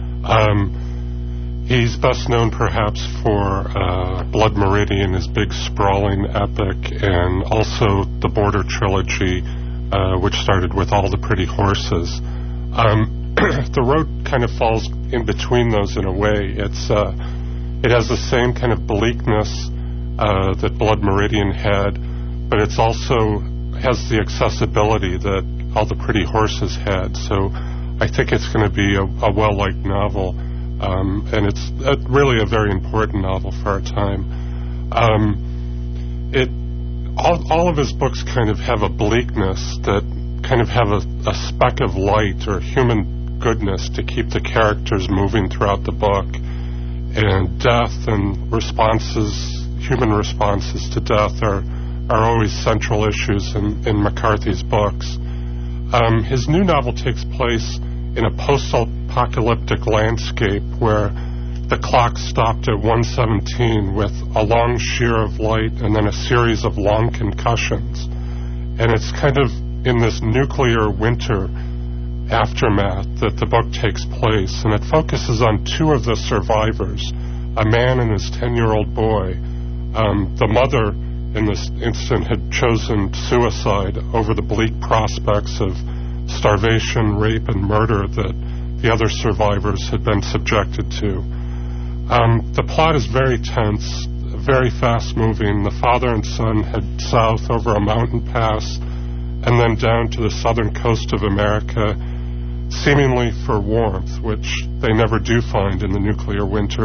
Um, he's best known perhaps for uh, Blood Meridian, his big sprawling epic, and also the Border Trilogy, uh, which started with All the Pretty Horses. Um, the road kind of falls in between those in a way. It's uh, it has the same kind of bleakness uh, that Blood Meridian had, but it's also has the accessibility that All the Pretty Horses had. So I think it's going to be a, a well-liked novel, um, and it's a, really a very important novel for our time. Um, it all, all of his books kind of have a bleakness that kind of have a, a speck of light or human goodness to keep the characters moving throughout the book. And death and responses, human responses to death are, are always central issues in, in McCarthy's books. Um, his new novel takes place in a post-apocalyptic landscape where the clock stopped at one seventeen with a long sheer of light and then a series of long concussions. And it's kind of in this nuclear winter aftermath that the book takes place, and it focuses on two of the survivors, a man and his ten-year-old boy. Um, the mother, in this instant, had chosen suicide over the bleak prospects of starvation, rape, and murder that the other survivors had been subjected to. Um, the plot is very tense, very fast-moving. The father and son head south over a mountain pass and then down to the southern coast of America, seemingly for warmth, which they never do find in the nuclear winter,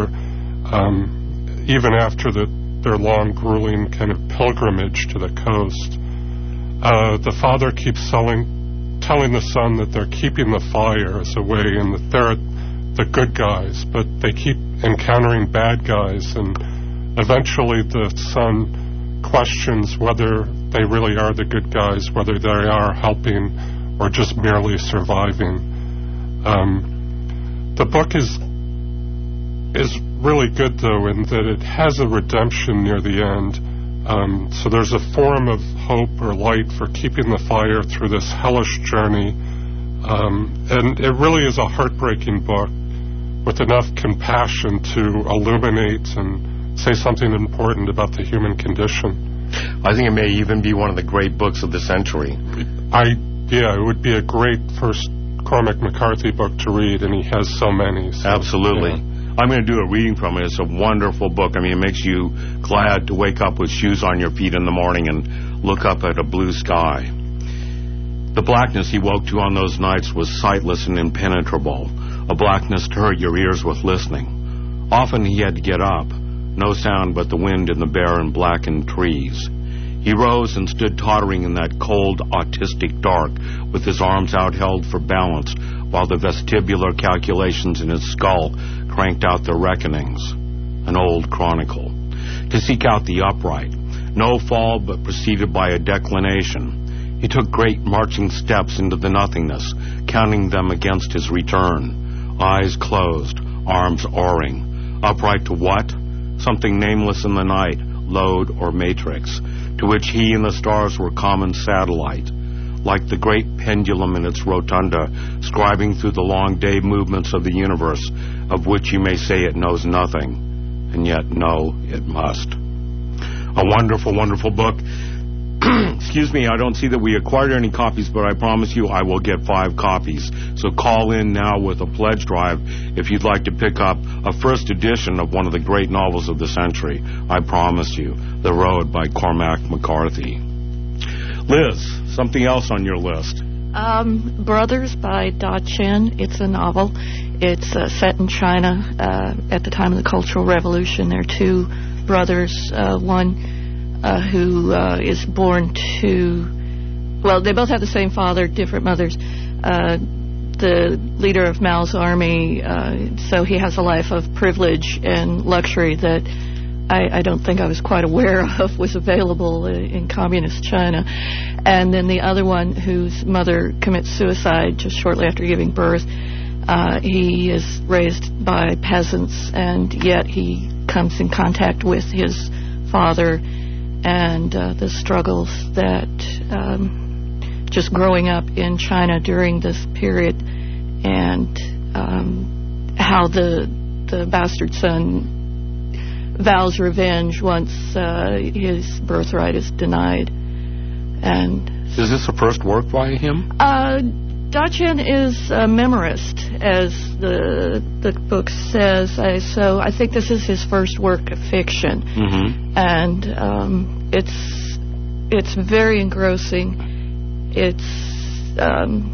um, even after the, their long, grueling kind of pilgrimage to the coast. Uh, the father keeps selling, telling the son that they're keeping the fire as a way, and that they're the good guys, but they keep encountering bad guys, and eventually the son questions whether they really are the good guys, whether they are helping or just merely surviving. Um, the book is is really good, though, in that it has a redemption near the end. Um, so there's a form of hope or light for keeping the fire through this hellish journey. Um, and it really is a heartbreaking book with enough compassion to illuminate and say something important about the human condition. I think it may even be one of the great books of the century. I, yeah, it would be a great first Cormac McCarthy book to read, and he has so many. So, Absolutely. Yeah. I'm going to do a reading from it. It's a wonderful book. I mean, it makes you glad to wake up with shoes on your feet in the morning and look up at a blue sky. The blackness he woke to on those nights was sightless and impenetrable, a blackness to hurt your ears with listening. Often he had to get up, no sound but the wind in the barren, blackened trees. He rose and stood tottering in that cold, autistic dark, with his arms outheld for balance, while the vestibular calculations in his skull cranked out their reckonings. An old chronicle. To seek out the upright. No fall, but preceded by a declination. He took great marching steps into the nothingness, counting them against his return. Eyes closed, arms oaring. Upright to what? Something nameless in the night, lode or matrix, to which he and the stars were common satellite. Like the great pendulum in its rotunda, scribing through the long day movements of the universe, of which you may say it knows nothing, and yet know it must. A wonderful, wonderful book. Excuse me, I don't see that we acquired any copies, but I promise you I will get five copies. So call in now with a pledge drive if you'd like to pick up a first edition of one of the great novels of the century. I promise you, The Road by Cormac McCarthy. Liz, something else on your list? Um, Brothers by Da Chen. It's a novel. It's uh, set in China uh, at the time of the Cultural Revolution. There are two brothers, uh, one uh, who uh, is born to, well, they both have the same father, different mothers. Uh, the leader of Mao's army, uh, so he has a life of privilege and luxury that I, I don't think I was quite aware of was available in communist China. And then the other one, whose mother commits suicide just shortly after giving birth, uh, he is raised by peasants, and yet he comes in contact with his father and uh, the struggles that um, just growing up in China during this period, and um, how the the bastard son vows revenge once uh, his birthright is denied. And is this the first work by him? Uh, Da Chen is a memorist, as the the book says. I, so I think this is his first work of fiction, mm-hmm. and um, it's it's very engrossing. It's um,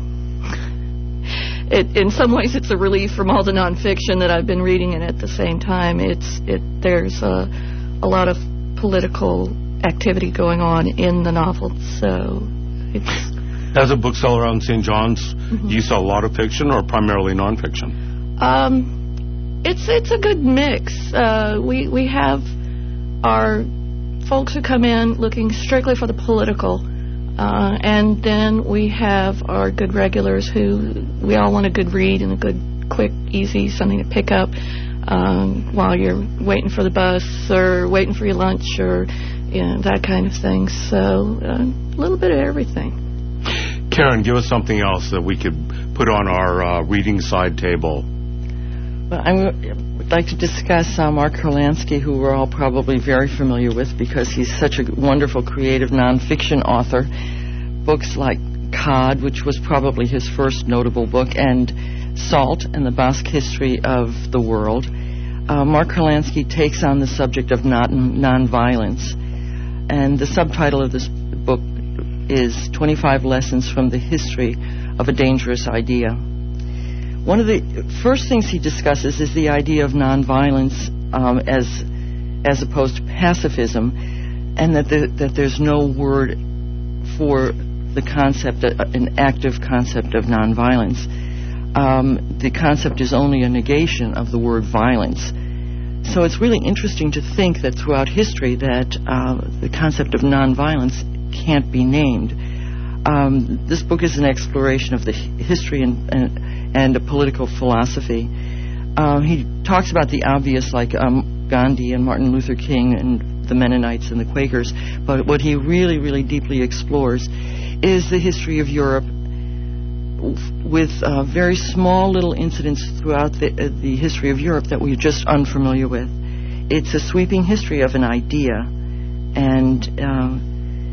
It, in some ways, it's a relief from all the nonfiction that I've been reading, and at the same time, it's it. There's a, a lot of political activity going on in the novel. So it's... As a bookseller on Saint John's, mm-hmm. do you sell a lot of fiction or primarily nonfiction? Um, it's it's a good mix. Uh, we we have our folks who come in looking strictly for the political, uh, and then we have our good regulars who we all want a good read and a good, quick, easy, something to pick up um, while you're waiting for the bus or waiting for your lunch or you know, that kind of thing. So uh, a little bit of everything. Karen, give us something else that we could put on our uh, reading side table. Well, I would like to discuss uh, Mark Kurlansky, who we're all probably very familiar with because he's such a wonderful creative nonfiction author. Books like Cod, which was probably his first notable book, and Salt and the Basque History of the World. Uh, Mark Kurlansky takes on the subject of non- nonviolence, and the subtitle of this book is twenty-five Lessons from the History of a Dangerous Idea. One of the first things he discusses is the idea of nonviolence um, as as opposed to pacifism, and that the, that there's no word for the concept, uh, an active concept of nonviolence. Um, the concept is only a negation of the word violence. So it's really interesting to think that throughout history that uh, the concept of nonviolence can't be named. Um, this book is an exploration of the history and, and, and a political philosophy. Uh, he talks about the obvious, like um, Gandhi and Martin Luther King and the Mennonites and the Quakers, but what he really, really deeply explores is the history of Europe with uh, very small little incidents throughout the, uh, the history of Europe that we're just unfamiliar with. It's a sweeping history of an idea, and uh,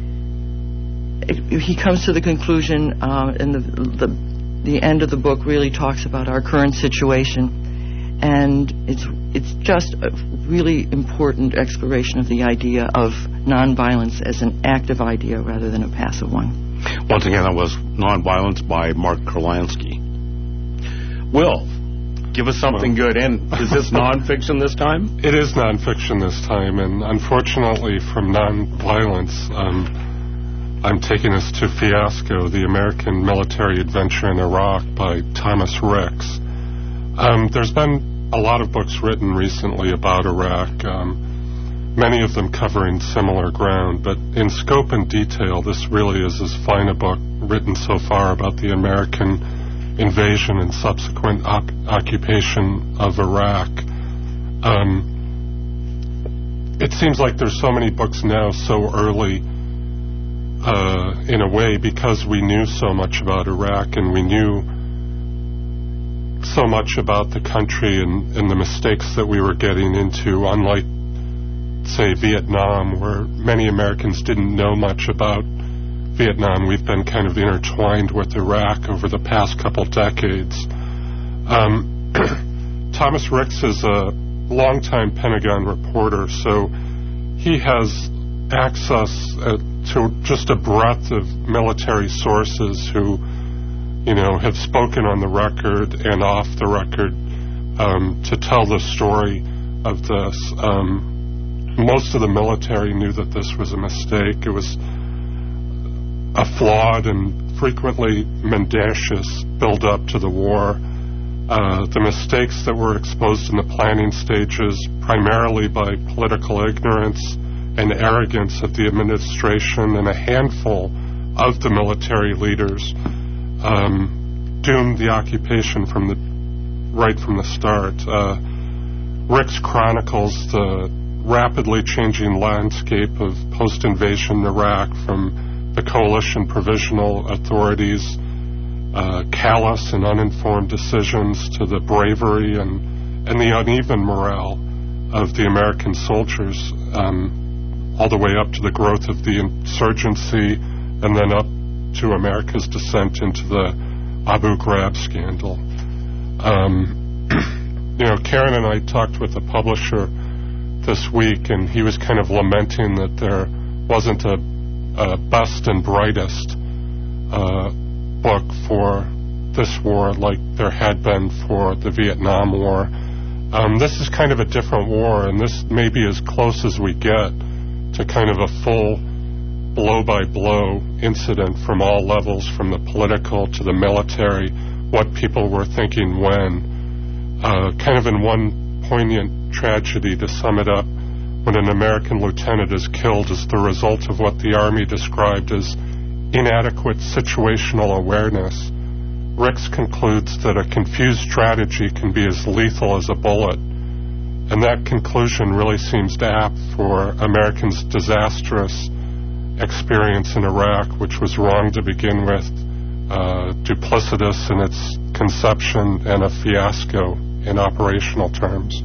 he comes to the conclusion, uh, and the, the the end of the book really talks about our current situation, and it's it's just a really important exploration of the idea of nonviolence as an active idea rather than a passive one. Once again, that was Nonviolence by Mark Kurlansky. Will, give us something good. And is this nonfiction this time? It is nonfiction this time, and unfortunately, from nonviolence, um, I'm taking us to Fiasco, the American Military Adventure in Iraq by Thomas Ricks. Um, there's been a lot of books written recently about Iraq, um, many of them covering similar ground, but in scope and detail, this really is as fine a book written so far about the American invasion and subsequent op- occupation of Iraq. Um, it seems like there's so many books now so early Uh, in a way, because we knew so much about Iraq and we knew so much about the country and, and the mistakes that we were getting into, unlike, say, Vietnam, where many Americans didn't know much about Vietnam. We've been kind of intertwined with Iraq over the past couple decades. Um, Thomas Ricks is a longtime Pentagon reporter, so he has access uh, to just a breadth of military sources who, you know, have spoken on the record and off the record um, to tell the story of this. Um, most of the military knew that this was a mistake. It was a flawed and frequently mendacious build-up to the war. Uh, the mistakes that were exposed in the planning stages, primarily by political ignorance and arrogance of the administration and a handful of the military leaders, um, doomed the occupation from the right from the start. Uh, Ricks chronicles the rapidly changing landscape of post-invasion Iraq, from the coalition provisional authorities' uh, callous and uninformed decisions to the bravery and, and the uneven morale of the American soldiers, um, all the way up to the growth of the insurgency, and then up to America's descent into the Abu Ghraib scandal. Um, you know, Karen and I talked with a publisher this week, and he was kind of lamenting that there wasn't a, a best and brightest uh, book for this war like there had been for the Vietnam War. Um, this is kind of a different war, and this may be as close as we get to kind of a full blow-by-blow incident from all levels, from the political to the military, what people were thinking when. Uh, kind of in one poignant tragedy, to sum it up, when an American lieutenant is killed as the result of what the Army described as inadequate situational awareness, Ricks concludes that a confused strategy can be as lethal as a bullet. And that conclusion really seems to apt for Americans' disastrous experience in Iraq, which was wrong to begin with, uh, duplicitous in its conception, and a fiasco in operational terms.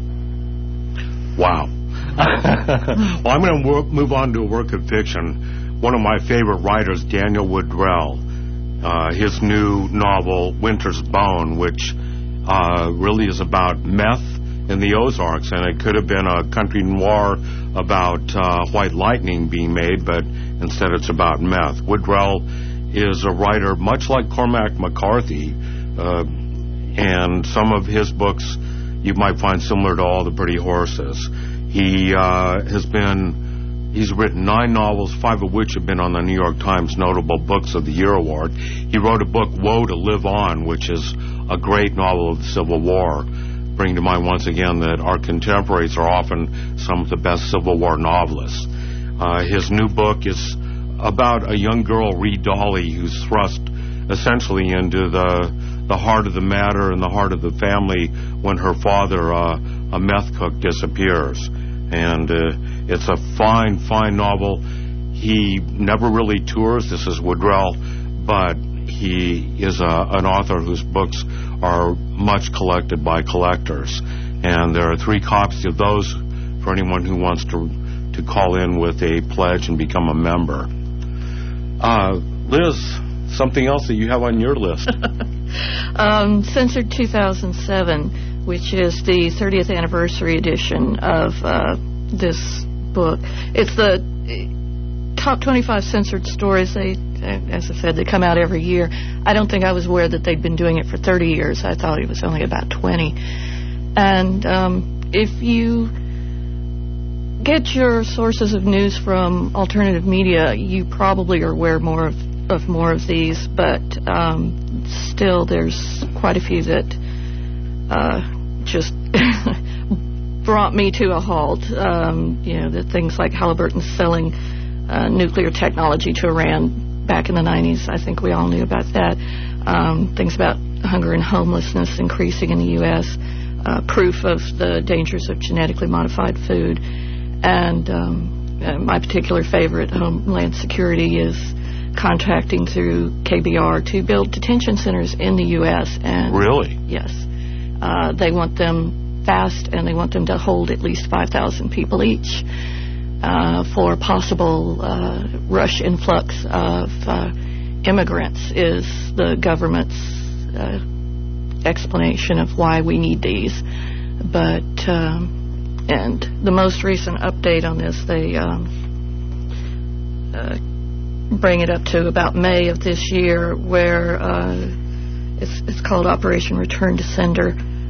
Wow. Well, I'm going to move on to a work of fiction. One of my favorite writers, Daniel Woodrell, uh, his new novel, Winter's Bone, which uh, really is about meth in the Ozarks, and it could have been a country noir about uh, White Lightning being made, but instead it's about meth. Woodrell is a writer much like Cormac McCarthy, uh, and some of his books you might find similar to All the Pretty Horses. He uh, has been, he's written nine novels, five of which have been on the New York Times Notable Books of the Year Award. He wrote a book, Woe to Live On, which is a great novel of the Civil War, bringing to mind once again that our contemporaries are often some of the best Civil War novelists. Uh, his new book is about a young girl, Ree Dolly, who's thrust essentially into the the heart of the matter and the heart of the family when her father, uh, a meth cook, disappears. And uh, it's a fine, fine novel. He never really tours. This is Woodrell, but he is a, an author whose books are much collected by collectors. And there are three copies of those for anyone who wants to to call in with a pledge and become a member. Uh, Liz, something else that you have on your list? um, Censored two thousand seven, which is the thirtieth anniversary edition of uh, this book. It's the top twenty-five censored stories. They, as I said, they come out every year. I don't think I was aware that they'd been doing it for thirty years. I thought it was only about twenty. And um, if you get your sources of news from alternative media, you probably are aware more of, of more of these, but um, still there's quite a few that uh, just brought me to a halt. Um, you know, the things like Halliburton selling uh, nuclear technology to Iran back in the nineties. I think we all knew about that. Um, things about hunger and homelessness increasing in the U S, uh, proof of the dangers of genetically modified food. And um, uh, my particular favorite, Homeland Security, is contracting through K B R to build detention centers in the U S And really? Yes. Uh, they want them fast, and they want them to hold at least five thousand people each uh, for possible uh, rush influx of uh, immigrants is the government's uh, explanation of why we need these. But... Um, And the most recent update on this, they um, uh, bring it up to about May of this year, where uh, it's it's called Operation Return to Sender.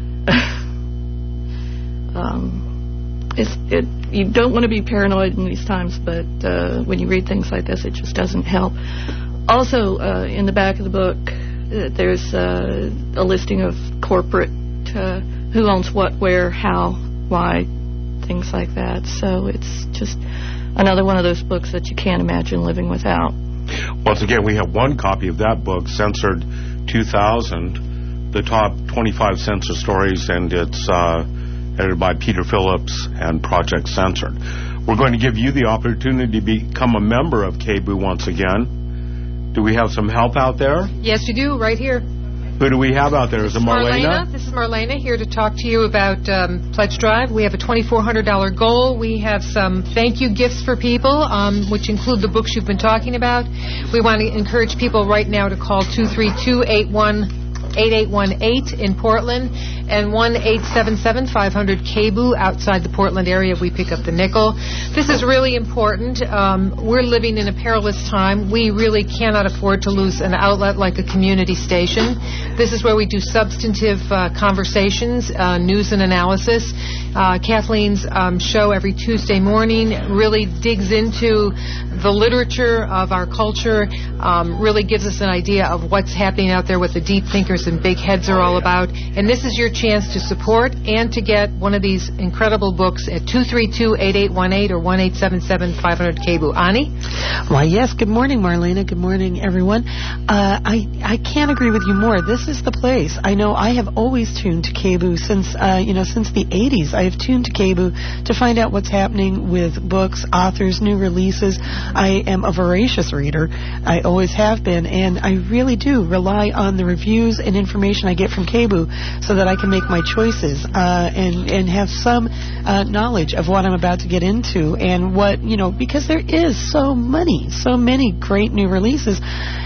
um, it's it you don't want to be paranoid in these times, but uh, when you read things like this, it just doesn't help. Also, uh, in the back of the book, uh, there's uh, a listing of corporate uh, who owns what, where, how, why. Things like that. So it's just another one of those books that you can't imagine living without. Once again, we have one copy of that book, Censored two thousand, the top twenty-five censored stories, and it's uh, edited by Peter Phillips and Project Censored. We're going to give you the opportunity to become a member of K B O O once again. Do we have some help out there? Yes, we do, right here. Who do we have out there? Is it Marlena? Marlena? This is Marlena here to talk to you about um, Pledge Drive. We have a twenty-four hundred dollars goal. We have some thank you gifts for people, um, which include the books you've been talking about. We want to encourage people right now to call two three two, eight one eight eight one eight in Portland and one eight seven seven, five hundred, K B O O outside the Portland area. We pick up the nickel. This is really important. Um, we're living in a perilous time. We really cannot afford to lose an outlet like a community station. This is where we do substantive uh, conversations, uh, news and analysis. Uh, Kathleen's um, show every Tuesday morning really digs into the literature of our culture, um, really gives us an idea of what's happening out there, what the deep thinkers and big heads are all about. And this is your chance to support and to get one of these incredible books at two three two, eight eight one eight or one eight seven seven, five hundred K B U. Ani? Why, yes. Good morning, Marlena. Good morning, everyone. Uh, I, I can't agree with you more. This is the place. I know I have always tuned to K B U since, uh, you know, since the eighties. I have tuned to K B U to find out what's happening with books, authors, new releases. I am a voracious reader. I always have been, and I really do rely on the reviews and information I get from K B U so that I can make my choices uh, and, and have some uh, knowledge of what I'm about to get into and what, you know, because there is so many, so many great new releases.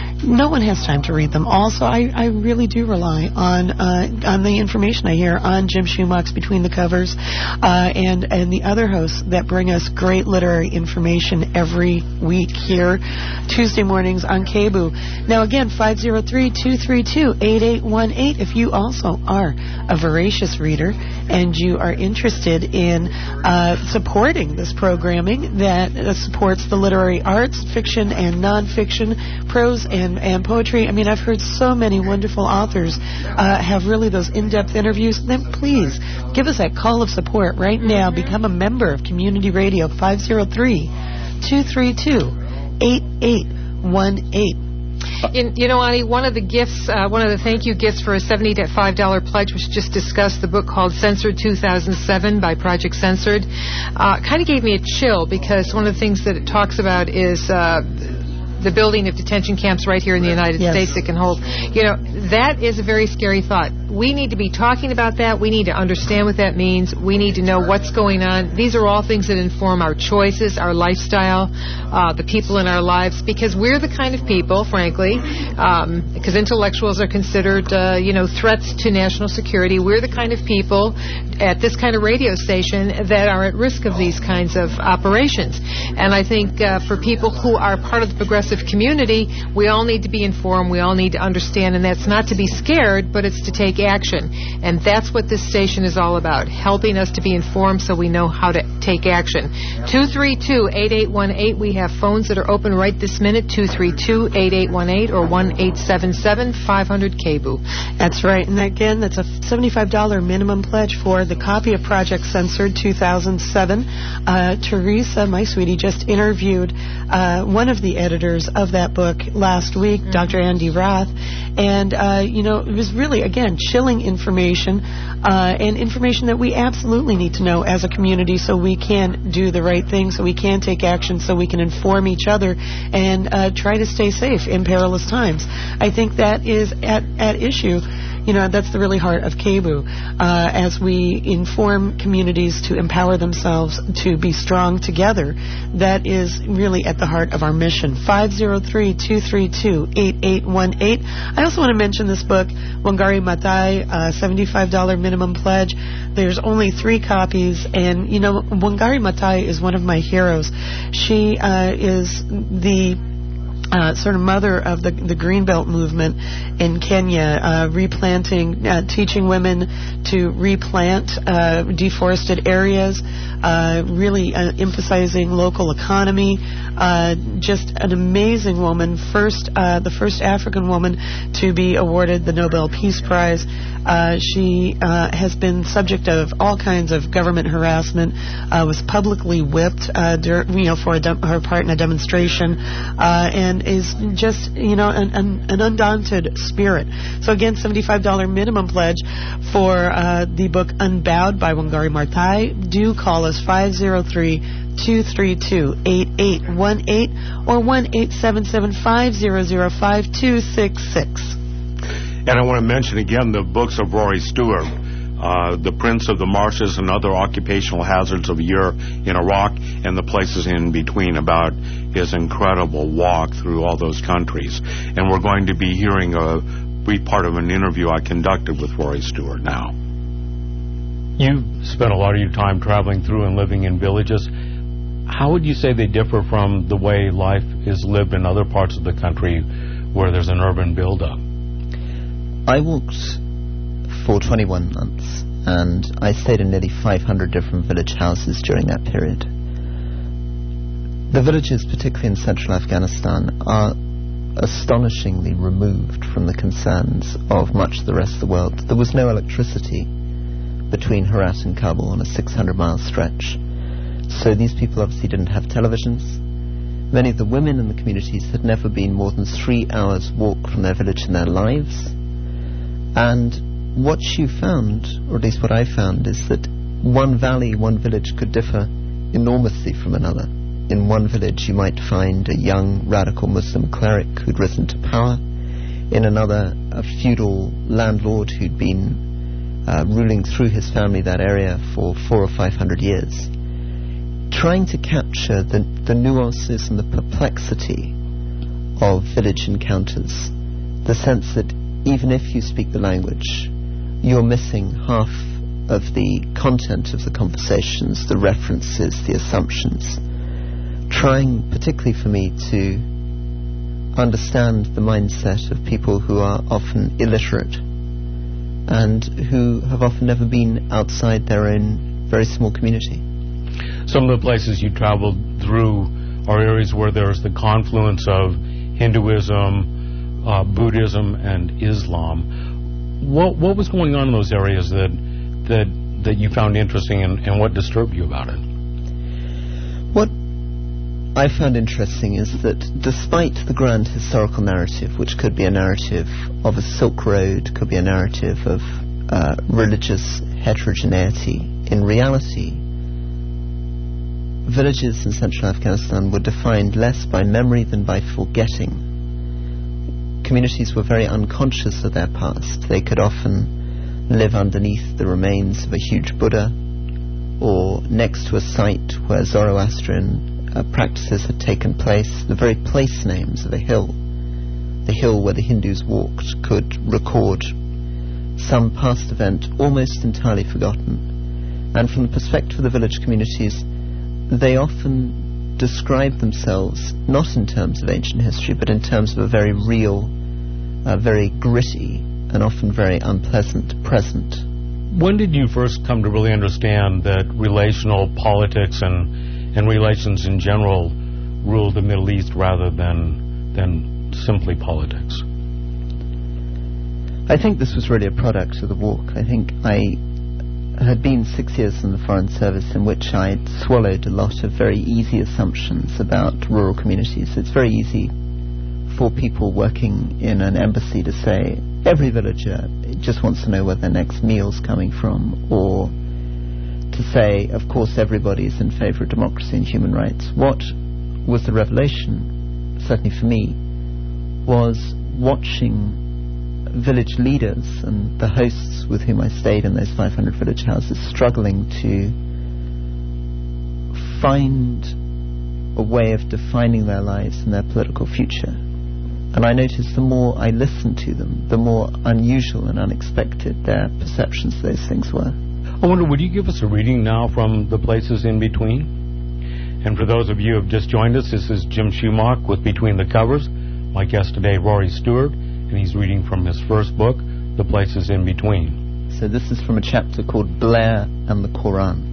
No one has time to read them all, so I, I really do rely on uh, on the information I hear on Jim Schumach's Between the Covers uh, and, and the other hosts that bring us great literary information every week here, Tuesday mornings on K B U. Now, again, five oh three, two three two, eight eight one eight if you also are a voracious reader and you are interested in uh, supporting this programming that uh, supports the literary arts, fiction and nonfiction, prose and And, and poetry. I mean, I've heard so many wonderful authors uh, have really those in-depth interviews. Then please give us that call of support right now. Become a member of Community Radio, five oh three, two three two, eight eight one eight. In, you know, Ani, one of the gifts, uh, one of the thank you gifts for a seventy-five dollars pledge was just discussed, the book called Censored two thousand seven by Project Censored. Uh, kind of gave me a chill because one of the things that it talks about is Uh, the building of detention camps right here in the United yes. States that can hold. You know, that is a very scary thought. We need to be talking about that. We need to understand what that means. We need to know what's going on. These are all things that inform our choices, our lifestyle, uh, the people in our lives, because we're the kind of people, frankly, um, because intellectuals are considered, uh, you know, threats to national security. We're the kind of people at this kind of radio station that are at risk of these kinds of operations. And I think uh, for people who are part of the progressive community, we all need to be informed, we all need to understand, and that's not to be scared, but it's to take action. And that's what this station is all about, helping us to be informed so we know how to take action. two three two, eight eight one eight, we have phones that are open right this minute, two three two, eight eight one eight or one eight seven seven, five hundred K B U. That's right, and again, that's a seventy-five dollars minimum pledge for the copy of Project Censored two thousand seven. Uh, Teresa, my sweetie, just interviewed uh, one of the editors of that book last week, mm-hmm. Doctor Andy Roth, and uh, you know, it was really, again, chilling information uh, and information that we absolutely need to know as a community so we can do the right thing, so we can take action, so we can inform each other and uh, try to stay safe in perilous times. I think that is at, at issue. You know, that's the really heart of K B U, uh, as we inform communities to empower themselves to be strong together. That is really at the heart of our mission. five oh three, two three two, eight eight one eight. I also want to mention this book, Wangari Maathai, uh, seventy-five dollars minimum pledge. There's only three copies, and, you know, Wangari Maathai is one of my heroes. She uh, is the Uh, sort of mother of the the Greenbelt movement in Kenya, uh, replanting, uh, teaching women to replant uh, deforested areas, uh, really uh, emphasizing local economy. Uh, just an amazing woman, first uh, the first African woman to be awarded the Nobel Peace Prize. Uh, she uh, has been subject of all kinds of government harassment, uh, was publicly whipped, uh, dur- you know, for a de- her part in a demonstration, uh, and is just, you know, an, an, an undaunted spirit. So again, seventy-five dollars minimum pledge for uh, the book Unbowed by Wangari Maathai. Do call us five oh three, two three two, eight eight one eight or one eight seven seven, five zero zero, five two six six. And I want to mention again the books of Rory Stewart, uh, The Prince of the Marshes and Other Occupational Hazards of a Year in Iraq, and the places in between, about his incredible walk through all those countries. And we're going to be hearing a brief part of an interview I conducted with Rory Stewart now. You spent a lot of your time traveling through and living in villages. How would you say they differ from the way life is lived in other parts of the country where there's an urban buildup? I walked for twenty-one months and I stayed in nearly five hundred different village houses during that period. The villages, particularly in central Afghanistan, are astonishingly removed from the concerns of much of the rest of the world. There was no electricity between Herat and Kabul on a six hundred mile stretch. So these people obviously didn't have televisions. Many of the women in the communities had never been more than three hours walk from their village in their lives. And what you found, or at least what I found, is that one valley, one village could differ enormously from another. In one village you might find a young radical Muslim cleric who'd risen to power. In another, a feudal landlord who'd been uh, ruling through his family that area for four or five hundred years. Trying to capture the, the nuances and the perplexity of village encounters. The sense that even if you speak the language, you're missing half of the content of the conversations, the references, the assumptions. Trying, particularly for me, to understand the mindset of people who are often illiterate and who have often never been outside their own very small community. Some of the places you traveled through are areas where there's the confluence of Hinduism, uh, Buddhism, and Islam. What what was going on in those areas that that that you found interesting, and, and what disturbed you about it? What I found interesting is that despite the grand historical narrative, which could be a narrative of a Silk Road, could be a narrative of uh, religious heterogeneity, in reality, villages in central Afghanistan were defined less by memory than by forgetting. Communities were very unconscious of their past. They could often live underneath the remains of a huge Buddha or next to a site where Zoroastrian uh, practices had taken place. The very place names of a hill, the hill where the Hindus walked, could record some past event almost entirely forgotten. And from the perspective of the village communities, they often describe themselves not in terms of ancient history, but in terms of a very real, uh, very gritty, and often very unpleasant present. When did you first come to really understand that relational politics and and relations in general rule the Middle East rather than than simply politics? I think this was really a product of the walk. I think I had been six years in the Foreign Service in which I'd swallowed a lot of very easy assumptions about rural communities. It's very easy for people working in an embassy to say every villager just wants to know where their next meal's coming from, or to say, of course, everybody's in favor of democracy and human rights. What was the revelation, certainly for me, was watching village leaders and the hosts with whom I stayed in those five hundred village houses struggling to find a way of defining their lives and their political future. And I noticed the more I listened to them, the more unusual and unexpected their perceptions of those things were. I wonder, would you give us a reading now from The Places in Between? And for those of you who have just joined us, this is Jim Schumacher with Between the Covers. My guest today, Rory Stewart, and he's reading from his first book, The Places in Between. So this is from a chapter called Blair and the Koran.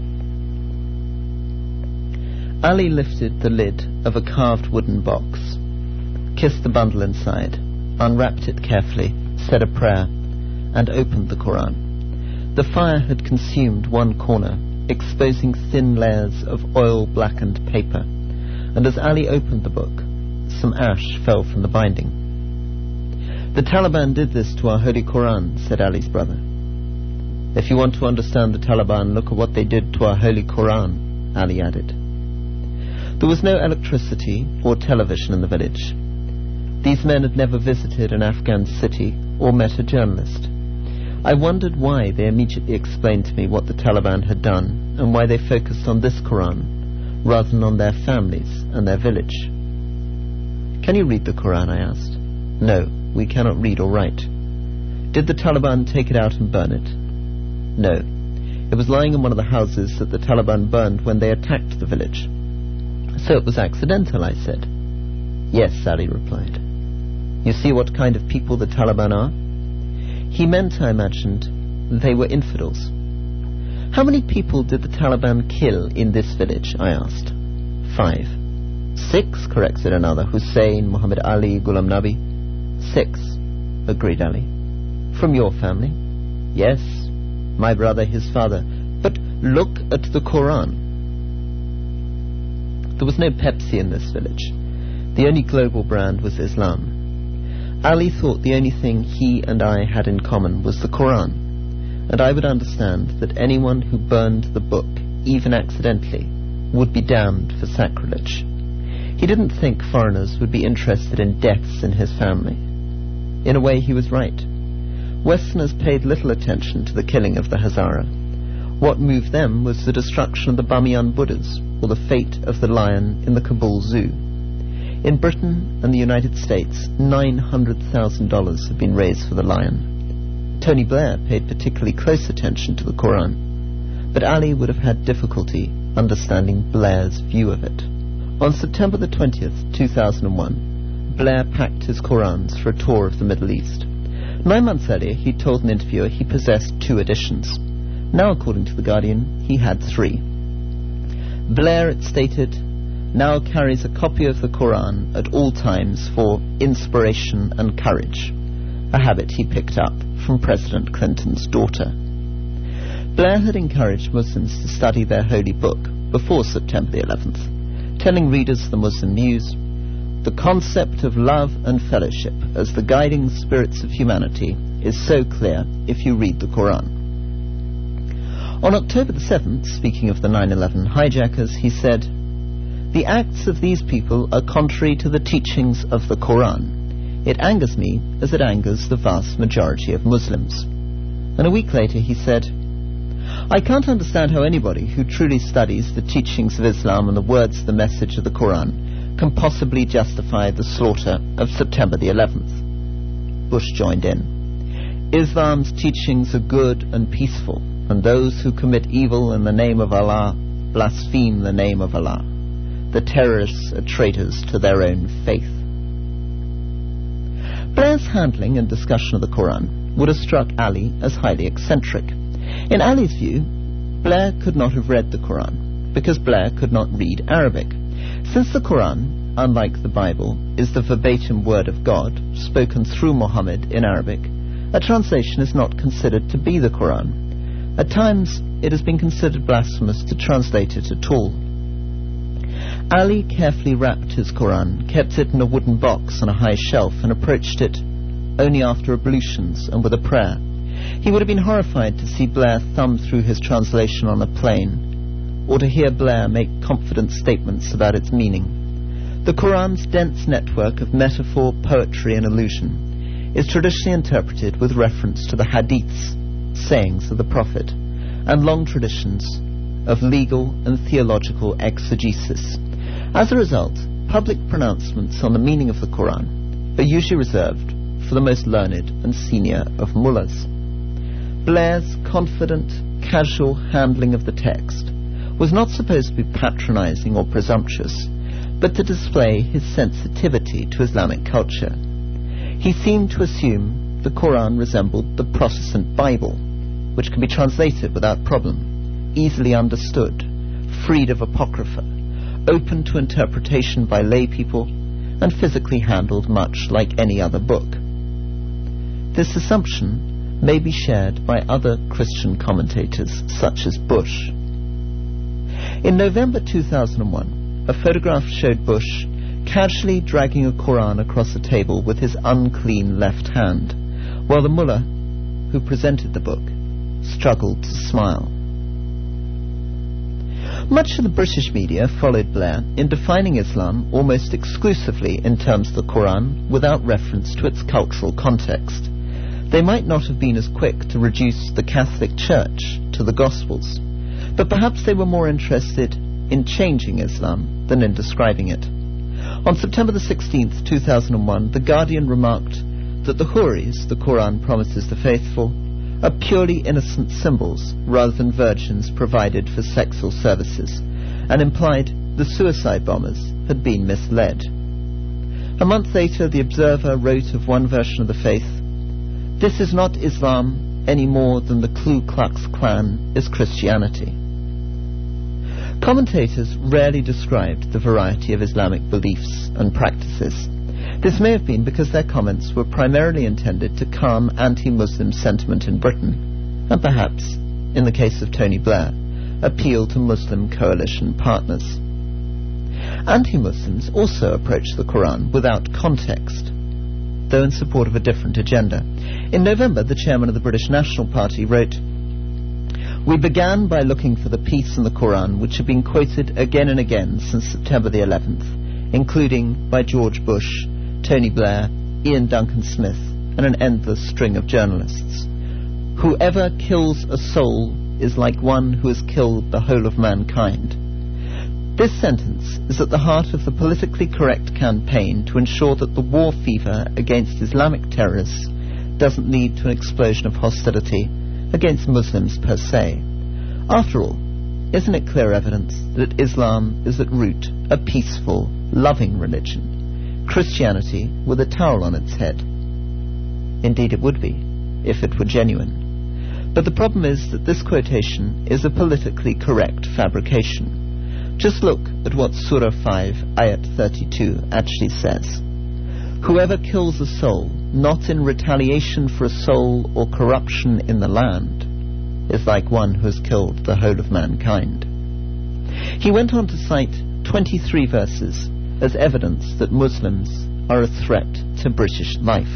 Ali lifted the lid of a carved wooden box, kissed the bundle inside, unwrapped it carefully, said a prayer, and opened the Koran. The fire had consumed one corner, exposing thin layers of oil-blackened paper, and as Ali opened the book, some ash fell from the binding. The Taliban did this to our Holy Koran, said Ali's brother. If you want to understand the Taliban, look at what they did to our Holy Koran, Ali added. There was no electricity or television in the village. These men had never visited an Afghan city or met a journalist. I wondered why they immediately explained to me what the Taliban had done and why they focused on this Koran rather than on their families and their village. Can you read the Koran? I asked. No, we cannot read or write. Did the Taliban take it out and burn it? No. It was lying in one of the houses that the Taliban burned when they attacked the village. So it was accidental, I said. Yes, Ali replied. You see what kind of people the Taliban are? He meant, I imagined, they were infidels. How many people did the Taliban kill in this village? I asked. Five. Six, corrected another. Hussein, Muhammad Ali, Ghulam Nabi. Six, agreed Ali. From your family? Yes. My brother, his father. But look at the Quran. There was no Pepsi in this village. The only global brand was Islam. Ali thought the only thing he and I had in common was the Quran, and I would understand that anyone who burned the book, even accidentally, would be damned for sacrilege. He didn't think foreigners would be interested in deaths in his family. In a way, he was right. Westerners paid little attention to the killing of the Hazara. What moved them was the destruction of the Bamiyan Buddhas, or the fate of the lion in the Kabul Zoo. In Britain and the United States, nine hundred thousand dollars have been raised for the lion. Tony Blair paid particularly close attention to the Quran, but Ali would have had difficulty understanding Blair's view of it. On September the twentieth, two thousand one, Blair packed his Qurans for a tour of the Middle East. Nine months earlier, he told an interviewer he possessed two editions. Now, according to The Guardian, he had three. Blair, it stated, now carries a copy of the Quran at all times for inspiration and courage, a habit he picked up from President Clinton's daughter. Blair had encouraged Muslims to study their holy book before September the eleventh, telling readers of the Muslim News, the concept of love and fellowship as the guiding spirits of humanity is so clear if you read the Quran. On October the seventh, speaking of the nine eleven hijackers, he said, the acts of these people are contrary to the teachings of the Quran. It angers me as it angers the vast majority of Muslims. And a week later he said, I can't understand how anybody who truly studies the teachings of Islam and the words of the message of the Quran can possibly justify the slaughter of September the eleventh. Bush joined in. Islam's teachings are good and peaceful, and those who commit evil in the name of Allah blaspheme the name of Allah. The terrorists are traitors to their own faith. Blair's handling and discussion of the Quran would have struck Ali as highly eccentric. In Ali's view, Blair could not have read the Quran, because Blair could not read Arabic. Since the Quran, unlike the Bible, is the verbatim word of God, spoken through Muhammad in Arabic, a translation is not considered to be the Quran. At times, it has been considered blasphemous to translate it at all. Ali carefully wrapped his Quran, kept it in a wooden box on a high shelf, and approached it only after ablutions and with a prayer. He would have been horrified to see Blair thumb through his translation on a plane, or to hear Blair make confident statements about its meaning. The Quran's dense network of metaphor, poetry, and allusion is traditionally interpreted with reference to the hadiths, sayings of the Prophet, and long traditions of legal and theological exegesis. As a result, public pronouncements on the meaning of the Quran are usually reserved for the most learned and senior of mullahs. Blair's confident, casual handling of the text was not supposed to be patronizing or presumptuous, but to display his sensitivity to Islamic culture. He seemed to assume the Quran resembled the Protestant Bible, which can be translated without problem, easily understood, freed of apocrypha, open to interpretation by lay people, and physically handled much like any other book. This assumption may be shared by other Christian commentators such as Bush. In November two thousand one, a photograph showed Bush casually dragging a Quran across a table with his unclean left hand, while the mullah who presented the book struggled to smile. Much of the British media followed Blair in defining Islam almost exclusively in terms of the Quran without reference to its cultural context. They might not have been as quick to reduce the Catholic Church to the Gospels, but perhaps they were more interested in changing Islam than in describing it. On September the sixteenth, two thousand one, The Guardian remarked that the Houris, the Quran promises the faithful, are purely innocent symbols rather than virgins provided for sexual services, and implied the suicide bombers had been misled. A month later, The Observer wrote of one version of the faith, "This is not Islam, any more than the Ku Klux Klan is Christianity. Commentators rarely described the variety of Islamic beliefs and practices. This may have been because their comments were primarily intended to calm anti-Muslim sentiment in Britain, and perhaps, in the case of Tony Blair, appeal to Muslim coalition partners. Anti-Muslims also approached the Quran without context, though in support of a different agenda. In November, the chairman of the British National Party wrote, "We began by looking for the peace in the Quran, which had been quoted again and again since September the eleventh, including by George Bush, Tony Blair, Ian Duncan Smith, and an endless string of journalists. Whoever kills a soul is like one who has killed the whole of mankind." This sentence is at the heart of the politically correct campaign to ensure that the war fever against Islamic terrorists doesn't lead to an explosion of hostility against Muslims per se. After all, isn't it clear evidence that Islam is at root a peaceful, loving religion, Christianity with a towel on its head? Indeed it would be, if it were genuine. But the problem is that this quotation is a politically correct fabrication. Just look at what Surah five, Ayat thirty-two actually says. Whoever kills a soul, not in retaliation for a soul or corruption in the land, is like one who has killed the whole of mankind. He went on to cite twenty-three verses as evidence that Muslims are a threat to British life.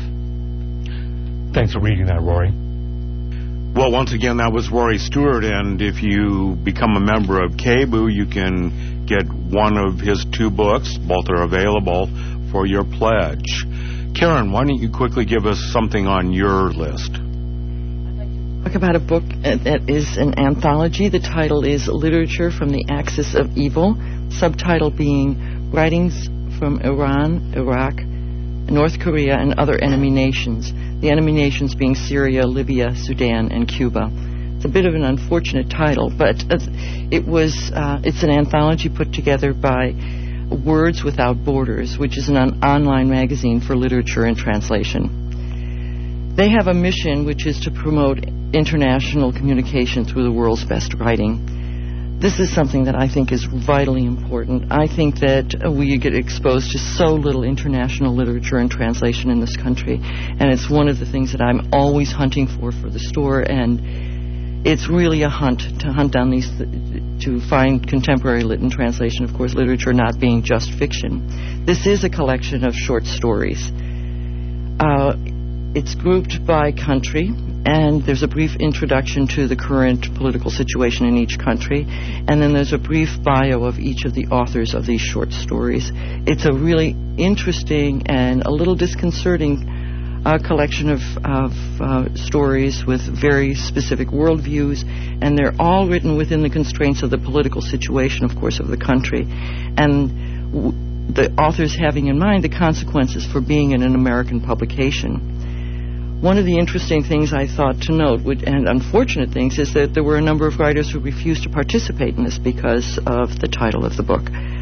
Thanks for reading that, Rory. Well, once again, that was Rory Stewart, and if you become a member of K B U, you can get one of his two books. Both are available for your pledge. Karen, why don't you quickly give us something on your list? Talk about a book that is an anthology. The title is Literature from the Axis of Evil, subtitle being Writings from Iran, Iraq, North Korea, and Other Enemy Nations. The enemy nations being Syria, Libya, Sudan, and Cuba. It's a bit of an unfortunate title, but it was uh, it's an anthology put together by Words Without Borders, which is an on- online magazine for literature and translation. They have a mission which is to promote international communication through the world's best writing. This is something that I think is vitally important. I think that we get exposed to so little international literature and translation in this country, and it's one of the things that I'm always hunting for for the store, and it's really a hunt to hunt down these, th- to find contemporary lit and translation, of course, literature not being just fiction. This is a collection of short stories. Uh, it's grouped by country, and there's a brief introduction to the current political situation in each country, and then there's a brief bio of each of the authors of these short stories. It's a really interesting and a little disconcerting uh, collection of, of uh, stories with very specific worldviews, and they're all written within the constraints of the political situation, of course, of the country, and w- the authors having in mind the consequences for being in an American publication. One of the interesting things I thought to note, and unfortunate things, is that there were a number of writers who refused to participate in this because of the title of the book.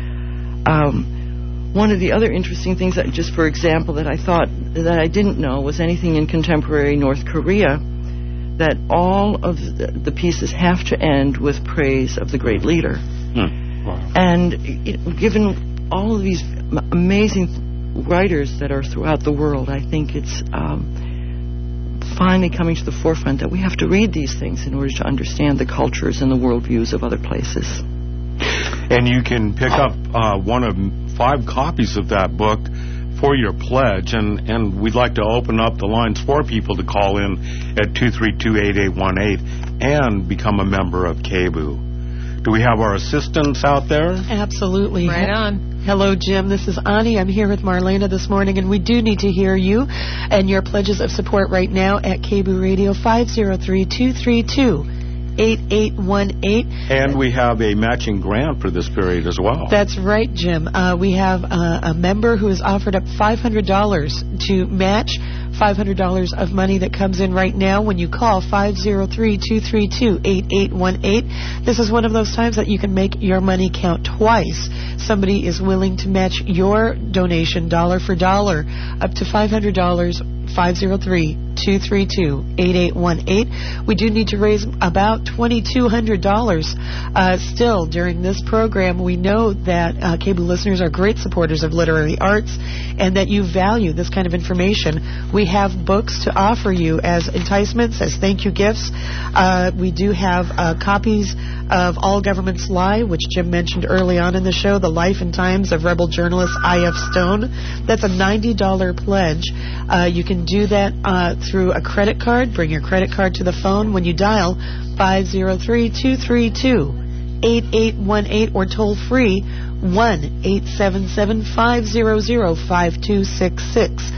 Um, one of the other interesting things, that, just for example, that I thought that I didn't know was anything in contemporary North Korea, that all of the pieces have to end with praise of the great leader. Hmm. Wow. And you know, given all of these amazing writers that are throughout the world, I think it's Um, finally coming to the forefront that we have to read these things in order to understand the cultures and the worldviews of other places. And you can pick up uh, one of five copies of that book for your pledge, and, and we'd like to open up the lines for people to call in at two three two, eight eight one eight and become a member of K B U. Do we have our assistants out there? Absolutely. Right on. Hello, Jim. This is Ani. I'm here with Marlena this morning, and we do need to hear you and your pledges of support right now at K B U Radio, five oh three, two three two, eight eight one eight. And we have a matching grant for this period as well. That's right, Jim. Uh, we have uh, a member who has offered up five hundred dollars to match five hundred dollars of money that comes in right now when you call five oh three, two three two, eight eight one eight. This is one of those times that you can make your money count twice. Somebody is willing to match your donation dollar for dollar up to five hundred dollars. five oh three, two three two, eight eight one eight. We do need to raise about twenty-two hundred dollars uh, still during this program. We know that uh, cable listeners are great supporters of literary arts and that you value this kind of information. We have books to offer you as enticements, as thank you gifts. Uh, we do have uh, copies of All Governments Lie, which Jim mentioned early on in the show, The Life and Times of Rebel Journalist I F Stone. That's a ninety dollars pledge. Uh, you can do that uh, through a credit card. Bring your credit card to the phone when you dial five oh three, two three two, eight eight one eight or toll free one eight seven seven, five hundred, five two six six.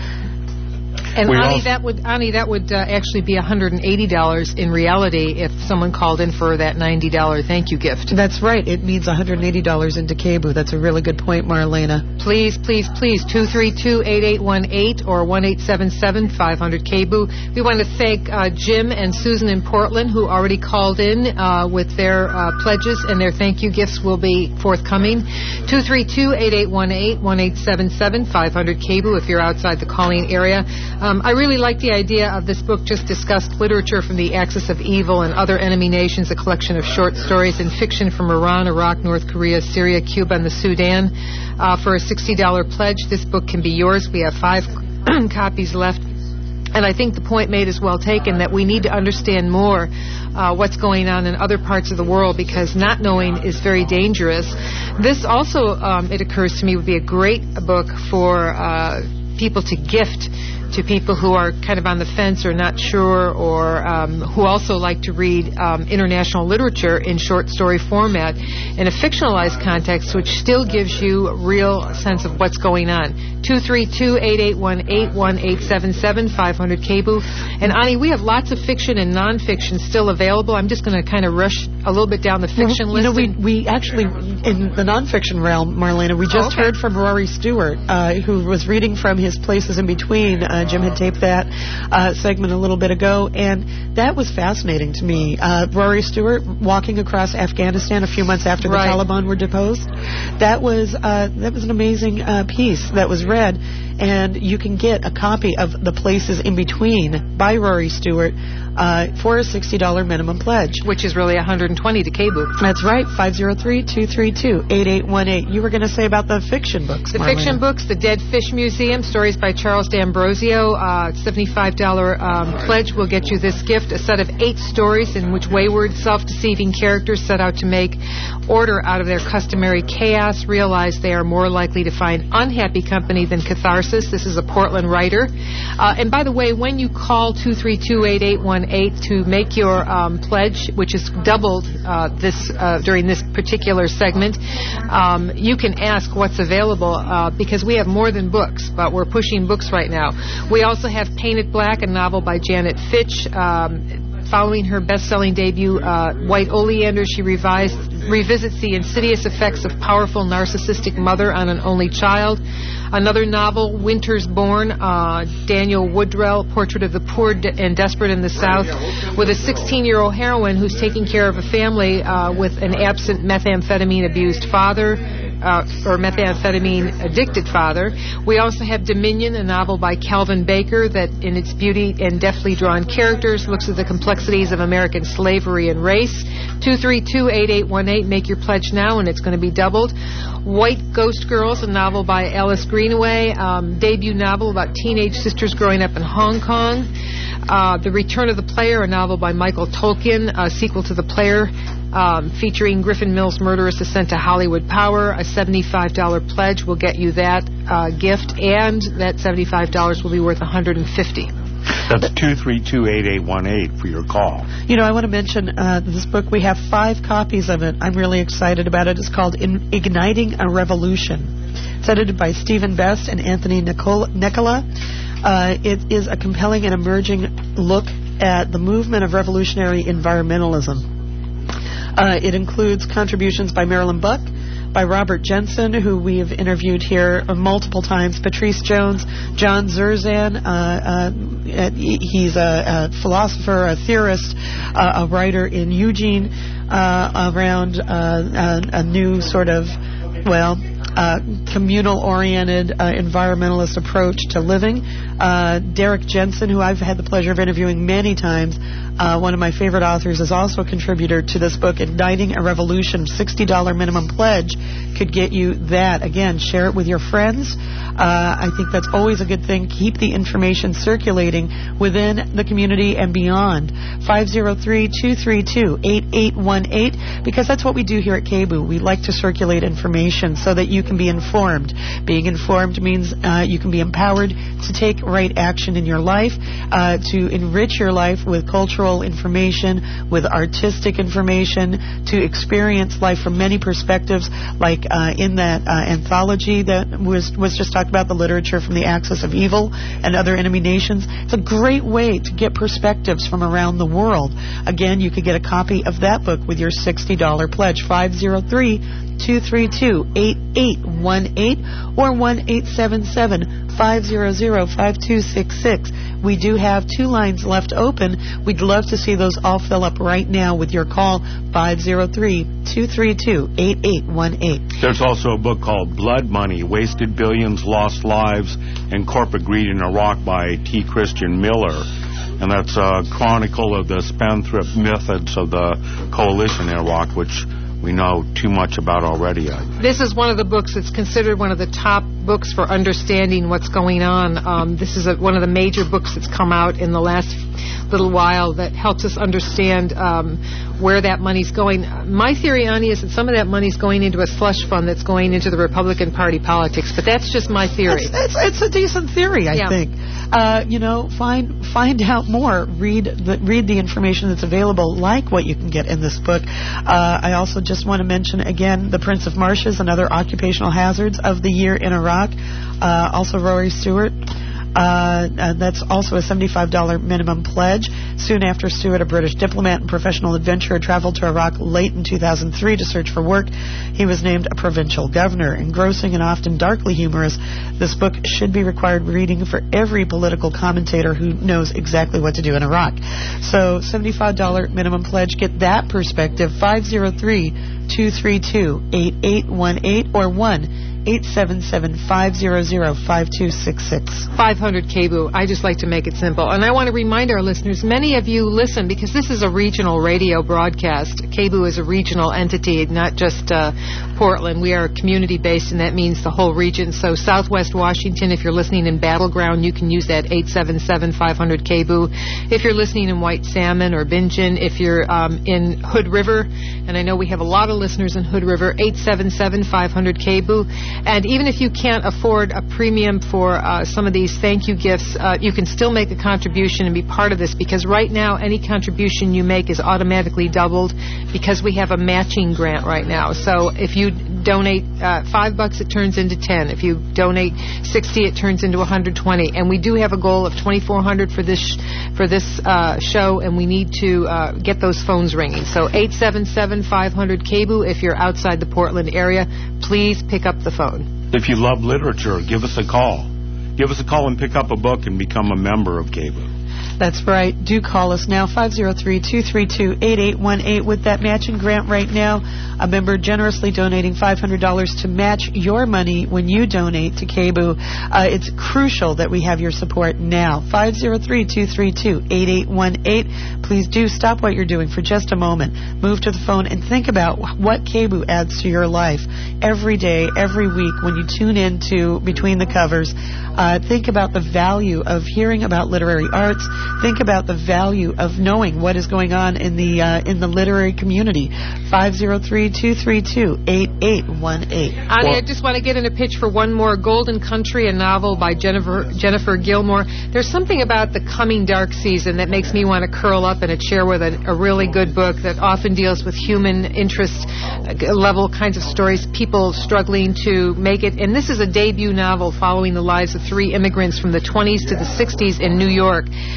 And Ani, that would Ani, that would uh, actually be one hundred eighty dollars in reality if someone called in for that ninety dollars thank you gift. That's right. It means one hundred eighty dollars into K B U. That's a really good point, Marlena. Please, please, please, two three two, eight eight one eight or one eight seven seven, five hundred K B U. We want to thank uh, Jim and Susan in Portland who already called in uh, with their uh, pledges, and their thank you gifts will be forthcoming. two three two, eight eight one eight, one eight seven seven, five hundred K B U if you're outside the calling area. Um, I really like the idea of this book, Just Discussed Literature from the Axis of Evil and Other Enemy Nations, a collection of short stories and fiction from Iran, Iraq, North Korea, Syria, Cuba, and the Sudan. Uh, for a sixty dollars pledge, this book can be yours. We have five copies left. And I think the point made is well taken that we need to understand more uh, what's going on in other parts of the world, because not knowing is very dangerous. This also, um, it occurs to me, would be a great book for uh, people to gift to people who are kind of on the fence or not sure, or um, who also like to read um, international literature in short story format in a fictionalized context, which still gives you a real sense of what's going on. two three two, eight eight one eight, one eight seven seven, five hundred K B U. And Ani, we have lots of fiction and nonfiction still available. I'm just going to kind of rush a little bit down the fiction well, list. You know, we, we actually, in the nonfiction realm, Marlena, we just oh, okay. heard from Rory Stewart, uh, who was reading from his Places in Between. Uh, Jim had taped that uh, segment a little bit ago, and that was fascinating to me. Uh, Rory Stewart walking across Afghanistan a few months after the right. Taliban were deposed. That was uh, that was an amazing uh, piece that was read, and you can get a copy of The Places in Between by Rory Stewart uh, for a sixty dollars minimum pledge. Which is really one hundred twenty to K B U. That's right, five oh three, two three two, eight eight one eight. You were going to say about the fiction books, The Marlena. fiction books, The Dead Fish Museum, stories by Charles D'Ambrosio, uh, seventy-five dollars um, pledge will get you this gift, a set of eight stories in which wayward, self-deceiving characters set out to make order out of their customary chaos, realize they are more likely to find unhappy company than catharsis. This is a Portland writer. Uh, and by the way, when you call two three two, eight eight one eight to make your um, pledge, which is doubled uh, this uh, during this particular segment, um, you can ask what's available uh, because we have more than books, but we're pushing books right now. We also have Painted Black, a novel by Janet Fitch. Um, Following her best-selling debut, uh, White Oleander, she revised, revisits the insidious effects of powerful narcissistic mother on an only child. Another novel, Winter's Born, uh, Daniel Woodrell, portrait of the poor and desperate in the South, with a sixteen-year-old heroine who's taking care of a family uh, with an absent methamphetamine-abused father. Uh, or methamphetamine-addicted father. We also have Dominion, a novel by Calvin Baker that, in its beauty and deftly drawn characters, looks at the complexities of American slavery and race. two three two, eight eight one eight, make your pledge now, and it's going to be doubled. White Ghost Girls, a novel by Alice Greenaway, um, debut novel about teenage sisters growing up in Hong Kong. Uh, the Return of the Player, a novel by Michael Tolkien, a sequel to The Player, um, featuring Griffin Mills' murderous ascent to Hollywood power. A seventy-five dollars pledge will get you that uh, gift, and that seventy-five dollars will be worth one hundred fifty dollars. That's two three two, eight eight one eight for your call. You know, I want to mention uh, this book. We have five copies of it. I'm really excited about it. It's called In- Igniting a Revolution. It's edited by Stephen Best and Anthony Nicola. Nicola. Uh, it is a compelling and emerging look at the movement of revolutionary environmentalism. Uh, it includes contributions by Marilyn Buck, by Robert Jensen, who we have interviewed here multiple times. Patrice Jones, John Zerzan, uh, uh, he's a, a philosopher, a theorist, uh, a writer in Eugene, uh, around uh, a, a new sort of, well, Uh, communal-oriented uh, environmentalist approach to living. Uh, Derek Jensen, who I've had the pleasure of interviewing many times, uh, one of my favorite authors, is also a contributor to this book, Igniting a Revolution. sixty dollars minimum pledge could get you that. Again, share it with your friends. Uh, I think that's always a good thing. Keep the information circulating within the community and beyond. five oh three, two three two, eight eight one eight, because that's what we do here at K B O O. We like to circulate information so that you can be informed. Being informed means uh, you can be empowered to take right action in your life, uh, to enrich your life with cultural information, with artistic information, to experience life from many perspectives, like uh, in that uh, anthology that was, was just talked about, the literature from the Axis of Evil and Other Enemy Nations. It's a great way to get perspectives from around the world. Again, you could get a copy of that book with your sixty dollars pledge. five oh three, two three two, eight eight one eight or one eight seven seven, five hundred, five two six six. We do have two lines left open. We'd love to see those all fill up right now with your call, five oh three, two three two, eight eight one eight. There's also a book called Blood Money, Wasted Billions, Lost Lives, and Corporate Greed in Iraq by T. Christian Miller. And that's a chronicle of the spendthrift methods of the coalition in Iraq, which we know too much about already. This is one of the books that's considered one of the top books for understanding what's going on. Um, this is a, one of the major books that's come out in the last little while that helps us understand um, where that money's going. My theory, Ani, is that some of that money's going into a slush fund that's going into the Republican Party politics, but that's just my theory. It's, it's, it's a decent theory, I yeah. think. Uh, you know, find find out more. Read the read the information that's available, like what you can get in this book. Uh, I also just want to mention again the Prince of Marshes and Other Occupational Hazards of the Year in Iraq. Uh, also, Rory Stewart. Uh, uh, that's also a seventy-five dollars minimum pledge. Soon after Stewart, a British diplomat and professional adventurer, traveled to Iraq late in two thousand three to search for work. He was named a provincial governor. Engrossing and often darkly humorous, this book should be required reading for every political commentator who knows exactly what to do in Iraq. So seventy-five dollars minimum pledge. Get that perspective. five oh three, two three two, eight eight one eight or one eight seven seven, five hundred, five two six six. five hundred K B O O. I just like to make it simple. And I want to remind our listeners, many of you listen because this is a regional radio broadcast. K B O O is a regional entity, not just uh, Portland. We are community-based, and that means the whole region. So Southwest Washington, if you're listening in Battleground, you can use that eight seven seven, five hundred K B O O. If you're listening in White Salmon or Bingen, if you're um, in Hood River, and I know we have a lot of listeners in Hood River, eight seven seven, five hundred K B O O. And even if you can't afford a premium for uh, some of these thank you gifts, uh, you can still make a contribution and be part of this, because right now any contribution you make is automatically doubled because we have a matching grant right now. So if you donate uh, five bucks, it turns into ten. If you donate sixty, it turns into one hundred twenty. And we do have a goal of twenty-four hundred for this sh- for this uh, show, and we need to uh, get those phones ringing. So eight seven seven, five hundred K B O O. If you're outside the Portland area, please pick up the phone. If you love literature, give us a call. Give us a call and pick up a book and become a member of K B O O. That's right. Do call us now, five oh three, two three two, eight eight one eight. With that matching grant right now, a member generously donating five hundred dollars to match your money when you donate to K B O O. Uh, it's crucial that we have your support now. five oh three, two three two, eight eight one eight. Please do stop what you're doing for just a moment. Move to the phone and think about what K B O O adds to your life every day, every week when you tune in to Between the Covers. Uh, think about the value of hearing about literary arts. Think about the value of knowing what is going on in the uh, in the literary community. five oh three, two three two, eight eight one eight. Ani, I just want to get in a pitch for one more. Golden Country, a novel by Jennifer Jennifer Gilmore. There's something about the coming dark season that makes me want to curl up in a chair with a, a really good book that often deals with human interest uh, level kinds of stories, people struggling to make it. And this is a debut novel following the lives of three immigrants from the twenties to the sixties in New York.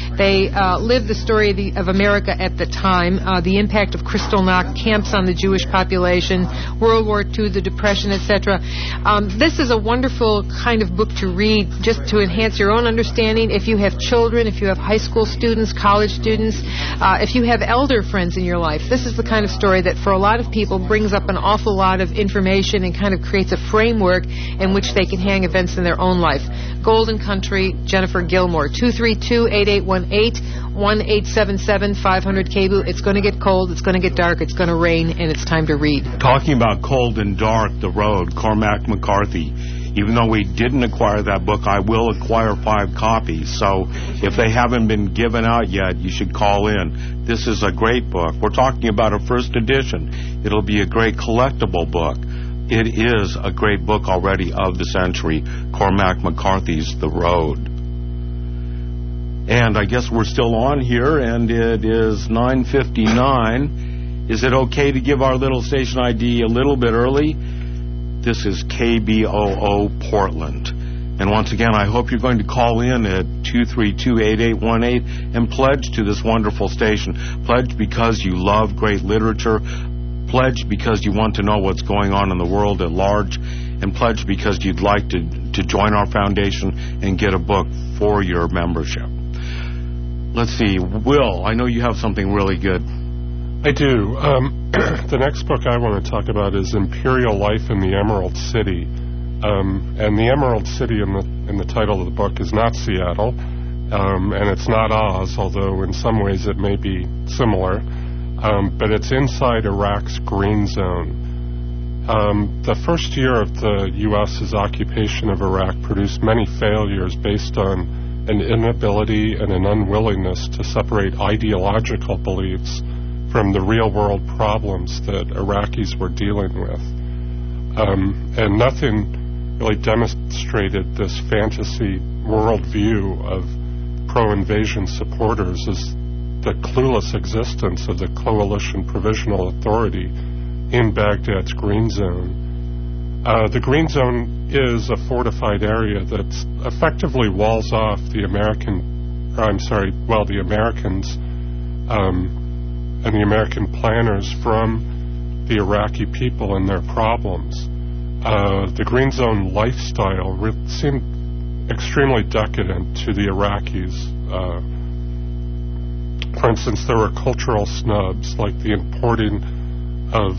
They uh, lived the story of, the, of America at the time, uh, the impact of Kristallnacht, camps on the Jewish population, World War Two, the Depression, et cetera. Um, this is a wonderful kind of book to read just to enhance your own understanding. If you have children, if you have high school students, college students, uh, if you have elder friends in your life, this is the kind of story that for a lot of people brings up an awful lot of information and kind of creates a framework in which they can hang events in their own life. Golden Country, Jennifer Gilmore, two three two, eight eight one eight, one eight seven seven, five hundred K B O O. It's going to get cold, it's going to get dark, it's going to rain, and it's time to read. Talking about cold and dark, The Road, Cormac McCarthy. Even though we didn't acquire that book, I will acquire five copies. So if they haven't been given out yet, you should call in. This is a great book. We're talking about a first edition. It'll be a great collectible book. It is a great book already of the century, Cormac McCarthy's The Road. And I guess we're still on here, and it is nine fifty-nine. Is it okay to give our little station I D a little bit early? This is K B O O Portland. And once again, I hope you're going to call in at two three two, eight eight one eight and pledge to this wonderful station. Pledge because you love great literature. Pledge because you want to know what's going on in the world at large. And pledge because you'd like to, to join our foundation and get a book for your membership. Let's see. Will, I know you have something really good. I do. Um, the next book I want to talk about is Imperial Life in the Emerald City. Um, and the Emerald City in the in the title of the book is not Seattle, um, and it's not Oz, although in some ways it may be similar. Um, but it's inside Iraq's Green Zone. Um, the first year of the U S's occupation of Iraq produced many failures based on an inability and an unwillingness to separate ideological beliefs from the real-world problems that Iraqis were dealing with. Um, and nothing really demonstrated this fantasy worldview of pro-invasion supporters as the clueless existence of the Coalition Provisional Authority in Baghdad's Green Zone. Uh, the Green Zone is a fortified area that effectively walls off the American, or I'm sorry, well, the Americans, um, and the American planners from the Iraqi people and their problems. Uh, the Green Zone lifestyle re- seemed extremely decadent to the Iraqis. Uh, for instance, there were cultural snubs, like the importing of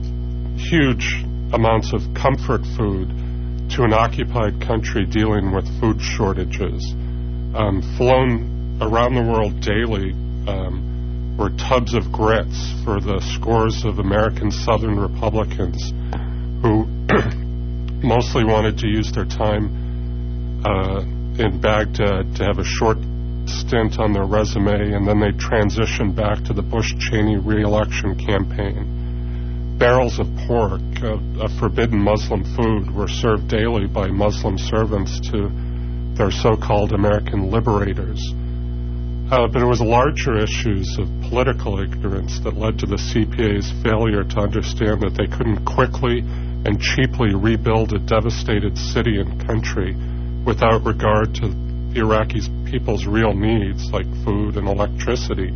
huge amounts of comfort food to an occupied country dealing with food shortages. Um, flown around the world daily, um, were tubs of grits for the scores of American Southern Republicans who mostly wanted to use their time uh, in Baghdad to have a short stint on their resume, and then they transitioned back to the Bush-Cheney re-election campaign. Barrels of pork, a, a forbidden Muslim food, were served daily by Muslim servants to their so-called American liberators. Uh, but it was larger issues of political ignorance that led to the C P A's failure to understand that they couldn't quickly and cheaply rebuild a devastated city and country without regard to the Iraqi people's real needs, like food and electricity.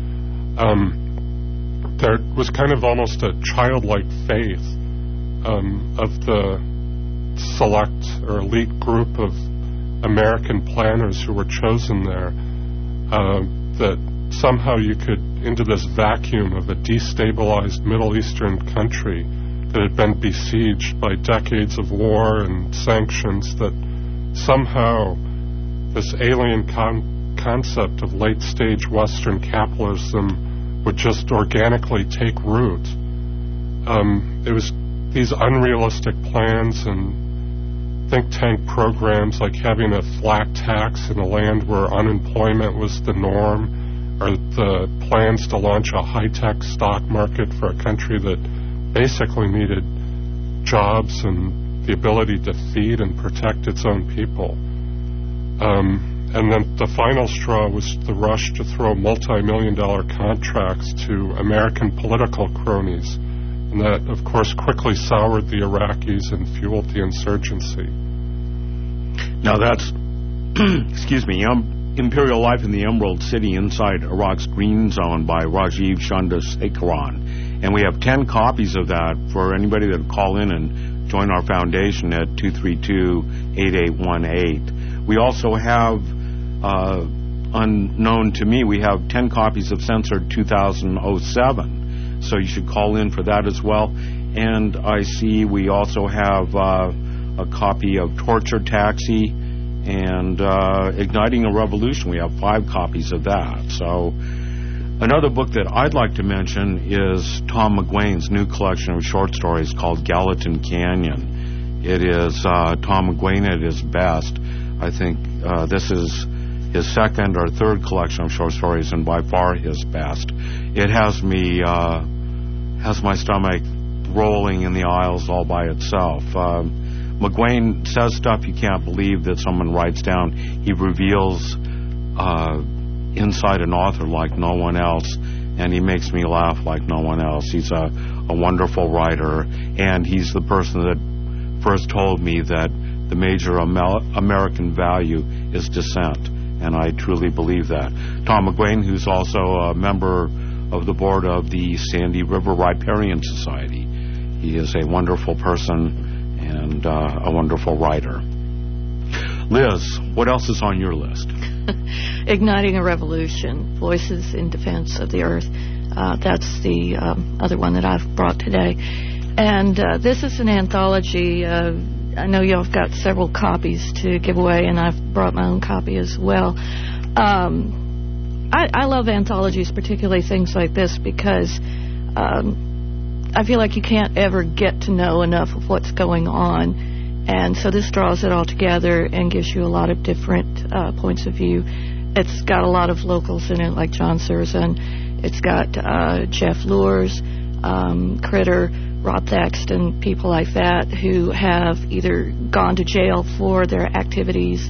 Um, there was kind of almost a childlike faith um, of the select or elite group of American planners who were chosen there. Uh, that somehow you could, into this vacuum of a destabilized Middle Eastern country that had been besieged by decades of war and sanctions, that somehow this alien con- concept of late-stage Western capitalism would just organically take root. Um, it was these unrealistic plans and think tank programs like having a flat tax in a land where unemployment was the norm, or the plans to launch a high-tech stock market for a country that basically needed jobs and the ability to feed and protect its own people. Um, and then the final straw was the rush to throw multi-million dollar contracts to American political cronies. And that, of course, quickly soured the Iraqis and fueled the insurgency. Now that's, excuse me, I'm Imperial Life in the Emerald City Inside Iraq's Green Zone by Rajiv Chandrasekaran. And we have ten copies of that for anybody that will call in and join our foundation at two three two, eight eight one eight. We also have, uh, unknown to me, we have ten copies of Censored two thousand seven. So you should call in for that as well. And I see we also have uh, a copy of Torture Taxi and uh, Igniting a Revolution. We have five copies of that. So another book that I'd like to mention is Tom McGuane's new collection of short stories called Gallatin Canyon. It is uh, Tom McGuane at his best. I think uh, this is his second or third collection of short stories, and by far his best. It has me, uh, has my stomach rolling in the aisles all by itself. Um, McGuane says stuff you can't believe that someone writes down. He reveals uh, inside an author like no one else, and he makes me laugh like no one else. He's a, a wonderful writer, and he's the person that first told me that the major Amer- American value is dissent, and I truly believe that. Tom McGuane, who's also a member of the board of the Sandy River Riparian Society. He is a wonderful person and uh, a wonderful writer. Liz, what else is on your list? Igniting a Revolution, Voices in Defense of the Earth. Uh, that's the um, other one that I've brought today. And uh, this is an anthology. Uh, I know y'all have got several copies to give away, and I've brought my own copy as well. Um, I, I love anthologies, particularly things like this, because um, I feel like you can't ever get to know enough of what's going on. And so this draws it all together and gives you a lot of different uh, points of view. It's got a lot of locals in it, like John Surzan. It's got uh, Jeff Lures, um, Critter, Rob Thaxton, people like that who have either gone to jail for their activities.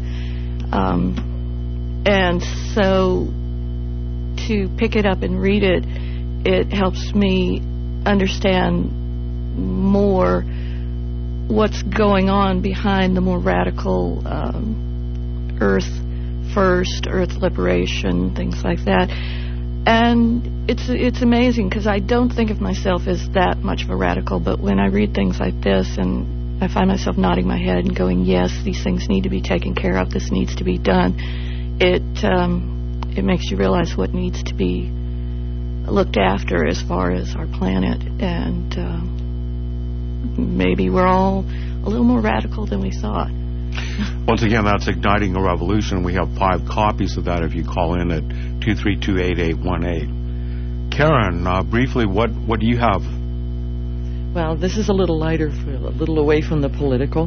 Um, and so to pick it up and read it, it helps me understand more what's going on behind the more radical um, Earth First, Earth Liberation, things like that. And it's it's amazing because I don't think of myself as that much of a radical, but when I read things like this and I find myself nodding my head and going, yes, these things need to be taken care of, this needs to be done, it um, it makes you realize what needs to be looked after as far as our planet, and um, maybe we're all a little more radical than we thought. Once again, that's Igniting a Revolution. We have five copies of that if you call in at two three two, eight eight one eight. Karen, uh, briefly, what, what do you have? Well, this is a little lighter, for a little away from the political,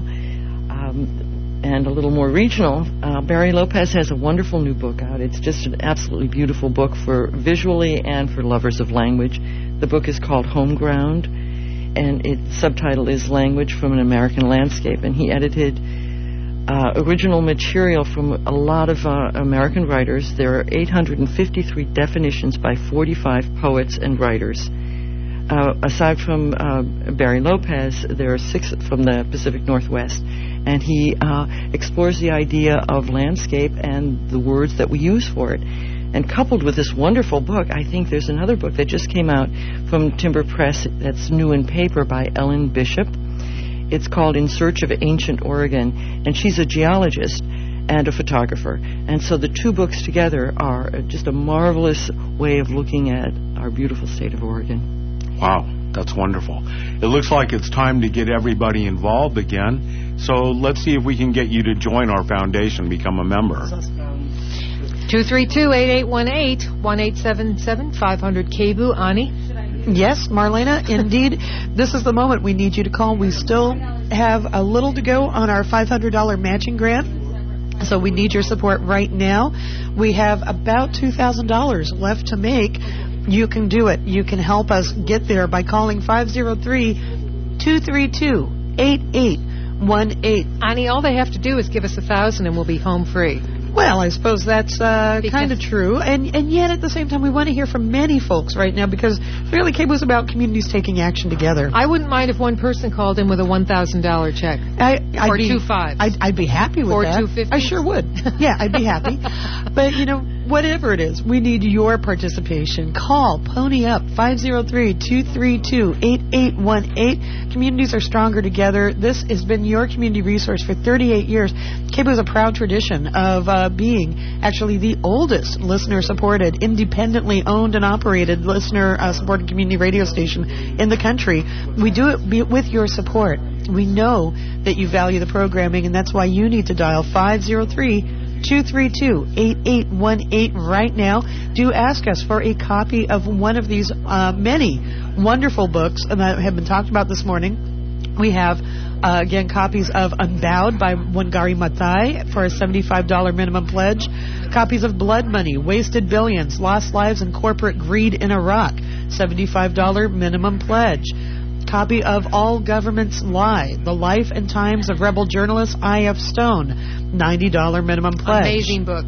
um, and a little more regional. Uh, Barry Lopez has a wonderful new book out. It's just an absolutely beautiful book for visually and for lovers of language. The book is called Home Ground, and its subtitle is Language from an American Landscape, and he edited Uh, original material from a lot of uh, American writers. There are eight hundred fifty-three definitions by forty-five poets and writers. Uh, aside from uh, Barry Lopez, there are six from the Pacific Northwest, and he uh, explores the idea of landscape and the words that we use for it. And coupled with this wonderful book, I think there's another book that just came out from Timber Press that's new in paper by Ellen Bishop. It's called In Search of Ancient Oregon, and she's a geologist and a photographer. And so the two books together are just a marvelous way of looking at our beautiful state of Oregon. Wow, that's wonderful. It looks like it's time to get everybody involved again. So let's see if we can get you to join our foundation, become a member. two three two, eight eight one eight, one eight seven seven, five hundred K B O O. Ani? Yes, Marlena, indeed. This is the moment we need you to call. We still have a little to go on our five hundred dollars matching grant, so we need your support right now. We have about two thousand dollars left to make. You can do it. You can help us get there by calling five oh three, two three two, eight eight one eight. Ani, all they have to do is give us a thousand and we'll be home free. Well, I suppose that's uh, kind of true, and and yet at the same time, we want to hear from many folks right now because really, K B O is about communities taking action together. I wouldn't mind if one person called in with a one thousand dollar check. I, I'd or be, two fives. I'd, I'd be happy with or that. Or two fifty. I sure would. Yeah, I'd be happy. But you know, whatever it is, we need your participation. Call, pony up, five oh three, two three two, eight eight one eight. Communities are stronger together. This has been your community resource for thirty-eight years. K B O is a proud tradition of uh, being actually the oldest listener-supported, independently owned and operated listener-supported community radio station in the country. We do it be- with your support. We know that you value the programming, and that's why you need to dial five oh three, two three two, eight eight one eight right now. Do ask us for a copy of one of these uh, many wonderful books that have been talked about this morning. We have, uh, again, copies of Unbowed by Wangari Maathai for a seventy-five dollars minimum pledge. Copies of Blood Money, Wasted Billions, Lost Lives and Corporate Greed in Iraq, seventy-five dollars minimum pledge. Copy of All Governments Lie, The Life and Times of Rebel Journalist I F Stone, ninety dollars minimum pledge. Amazing book.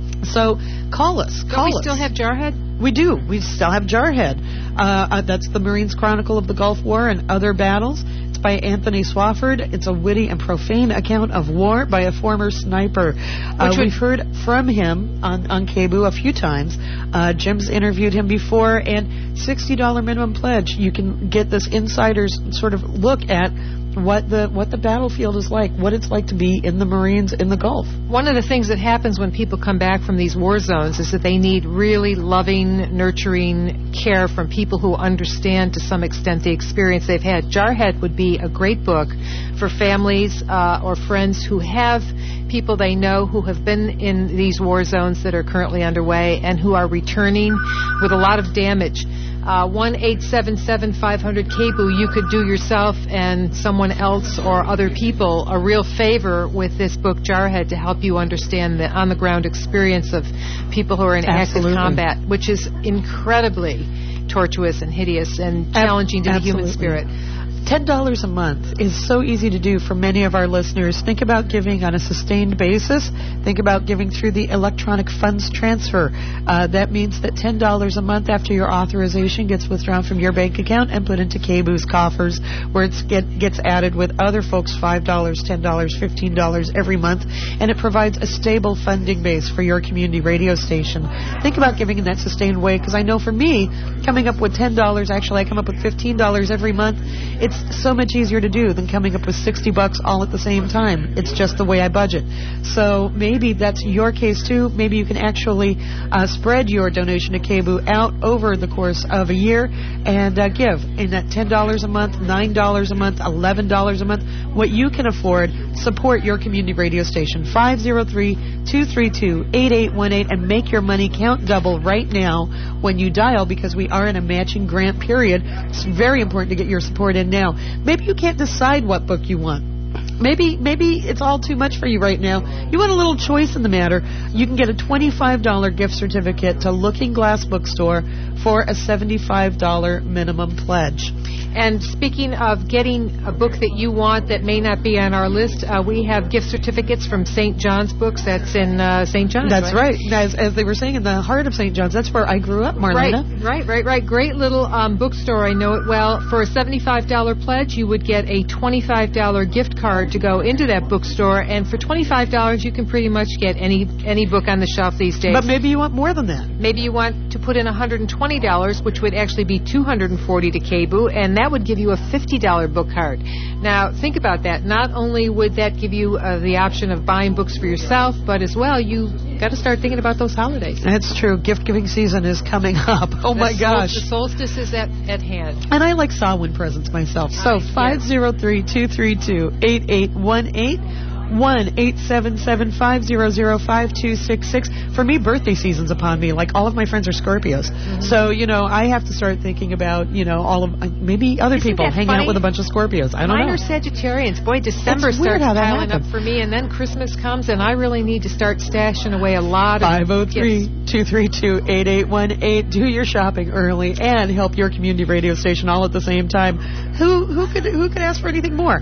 So call us. Don't Call we us. still have Jarhead? We do. We still have Jarhead. Uh, uh, that's the Marines Chronicle of the Gulf War and Other Battles. It's by Anthony Swafford. It's a witty and profane account of war by a former sniper. Uh, Which would- we've heard from him on, on K B O a few times. Uh, Jim's interviewed him before, and sixty dollars minimum pledge. You can get this insider's sort of look at what the what the battlefield is like, what it's like to be in the Marines in the Gulf. One of the things that happens when people come back from these war zones is that they need really loving, nurturing care from people who understand to some extent the experience they've had. Jarhead would be a great book for families uh, or friends who have people they know who have been in these war zones that are currently underway and who are returning with a lot of damage. Uh, one eight seven seven five hundred K B O, you could do yourself and someone else or other people a real favor with this book, Jarhead, to help you understand the on-the-ground experience of people who are in Absolutely. active combat, which is incredibly tortuous and hideous and challenging to the human spirit. ten dollars a month is so easy to do for many of our listeners. Think about giving on a sustained basis. Think about giving through the electronic funds transfer. Uh, that means that ten dollars a month after your authorization gets withdrawn from your bank account and put into K B O's coffers, where it get, gets added with other folks' five dollars, ten dollars, fifteen dollars every month, and it provides a stable funding base for your community radio station. Think about giving in that sustained way, because I know for me, coming up with ten dollars, actually I come up with fifteen dollars every month. It's so much easier to do than coming up with sixty bucks all at the same time. It's just the way I budget. So maybe that's your case too. Maybe you can actually uh, spread your donation to K B O out over the course of a year and uh, give in that ten dollars a month, nine dollars a month, eleven dollars a month, what you can afford. Support your community radio station. five oh three, two three two, eight eight one eight and make your money count double right now when you dial, because we are in a matching grant period. It's very important to get your support in now. Maybe you can't decide what book you want. Maybe maybe it's all too much for you right now. You want a little choice in the matter. You can get a twenty-five dollars gift certificate to Looking Glass Bookstore for a seventy-five dollars minimum pledge. And speaking of getting a book that you want that may not be on our list, uh, we have gift certificates from Saint John's Books. That's in uh, Saint John's. That's right. right. As, as they were saying, in the heart of Saint John's. That's where I grew up, Marlena. Right, right, right, right. Great little um, bookstore. I know it well. For a seventy-five dollars pledge, you would get a twenty-five dollars gift card to go into that bookstore. And for twenty-five dollars, you can pretty much get any any book on the shelf these days. But maybe you want more than that. Maybe you want to put in one hundred twenty dollars, which would actually be two hundred forty dollars to K B O, and that would give you a fifty dollars book card. Now, think about that. Not only would that give you uh, the option of buying books for yourself, but as well, you got to start thinking about those holidays. That's true. Gift-giving season is coming up. Oh, the my gosh. Sol- the solstice is at, at hand. And I like Samhain presents myself. So, five oh three, two three two, eight eight one eight. one eight seven seven, five zero zero, five two six six. For me, birthday season's upon me. Like, all of my friends are Scorpios. Mm-hmm. So, you know, I have to start thinking about, you know, all of, uh, maybe other Isn't people hanging funny? out with a bunch of Scorpios. I don't Mine know. are Sagittarians. Boy, December It's weird starts how that piling up happened. for me, and then Christmas comes, and I really need to start stashing away a lot of five oh three, gifts. two three two, eight eight one eight. Do your shopping early and help your community radio station all at the same time. Who who could who could ask for anything more?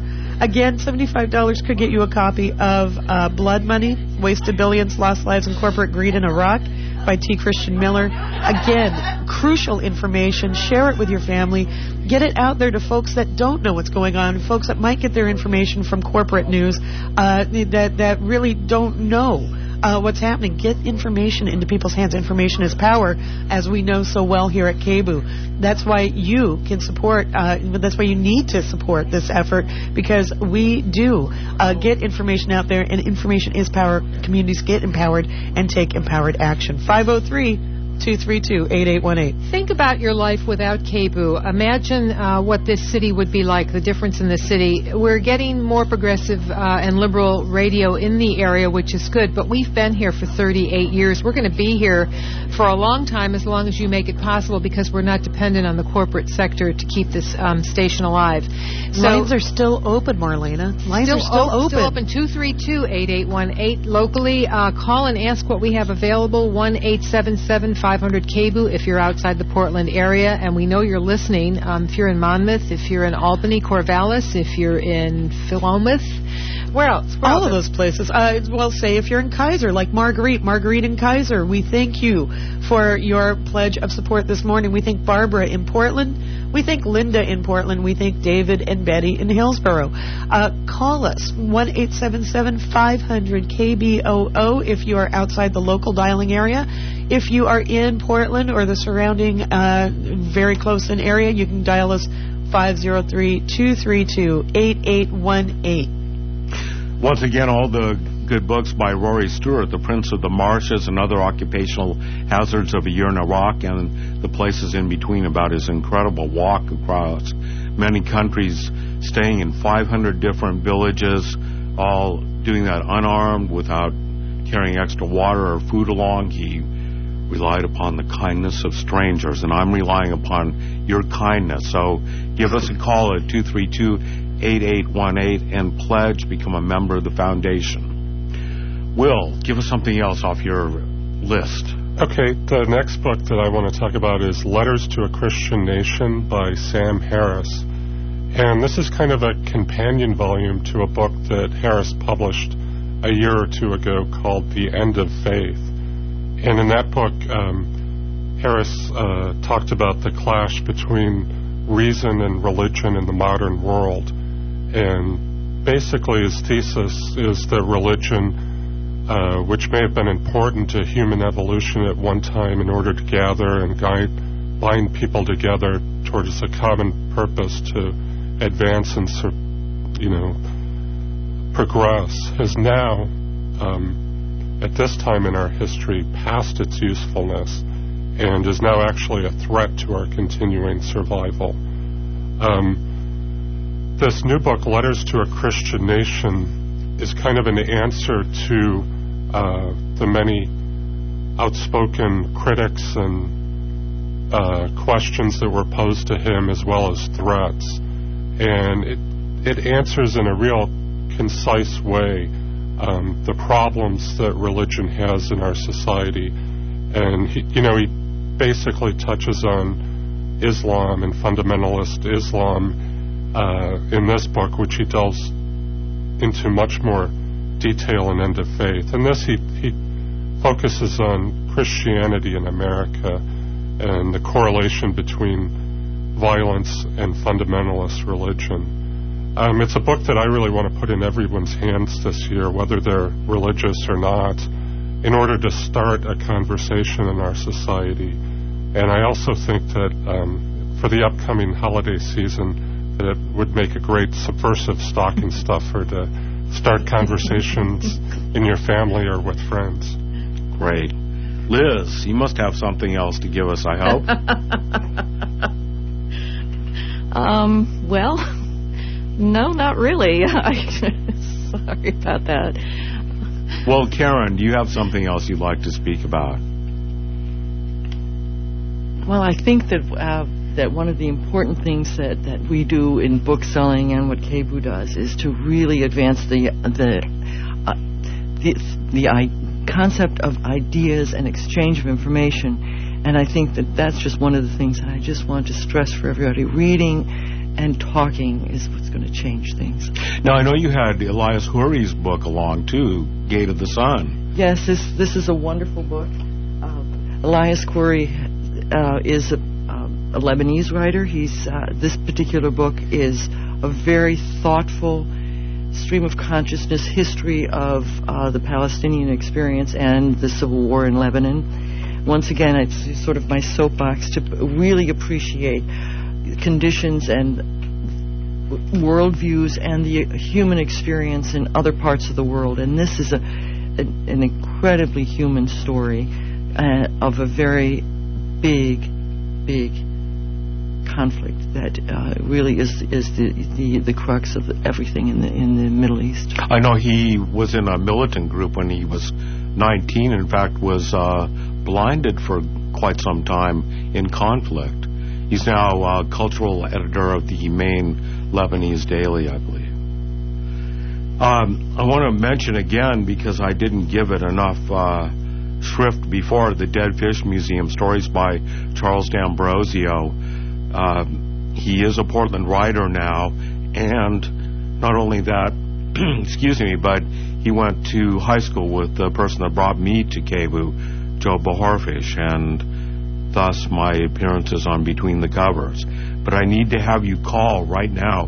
Again, seventy-five dollars could get you a copy of uh, Blood Money, Wasted Billions, Lost Lives, and Corporate Greed in Iraq by T. Christian Miller. Again, crucial information. Share it with your family. Get it out there to folks that don't know what's going on, folks that might get their information from corporate news, uh, that, that really don't know Uh, what's happening. Get information into people's hands. Information is power, as we know so well here at K B U. That's why you can support, uh, that's why you need to support this effort, because we do uh, get information out there, and information is power. Communities get empowered and take empowered action. five oh three, two three two, eight eight one eight. Think about your life without K B U. Imagine uh, what this city would be like, the difference in the city. We're getting more progressive uh, and liberal radio in the area, which is good, but we've been here for thirty-eight years. We're going to be here for a long time, as long as you make it possible, because we're not dependent on the corporate sector to keep this um, station alive. So Lines are still open, Marlena. Lines still are still o- open. Still open. two three two, eight eight one eight. Locally, uh, call and ask what we have available. one eight seven seven, five hundred, K B U if you're outside the Portland area, and we know you're listening. Um, if you're in Monmouth, if you're in Albany, Corvallis, if you're in Philomath, where else? Where All else? of those places. Uh, well, say if you're in Kaiser, like Marguerite, Marguerite in Kaiser, we thank you for your pledge of support this morning. We thank Barbara in Portland. We thank Linda in Portland. We thank David and Betty in Hillsborough. Uh, call us, one eight seven seven, five hundred, K B O O, if you are outside the local dialing area. If you are in Portland or the surrounding uh, very close in area, you can dial us five oh three, two three two, eight eight one eight. Once again, all the good books by Rory Stewart, The Prince of the Marshes and Other Occupational Hazards of a Year in Iraq, and the places in between, about his incredible walk across many countries, staying in five hundred different villages, all doing that unarmed, without carrying extra water or food along. He relied upon the kindness of strangers, and I'm relying upon your kindness. So give us a call at two three two, eight eight one eight and pledge, become a member of the foundation. Will, give us something else off your list. Okay, the next book that I want to talk about is Letters to a Christian Nation by Sam Harris. And this is kind of a companion volume to a book that Harris published a year or two ago called The End of Faith. And in that book, um, Harris uh, talked about the clash between reason and religion in the modern world. And basically his thesis is that religion, uh, which may have been important to human evolution at one time in order to gather and guide, bind people together towards a common purpose to advance and, you know, progress, has now, um, at this time in our history, past its usefulness and is now actually a threat to our continuing survival. Um, this new book, Letters to a Christian Nation, is kind of an answer to uh, the many outspoken critics and uh, questions that were posed to him, as well as threats. And it, it answers in a real concise way Um, the problems that religion has in our society. And, he, you know, he basically touches on Islam and fundamentalist Islam uh, in this book, which he delves into much more detail in End of Faith. In this, he, he focuses on Christianity in America and the correlation between violence and fundamentalist religion. Um, it's a book that I really want to put in everyone's hands this year, whether they're religious or not, in order to start a conversation in our society. And I also think that um, for the upcoming holiday season, that it would make a great subversive stocking stuffer to start conversations in your family or with friends. Great. Liz, you must have something else to give us, I hope. um, well... No, not really. Sorry about that. Well, Karen, do you have something else you'd like to speak about? Well, I think that uh, that one of the important things that, that we do in book selling and what K B U does is to really advance the the uh, the, the I, concept of ideas and exchange of information. And I think that that's just one of the things that I just want to stress for everybody. Reading and talking is what's going to change things. Now, I know you had Elias Houri's book along, too, Gate of the Sun. Yes, this this is a wonderful book. Uh, Elias Houri uh, is a, um, a Lebanese writer. He's uh, this particular book is a very thoughtful stream of consciousness history of uh, the Palestinian experience and the civil war in Lebanon. Once again, it's sort of my soapbox to really appreciate conditions and worldviews and the human experience in other parts of the world. And this is a, a an incredibly human story uh, of a very big, big conflict that uh, really is is the, the the crux of the, everything in the in the Middle East. I know he was in a militant group when he was nineteen. In fact, was uh, blinded for quite some time in conflict. He's now uh, cultural editor of the main Lebanese daily, I believe. Um, I want to mention again, because I didn't give it enough uh, shrift before, the Dead Fish Museum, stories by Charles D'Ambrosio. Uh, he is a Portland writer now, and not only that, excuse me, but he went to high school with the person that brought me to KBOO, Joe Bohorfish, and thus my appearances on Between the Covers. But I need to have you call right now,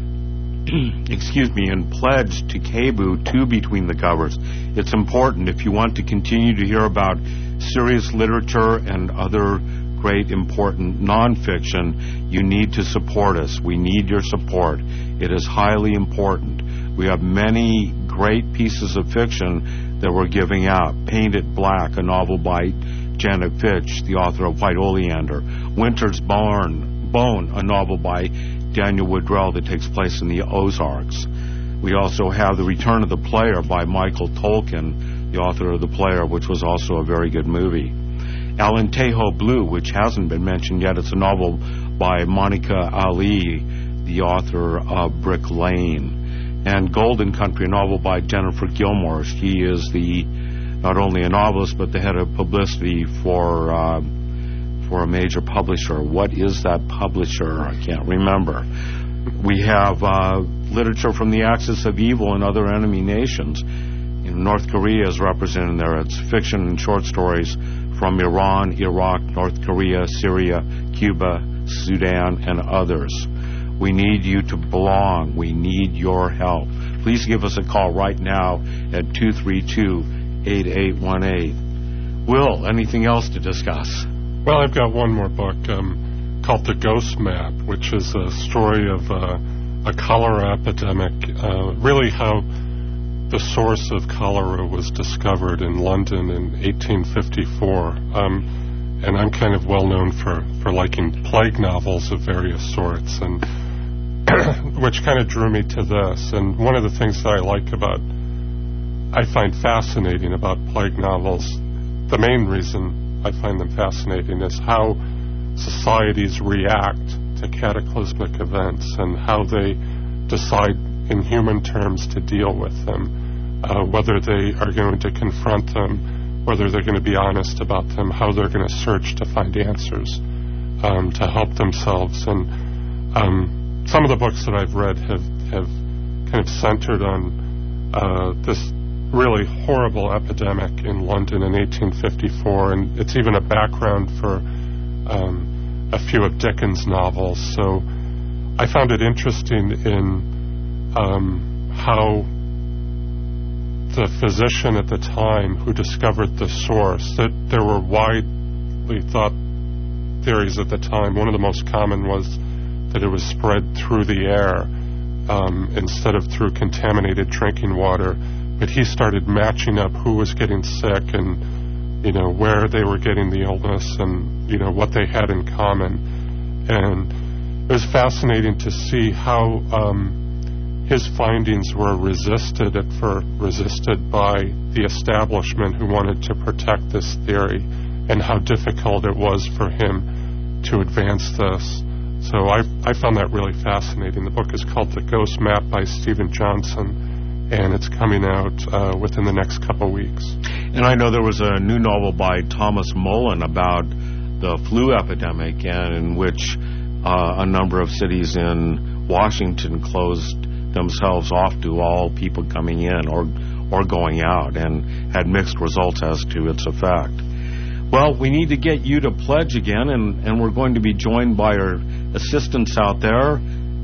excuse me, and pledge to KBOO to Between the Covers. It's important if you want to continue to hear about serious literature and other great, important nonfiction. You need to support us. We need your support. It is highly important. We have many great pieces of fiction that we're giving out. Painted Black, a novel by Janet Fitch, the author of White Oleander. Winter's Bone, Bone, a novel by Daniel Woodrell that takes place in the Ozarks. We also have The Return of the Player by Michael Tolkien, the author of The Player, which was also a very good movie. Alentejo Blue, which hasn't been mentioned yet. It's a novel by Monica Ali, the author of Brick Lane. And Golden Country, a novel by Jennifer Gilmore. She is the not only a novelist, but the head of publicity for uh, for a major publisher. What is that publisher? I can't remember. We have uh, literature from the Axis of Evil and Other Enemy Nations. In North Korea is represented there. It's fiction and short stories from Iran, Iraq, North Korea, Syria, Cuba, Sudan, and others. We need you to belong. We need your help. Please give us a call right now at two three two, eight eight one eight. Will, anything else to discuss? Well, I've got one more book um, called The Ghost Map, which is a story of uh, a cholera epidemic, uh, really how the source of cholera was discovered in London in eighteen fifty-four. Um, and I'm kind of well known for, for liking plague novels of various sorts, and which kind of drew me to this. And one of the things that I like about, I find fascinating about plague novels, the main reason I find them fascinating is how societies react to cataclysmic events and how they decide in human terms to deal with them, uh, whether they are going to confront them, whether they're going to be honest about them, how they're going to search to find answers um, to help themselves. And um, some of the books that I've read have, have kind of centered on uh, this really horrible epidemic in London in eighteen fifty-four, and it's even a background for um, a few of Dickens' novels. So I found it interesting in um, how the physician at the time who discovered the source, that there were widely thought theories at the time. One of the most common was that it was spread through the air um, instead of through contaminated drinking water. But he started matching up who was getting sick and, you know, where they were getting the illness and, you know, what they had in common. And it was fascinating to see how um, his findings were resisted at first, resisted by the establishment who wanted to protect this theory, and how difficult it was for him to advance this. So I I found that really fascinating. The book is called The Ghost Map by Stephen Johnson, and it's coming out uh, within the next couple of weeks. And I know there was a new novel by Thomas Mullen about the flu epidemic, and in which uh, a number of cities in Washington closed themselves off to all people coming in or or going out, and had mixed results as to its effect. Well, we need to get you to pledge again, and, and we're going to be joined by our assistants out there,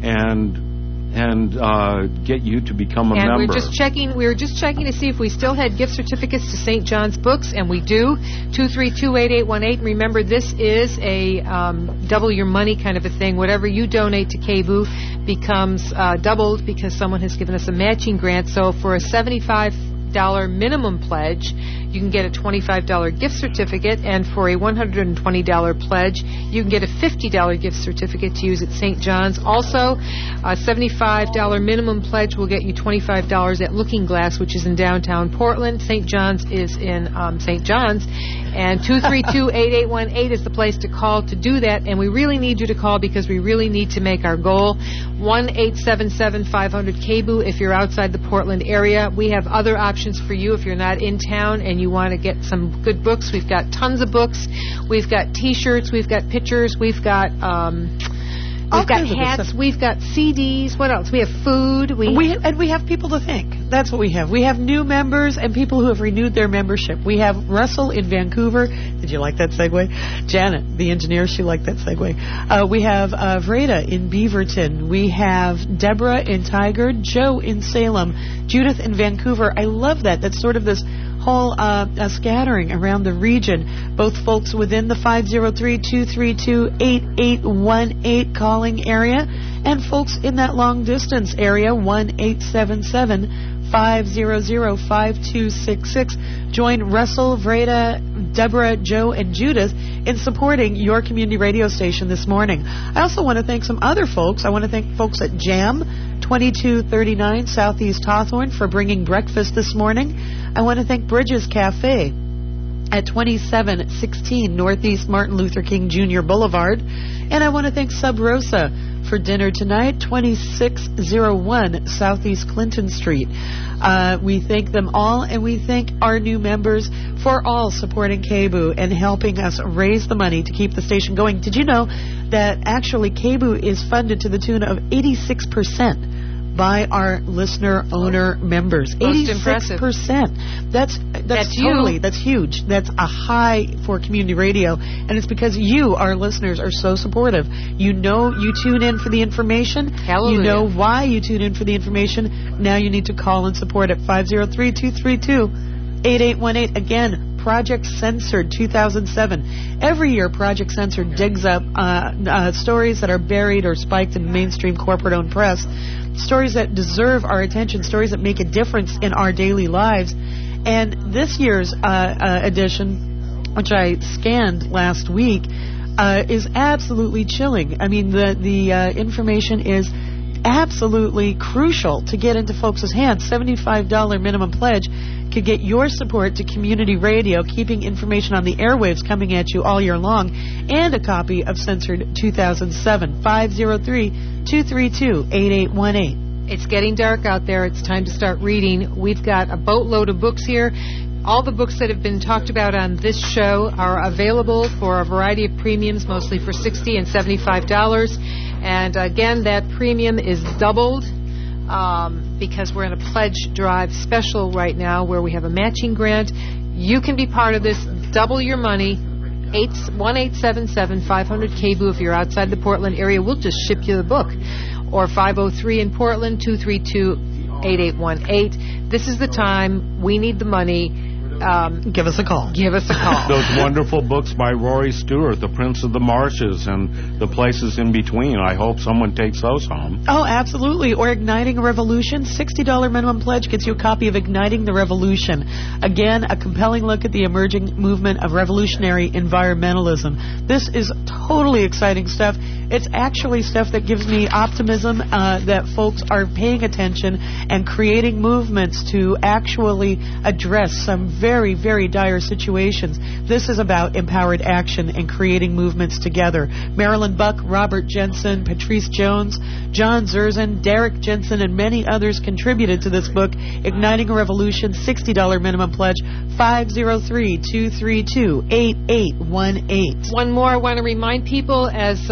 and and uh, get you to become a and member. And we're just checking. We were just checking to see if we still had gift certificates to Saint John's Books, and we do. Two three two eight eight one eight. Remember, this is a um, double your money kind of a thing. Whatever you donate to K B O O becomes uh, doubled because someone has given us a matching grant. So for a seventy-five dollars minimum pledge, you can get a twenty-five dollars gift certificate, and for a one hundred twenty dollars pledge, you can get a fifty dollars gift certificate to use at Saint John's. Also, a seventy-five dollars minimum pledge will get you twenty-five dollars at Looking Glass, which is in downtown Portland. Saint John's is in um, Saint John's, and two three two eight eight one eight is the place to call to do that, and we really need you to call because we really need to make our goal. one eight seven seven five hundred K B O O if you're outside the Portland area. We have other options for you if you're not in town and you want to get some good books. We've got tons of books. We've got T-shirts. We've got pictures. We've got um, All we've got kinds of good hats. stuff. We've got C Ds. What else? We have food. We, We and we have people to thank. That's what we have. We have new members and people who have renewed their membership. We have Russell in Vancouver. Did you like that segue? Janet, the engineer, she liked that segue. Uh, we have uh, Vreda in Beaverton. We have Deborah in Tigard. Joe in Salem. Judith in Vancouver. I love that. That's sort of this whole uh, uh, scattering around the region. Both folks within the five oh three, two three two, eight eight one eight calling area, and folks in that long distance area, one eight seven seven, five hundred, five two six six. Join Russell, Vreda, Deborah, Joe, and Judith in supporting your community radio station this morning. I also want to thank some other folks. I want to thank folks at Jam, twenty-two thirty-nine Southeast Hawthorne, for bringing breakfast this morning. I want to thank Bridges Cafe at twenty-seven sixteen Northeast Martin Luther King Junior Boulevard. And I want to thank Sub Rosa for dinner tonight, twenty-six oh one Southeast Clinton Street. Uh, we thank them all, and we thank our new members for all supporting K B O O and helping us raise the money to keep the station going. Did you know that actually K B O O is funded to the tune of eighty-six percent by our listener owner members? Most impressive. eighty-six percent. That's that's, That's totally you. that's huge. That's a high for community radio, and it's because you, our listeners, are so supportive. You know, you tune in for the information. Hallelujah. You know why you tune in for the information. Now you need to call and support at five oh three, two three two, eight eight one eight. Again, Project Censored two thousand seven. Every year, Project Censored digs up uh, uh, stories that are buried or spiked in mainstream corporate-owned press, stories that deserve our attention, stories that make a difference in our daily lives. And this year's uh, uh, edition, which I scanned last week, uh, is absolutely chilling. I mean, the, the uh, information is absolutely crucial to get into folks' hands. seventy-five dollars minimum pledge could get your support to community radio, keeping information on the airwaves coming at you all year long, and a copy of Censored two thousand seven. five oh three, two three two, eight eight one eight. It's getting dark out there. It's time to start reading. We've got a boatload of books here. All the books that have been talked about on this show are available for a variety of premiums, mostly for sixty dollars and seventy-five dollars. And again, that premium is doubled um, because we're in a pledge drive special right now where we have a matching grant. You can be part of this. Double your money. one eight seven seven, five hundred K B O O if you're outside the Portland area. We'll just ship you the book. Or five oh three in Portland, two three two, eight eight one eight. This is the time. We need the money. Um, give us a call. Give us a call. Those wonderful books by Rory Stewart, The Prince of the Marshes, and the places in between. I hope someone takes those home. Oh, absolutely. Or Igniting a Revolution. sixty dollars minimum pledge gets you a copy of Igniting the Revolution. Again, a compelling look at the emerging movement of revolutionary environmentalism. This is totally exciting stuff. It's actually stuff that gives me optimism uh, that folks are paying attention and creating movements to actually address some very, very dire situations. This is about empowered action and creating movements together. Marilyn Buck, Robert Jensen, Patrice Jones, John Zerzan, Derek Jensen, and many others contributed to this book, Igniting a Revolution, sixty dollars minimum pledge, five oh three, two three two, eight eight one eight. One more, I want to remind people, as uh, so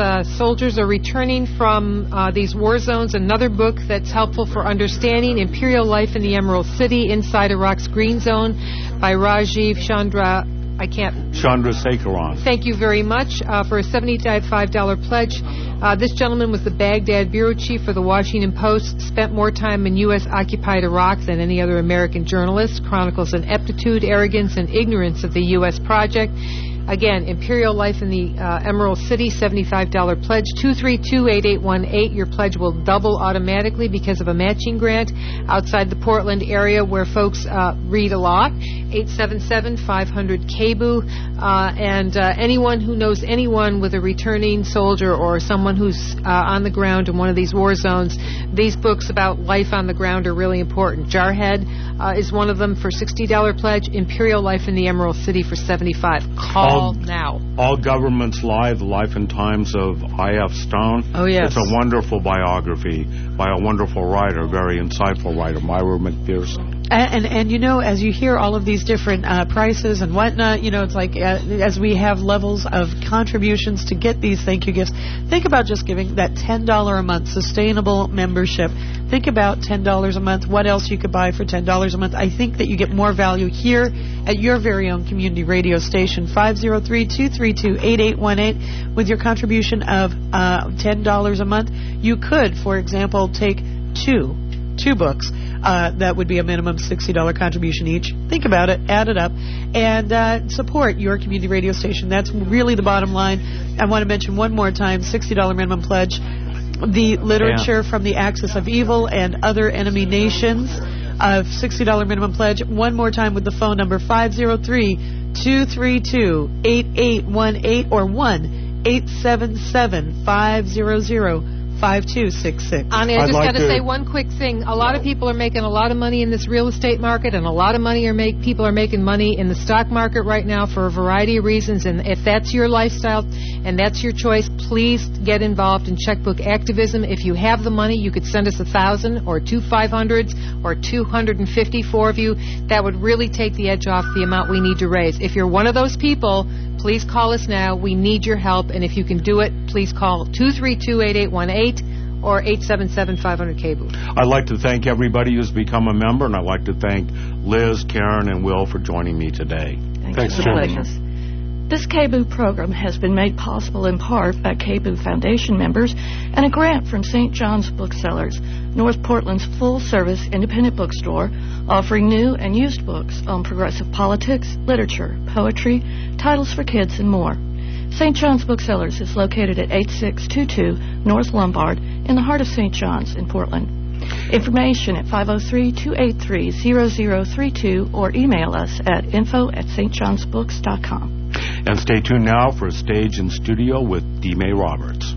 soldiers are returning from uh, these war zones. Another book that's helpful for understanding imperial life in the Emerald City inside Iraq's Green Zone by Rajiv Chandra. I can't. Chandrasekaran. Thank you very much uh, for a seventy-five dollars pledge. Uh, this gentleman was the Baghdad bureau chief for the Washington Post, spent more time in U S occupied Iraq than any other American journalist, chronicles ineptitude, arrogance, and ignorance of the U S project. Again, Imperial Life in the uh, Emerald City, seventy-five dollars pledge, two three two, eight eight one eight. Your pledge will double automatically because of a matching grant outside the Portland area where folks uh, read a lot. eight seven seven, five hundred, K B O O. Uh, and uh, anyone who knows anyone with a returning soldier or someone who's uh, on the ground in one of these war zones, these books about life on the ground are really important. Jarhead uh, is one of them for sixty dollars pledge, Imperial Life in the Emerald City for seventy-five dollars. Call All, now. All Governments Live, The Life and Times of I F Stone. Oh, yes. It's a wonderful biography by a wonderful writer, very insightful writer, Myra McPherson. And, and, and you know, as you hear all of these different uh, prices and whatnot, you know, it's like uh, as we have levels of contributions to get these thank you gifts, think about just giving that ten dollars a month sustainable membership. Think about ten dollars a month. What else you could buy for ten dollars a month? I think that you get more value here at your very own community radio station, five oh three, two three two, eight eight one eight. With your contribution of uh, ten dollars a month, you could, for example, take two, two books. Uh, that would be a minimum sixty dollars contribution each. Think about it, add it up, and uh, support your community radio station. That's really the bottom line. I want to mention one more time, sixty dollars minimum pledge. The literature yeah. from the Axis of Evil and Other Enemy Nations of sixty dollars minimum pledge. One more time with the phone number, five oh three, two three two, eight eight one eight or one eight seven seven, five hundred, five two six six. Ani, I I'd just like got to to say one quick thing. A lot of people are making a lot of money in this real estate market, and a lot of money are make people are making money in the stock market right now for a variety of reasons. And if that's your lifestyle and that's your choice, please get involved in checkbook activism. If you have the money, you could send us a thousand or two five hundreds or two hundred and fifty. Four of you. That would really take the edge off the amount we need to raise. If you're one of those people, please call us now. We need your help, and if you can do it, please call two three two, eight eight one eight or eight seven seven, five hundred, K B O O. I'd like to thank everybody who's become a member, and I'd like to thank Liz, Karen, and Will for joining me today. Thank Thanks, you. Jim. This K B O O program has been made possible in part by K B O O Foundation members and a grant from Saint John's Booksellers, North Portland's full-service independent bookstore, offering new and used books on progressive politics, literature, poetry, titles for kids, and more. Saint John's Booksellers is located at eighty-six twenty-two North Lombard in the heart of Saint John's in Portland. Information at five oh three, two eight three, zero zero three two or email us at info at st johns books dot com. And stay tuned now for a Stage and Studio with D. May Roberts.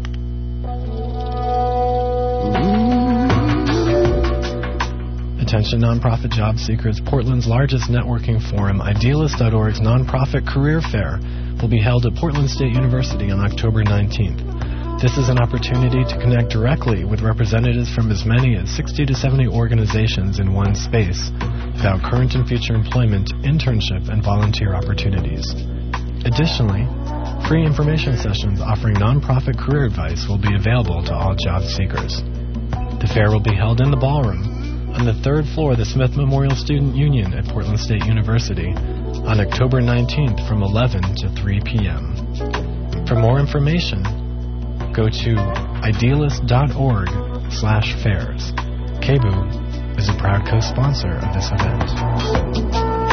Attention nonprofit job seekers, Portland's largest networking forum, Idealist dot org's Nonprofit Career Fair, will be held at Portland State University on October nineteenth. This is an opportunity to connect directly with representatives from as many as sixty to seventy organizations in one space about current and future employment, internship, and volunteer opportunities. Additionally, free information sessions offering nonprofit career advice will be available to all job seekers. The fair will be held in the ballroom on the third floor of the Smith Memorial Student Union at Portland State University on October nineteenth from eleven to three p.m. For more information, go to idealist dot org slash fairs. K B O O is a proud co-sponsor of this event.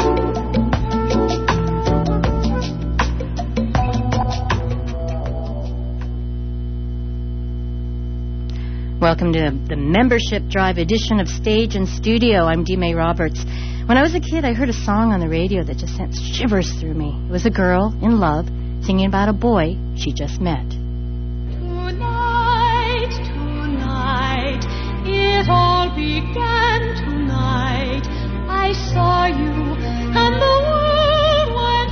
Welcome to the Membership Drive edition of Stage and Studio. I'm D. May Roberts. When I was a kid, I heard a song on the radio that just sent shivers through me. It was a girl in love singing about a boy she just met. Tonight, tonight, it all began tonight. I saw you and the world went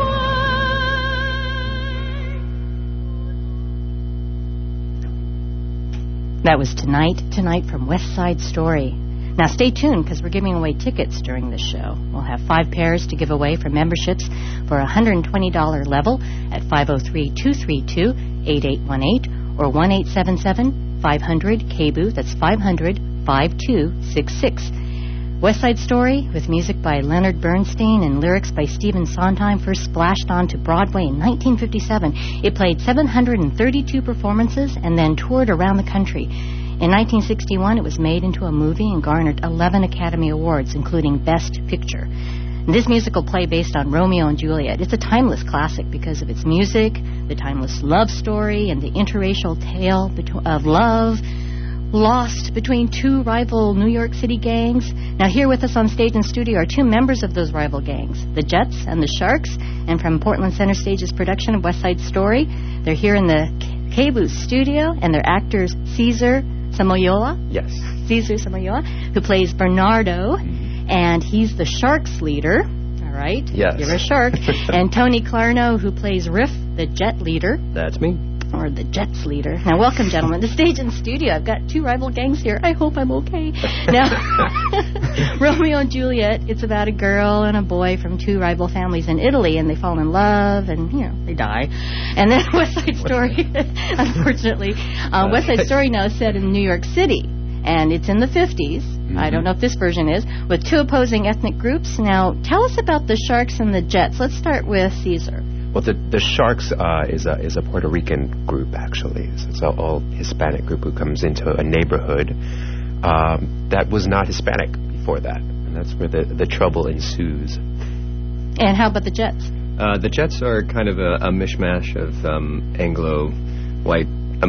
away. That was Tonight, Tonight from West Side Story. Now stay tuned because we're giving away tickets during this show. We'll have five pairs to give away for memberships for a one hundred twenty dollars level at five oh three, two three two, eight eight one eight or one eight seven seven, five hundred, K B O O. That's five hundred, five two six six. West Side Story, with music by Leonard Bernstein and lyrics by Stephen Sondheim, first splashed onto Broadway in nineteen fifty-seven. It played seven hundred thirty-two performances and then toured around the country. In nineteen sixty-one, it was made into a movie and garnered eleven Academy Awards, including Best Picture. This musical play based on Romeo and Juliet. It's a timeless classic because of its music, the timeless love story, and the interracial tale of love lost between two rival New York City gangs. Now, here with us on stage and studio are two members of those rival gangs, the Jets and the Sharks, and from Portland Center Stage's production of West Side Story. They're here in the K B O O studio, and they're actors Cesar Samoyoa. Yes. Cesar Samoyoa, who plays Bernardo, and he's the Sharks leader. All right? Yes. You're a shark. And Tony Clarno, who plays Riff, the Jet leader. That's me. Or the Jets leader. Now, welcome, gentlemen, to stage and studio. I've got two rival gangs here. I hope I'm okay. Now, Romeo and Juliet, it's about a girl and a boy from two rival families in Italy, and they fall in love, and, you know, they die. And then West Side Story, unfortunately, uh, West Side Story now is set in New York City, and it's in the fifties. Mm-hmm. I don't know if this version is, with two opposing ethnic groups. Now, tell us about the Sharks and the Jets. Let's start with Cesar. Well, the the Sharks uh, is a is a Puerto Rican group, actually. So it's an all Hispanic group who comes into a neighborhood um, that was not Hispanic before that, and that's where the, the trouble ensues. And how about the Jets? Uh, the Jets are kind of a, a mishmash of um, Anglo, white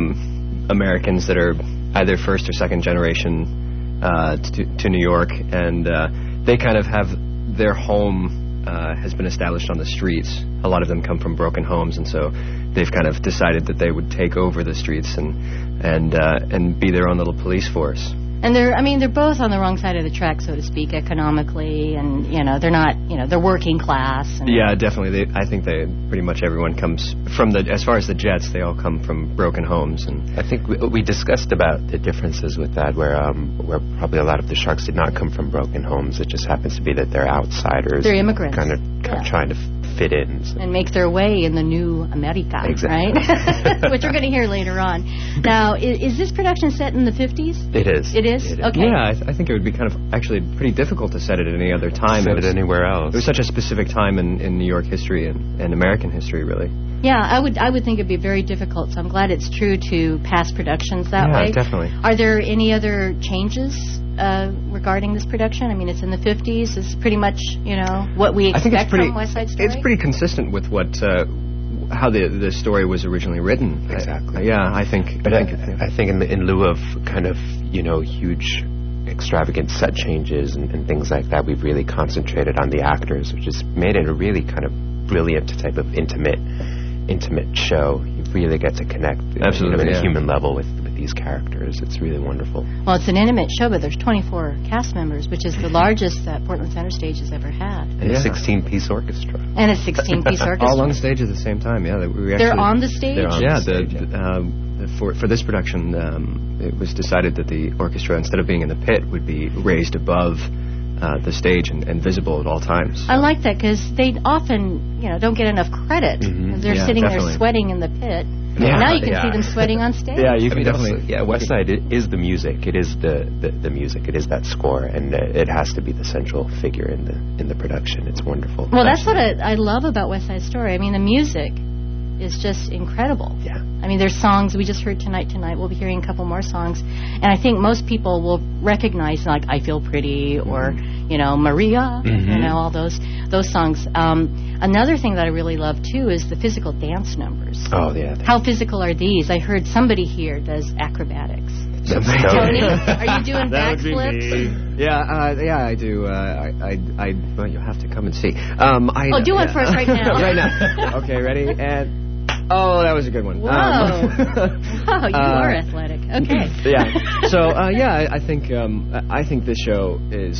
um, Americans that are either first or second generation uh, to, to New York, and uh, they kind of have their home. Uh, has been established on the streets. A lot of them come from broken homes, and so they've kind of decided that they would take over the streets and and uh, and be their own little police force. And they're, I mean, they're both on the wrong side of the track, so to speak, economically, and you know, they're not, you know, they're working class. And yeah, definitely. They, I think they pretty much everyone comes from the. As far as the Jets, they all come from broken homes, and I think we, we discussed about the differences with that, where um, where probably a lot of the Sharks did not come from broken homes. It just happens to be that they're outsiders. They're immigrants, kind of, kind yeah. of trying to fit in so. and make their way in the new America, exactly. right? Which we're going to hear later on. Now, is, is this production set in the fifties? It is. It is? It is. Okay. Yeah, I, th- I think it would be kind of actually pretty difficult to set it at any other time. Set it, was, it anywhere else. It was such a specific time in, in New York history and, and American history, really. Yeah, I would I would think it'd be very difficult, so I'm glad it's true to past productions that yeah, way. Yeah, definitely. Are there any other changes uh, regarding this production? I mean, it's in the fifties. It's pretty much, you know, what we expect I think it's pretty, from West Side Story? It's pretty consistent with what uh, how the the story was originally written. Exactly. I, yeah, I think. But I, I, think it, I think in, the, in lieu of kind of, you know, huge extravagant set changes and, and things like that, we've really concentrated on the actors, which has made it a really kind of brilliant type of intimate intimate show. You really get to connect Absolutely, you know, at yeah. a human level with, with these characters. It's really wonderful. Well, it's an intimate show, but there's twenty-four cast members, which is the largest that Portland Center Stage has ever had. And yeah. a sixteen-piece orchestra. And a sixteen-piece orchestra. All on stage at the same time, yeah. We actually, they're on the stage? They're on yeah, the stage. The, the, um, for, for this production, um, it was decided that the orchestra, instead of being in the pit, would be raised above Uh, the stage and, and visible at all times. I like that because they often, you know, don't get enough credit. Mm-hmm. They're yeah, sitting definitely. there sweating in the pit. Yeah, now you can yeah. see them sweating on stage. Yeah, you I can mean, definitely. Yeah, West Side it is the music. It is the, the, the music. It is that score, and uh, it has to be the central figure in the in the production. It's wonderful. Well, that's what I, I love about West Side Story. I mean, the music is just incredible. Yeah. I mean, there's songs we just heard tonight. Tonight we'll be hearing a couple more songs, and I think most people will recognize like "I Feel Pretty" or mm-hmm. you know Maria, mm-hmm. you know all those those songs. Um, another thing that I really love too is the physical dance numbers. Oh yeah. How physical are these? I heard somebody here does acrobatics. That's Tony, are you doing backflips? Yeah, uh, yeah, I do. Uh, I, I, I, well, you'll have to come and see. Um, I, oh, do one yeah. for us right now. right now. Okay, ready? And oh, that was a good one. Whoa! Um, wow, you uh, are athletic. Okay. Yeah. So, uh, yeah, I, I think um, I think this show is,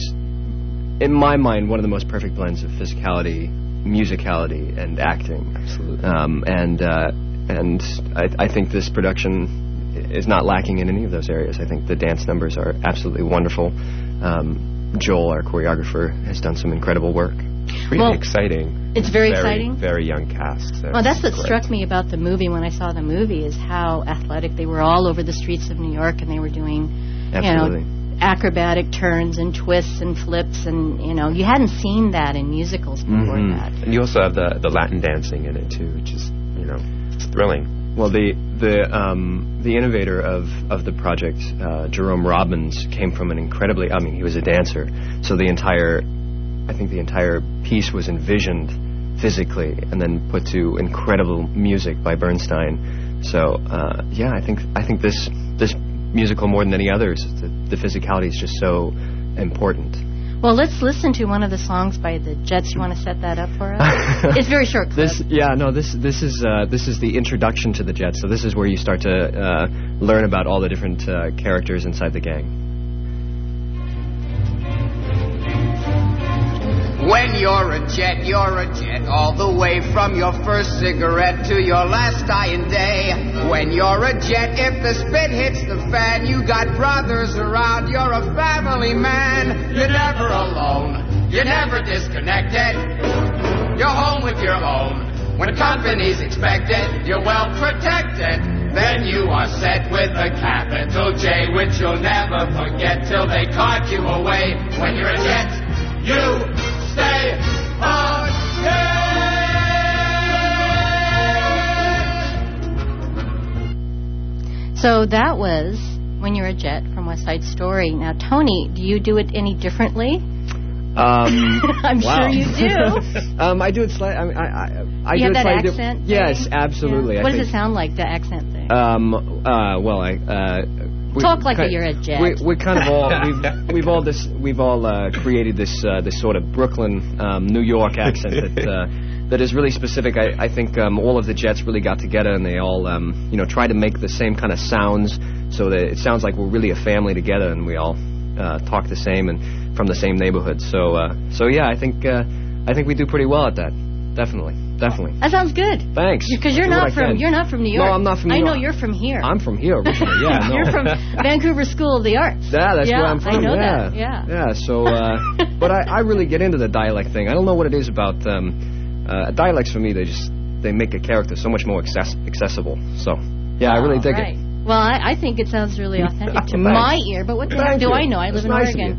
in my mind, one of the most perfect blends of physicality, musicality, and acting. Absolutely. Um, and uh, and I, I think this production is not lacking in any of those areas. I think the dance numbers are absolutely wonderful. Um, Joel, our choreographer, has done some incredible work. really well, exciting. It's very, very exciting? Very young cast. So well, that's what great. struck me about the movie when I saw the movie is how athletic they were all over the streets of New York, and they were doing, Absolutely. you know, acrobatic turns and twists and flips, and, you know, you hadn't seen that in musicals before Mm-hmm. that. And you also have the, the Latin dancing in it, too, which is, you know, it's thrilling. Well, the the um, the innovator of, of the project, uh, Jerome Robbins, came from an incredibly, I mean, he was a dancer, so the entire, I think the entire piece was envisioned physically and then put to incredible music by Bernstein. So, uh, yeah, I think I think this this musical, more than any others, the, the physicality is just so important. Well, let's listen to one of the songs by the Jets. You want to set that up for us? It's very short clip. This, yeah, no, this this is uh, this is the introduction to the Jets. So this is where you start to uh, learn about all the different uh, characters inside the gang. When you're a jet, you're a jet, all the way from your first cigarette to your last dying day. When you're a jet, if the spit hits the fan, you got brothers around, you're a family man. You're never alone, you're never disconnected, you're home with your own. When company's expected, you're well protected. Then you are set with a capital J, which you'll never forget till they cart you away. When you're a jet, you stay on it. So that was When You're a Jet from West Side Story. Now, Tony, do you do it any differently? Um, I'm wow. sure you do. um, I do it slightly. I mean, I, I, I you do have it that slightly accent diff- thing? Yes, absolutely. Yeah. I What does think. it sound like, the accent thing? Um. Uh. Well, I. Uh, we Talk like kind, you're a jet. We, we kind of all we've, we've all this we've all uh, created this uh, this sort of Brooklyn, um, New York accent that uh, that is really specific. I, I think um, all of the Jets really got together and they all um, you know try to make the same kind of sounds so that it sounds like we're really a family together and we all uh, talk the same and from the same neighborhood. So uh, so yeah, I think uh, I think we do pretty well at that. Definitely, definitely. That sounds good. Thanks. Because you're Do what not I from can. you're not from New York. No, I'm not from New I York. know you're from here. I'm from here originally. Yeah, no. You're from Vancouver School of the Arts. Yeah, that's yeah, where I'm from. I know yeah. that. Yeah. Yeah. So, uh, but I, I really get into the dialect thing. I don't know what it is about um, uh, dialects. For me, they just they make a character so much more access- accessible. So, yeah, I really dig right. it. Well, I, I think it sounds really authentic to Thanks. my ear, but what the heck Thank do you. I know? I live That's in nice of Oregon.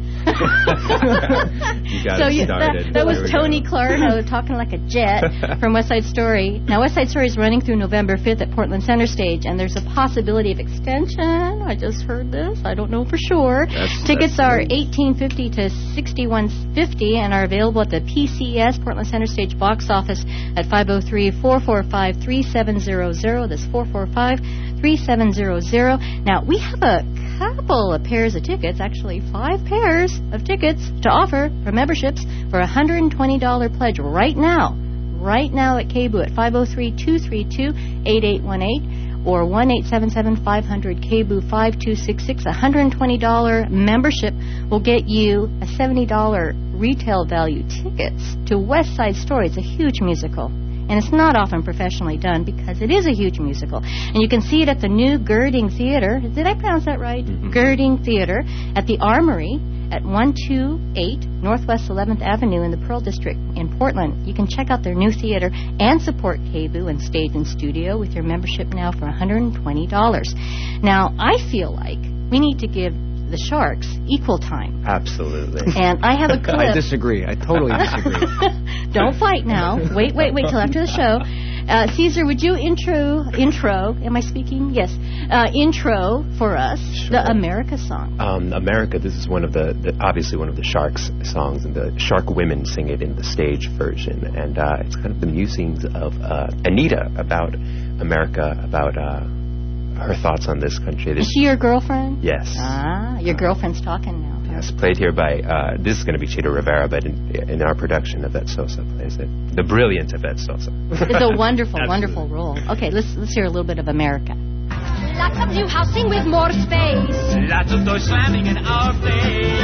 You got so it you, started. that, that was There we Tony go. Clark uh, talking like a jet from West Side Story. Now, West Side Story is running through November fifth at Portland Center Stage, and there's a possibility of extension. I just heard this. I don't know for sure. That's, Tickets that's are neat. eighteen fifty to sixty-one fifty and are available at the P C S Portland Center Stage box office at five oh three, four four five, three seven zero zero. That's four four five, three seven zero zero. Now, we have a couple of pairs of tickets, actually five pairs of tickets to offer for memberships for a one hundred twenty dollars pledge right now. Right now at K B O at five oh three, two three two, eight eight one eight or one eight seven seven, five hundred, K B O five two six six. A one hundred twenty dollars membership will get you a seventy dollars retail value tickets to West Side Story. It's a huge musical. And it's not often professionally done because it is a huge musical. And you can see it at the new Girding Theater. Did I pronounce that right? Mm-hmm. Girding Theater at the Armory at one twenty-eight Northwest eleventh Avenue in the Pearl District in Portland. You can check out their new theater and support K B O and Stage and Studio with your membership now for one hundred twenty dollars. Now, I feel like we need to give the Sharks equal time. Absolutely. And I have a clip. I disagree. I totally disagree. Don't fight now. Wait, wait, wait till after the show. Uh, Caesar, would you intro, intro, am I speaking? Yes. Uh, intro for us Sure. the America song. Um, America, this is one of the, the, obviously one of the Sharks songs, and the Shark women sing it in the stage version. And uh, it's kind of the musings of uh, Anita about America, about uh, her thoughts on this country. This Is she your girlfriend? Yes. Ah, your girlfriend's talking now. Yes, played here by, uh, this is going to be Chita Rivera, but in, in our production, Yvette Sosa plays it. The brilliant Yvette Sosa. It's a wonderful, wonderful role. Okay, let's let's hear a little bit of America. Lots of new housing with more space. Lots of doors slamming in our face.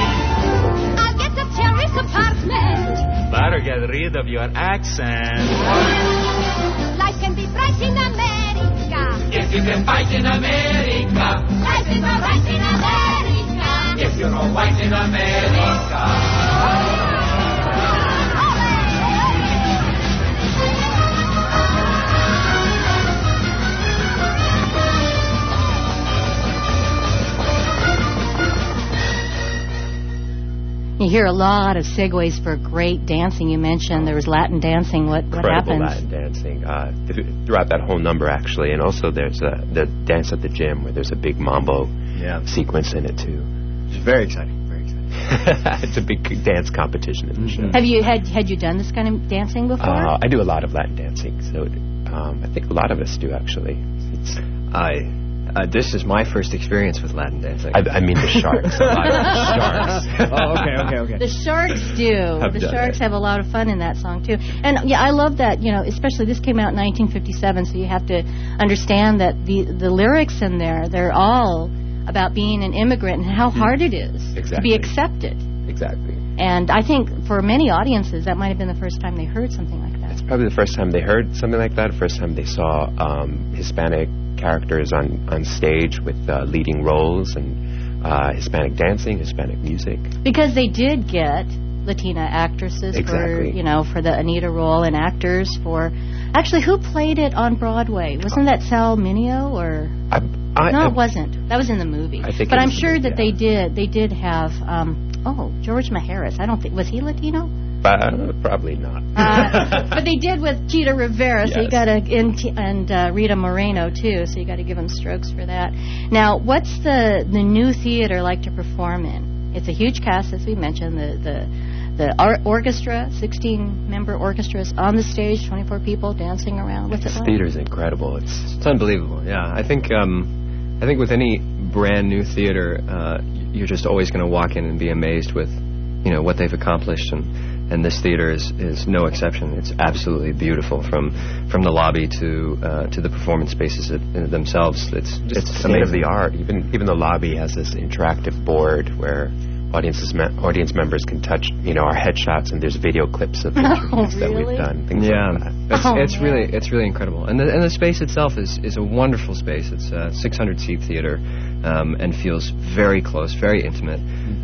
I'll get a terrace apartment. Better get rid of your accent. Life can be bright in America. If you can fight in America. Life is alright in America. If you're all white in America. You hear a lot of segues for great dancing. You mentioned there was Latin dancing. What what Incredible happened? Latin dancing uh, th- throughout that whole number, actually. And also there's uh, the dance at the gym where there's a big mambo Yeah. sequence in it, too. It's very exciting. Very exciting. It's a big dance competition in the show. Have you had had you done this kind of dancing before? Uh, I do a lot of Latin dancing, so um, I think a lot of us do, actually. It's, I. Uh, this is my first experience with Latin dancing. I, I mean the Sharks. A lot of the Sharks. Oh, okay, okay, okay. The Sharks do. I've the done Sharks it. have a lot of fun in that song too. And yeah, I love that. You know, especially this came out in nineteen fifty-seven, so you have to understand that the the lyrics in there, they're all about being an immigrant and how hard it is to Exactly. be accepted. Exactly. And I think for many audiences, that might have been the first time they heard something like that. It's probably the first time they heard something like that, first time they saw um, Hispanic characters on, on stage with uh, leading roles and uh, Hispanic dancing, Hispanic music. Because they did get Latina actresses for, Exactly. you know, for the Anita role and actors for... Actually, who played it on Broadway? Wasn't that Sal Mineo or... I, I, no, I, it wasn't. That was in the movie. I think but it I'm was in sure the that movie, they did. They did have... Um, oh, George Maharis. I don't think... Was he Latino? Uh, probably not. Uh, but they did with Cheetah Rivera, so you Yes. got to... And uh, Rita Moreno, too, so you got to give them strokes for that. Now, what's the, the new theater like to perform in? It's a huge cast, as we mentioned. The... the The or- orchestra, sixteen-member orchestra is on the stage, twenty-four people dancing around. What's it This like? theater's incredible. It's It's unbelievable. Yeah, I think um, I think with any brand new theater, uh, you're just always going to walk in and be amazed with, you know, what they've accomplished, and, and this theater is, is no exception. It's absolutely beautiful from from the lobby to uh, to the performance spaces it, uh, themselves. It's just it's state of amazing. the art. Even even the lobby has this interactive board where audiences me- audience members can touch, you know, our headshots, and there's video clips of interviews that really? we've done. Things Yeah, like that. it's, Oh, it's man. really it's really incredible, and the and the space itself is, is a wonderful space. It's a six hundred seat theater, um, and feels very close, very intimate,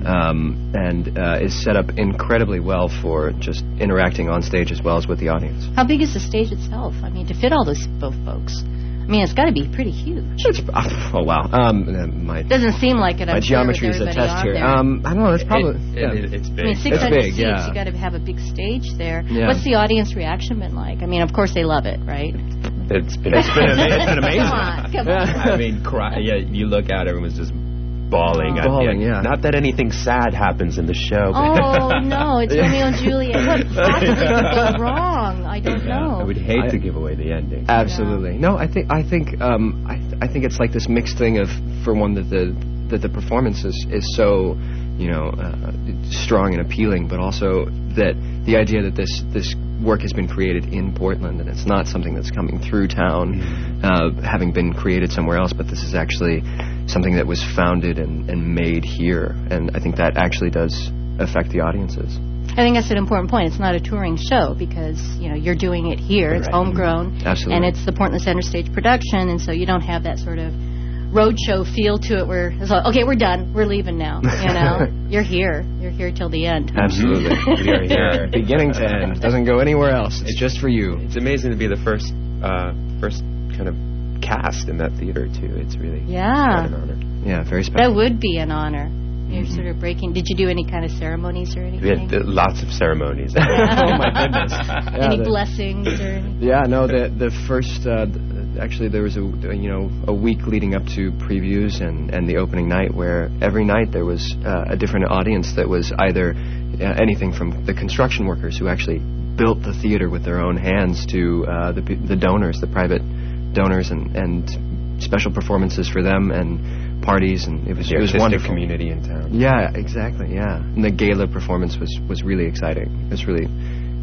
um, and uh, is set up incredibly well for just interacting on stage as well as with the audience. How big is the stage itself? I mean, to fit all those both folks. I mean, it's got to be pretty huge. It's, oh wow, um, uh, my Doesn't seem like it. I'm my sure, geometry with is a everybody test on here. there. Um, I don't know. It's probably It- yeah. it- it's I big. mean, six hundred It's big, seats. yeah. You got to have a big stage there. Yeah. What's the audience reaction been like? I mean, of course they love it, right? It's been, It's been ama- it's been amazing. Come on, come on. I mean, cry, yeah, you look out, everyone's just bawling. at the Bawling, end. yeah. Not that anything sad happens in the show. But Oh no, it's Romeo and Juliet. What possibly could go wrong? I don't know. I would hate I- to give away the ending. Absolutely. No, I think I think um, I th- I think it's like this mixed thing of, for one, that the that the performance is, is so, you know, uh, strong and appealing, but also that the idea that this this work has been created in Portland, and it's not something that's coming through town, uh, having been created somewhere else, but this is actually something that was founded and, and made here, and I think that actually does affect the audiences. I think that's an important point. It's not a touring show because, you know, you're doing it here. It's Right. homegrown. Absolutely. And it's the Portland Center Stage production, and so you don't have that sort of roadshow feel to it where it's like, okay, we're done. We're leaving now. You know? You're here. You're here till the end. Absolutely. We are here, beginning to end. Doesn't go anywhere else. It's just for you. It's amazing to be the first, uh, first kind of cast in that theater too. It's really Yeah. quite an honor. Yeah, very special. That would be an honor. You're sort of breaking. Did you do any kind of ceremonies or We anything? had uh, lots of ceremonies. Oh my goodness. Any the- blessings or anything? Yeah, no, the the first, uh, th- actually there was a, you know, a week leading up to previews and, and the opening night where every night there was uh, a different audience that was either uh, anything from the construction workers who actually built the theater with their own hands to uh, the p- the donors, the private donors, and, and special performances for them and parties, and it was The it was artistic wonderful. community in town. Yeah, exactly. Yeah, and the gala performance was, was really exciting. It was really,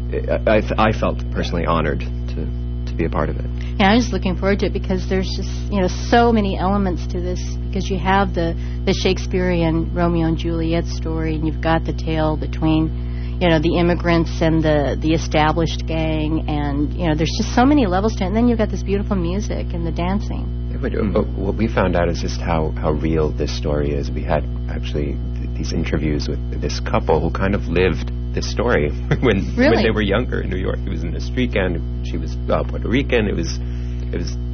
I, I, I felt personally honored to, to be a part of it. Yeah, I'm just looking forward to it because there's just, you know, so many elements to this because you have the, the Shakespearean Romeo and Juliet story, and you've got the tale between, you know, the immigrants and the, the established gang, and, you know, there's just so many levels to it. And then you've got this beautiful music and the dancing. But, uh, what we found out is just how, how real this story is. We had actually th- these interviews with this couple who kind of lived this story when Really? when they were younger in New York. It was in a street gang. She was uh, Puerto Rican. It was it was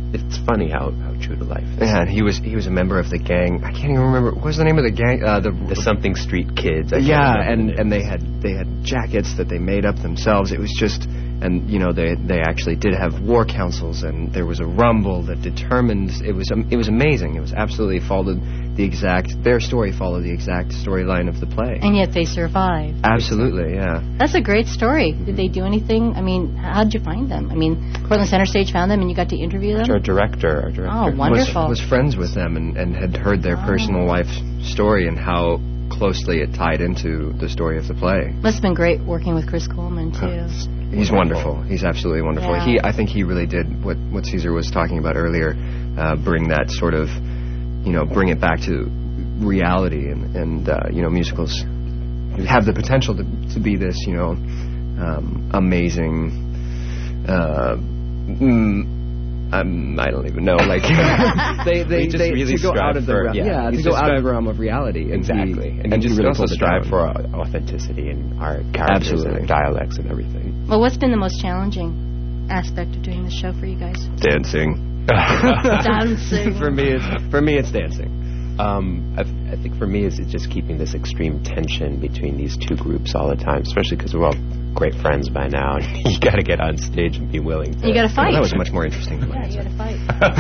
it's funny how, how true to life is. Yeah, and he was he was a member of the gang. I can't even remember what was the name of the gang. Uh, the, the something street kids. I yeah, can't and remember and they had they had jackets that they made up themselves. It was just, and you know they they actually did have war councils, and there was a rumble that determined. It was um, it was amazing. It was absolutely followed the exact their story followed the exact storyline of the play. And yet they survived. Absolutely, yeah. That's a great story. Did they do anything? I mean, how'd you find them? I mean, Portland Center Stage found them, and you got to interview them. Our director, our director, oh, wonderful. Was, was friends with them and, and had heard their oh. personal life story and how closely it tied into the story of the play. Must have been great working with Chris Coleman too. Uh, he's wonderful. He's absolutely wonderful. Yeah. He, I think, he really did what what Caesar was talking about earlier. Uh, bring that sort of, you know, bring it back to reality, and and uh, you know, musicals have the potential to to be this, you know, um, amazing. Uh, mm, Um, I don't even know. Like they, they, we just they really to go out of the for, realm, yeah, yeah, we to go just out of strive- the realm of reality, and exactly, be, and, and you be just really also close to strive down. for authenticity in our characters Absolutely. and dialects and everything. Well, what's been the most challenging aspect of doing the show for you guys? Dancing. Dancing. for me, it's for me, it's dancing. Um, I, I think for me, it's just keeping this extreme tension between these two groups all the time, especially because we're all great friends by now. You got to get on stage and be willing to. You got to fight. Well, that was much more interesting. Than Yeah, you got to fight.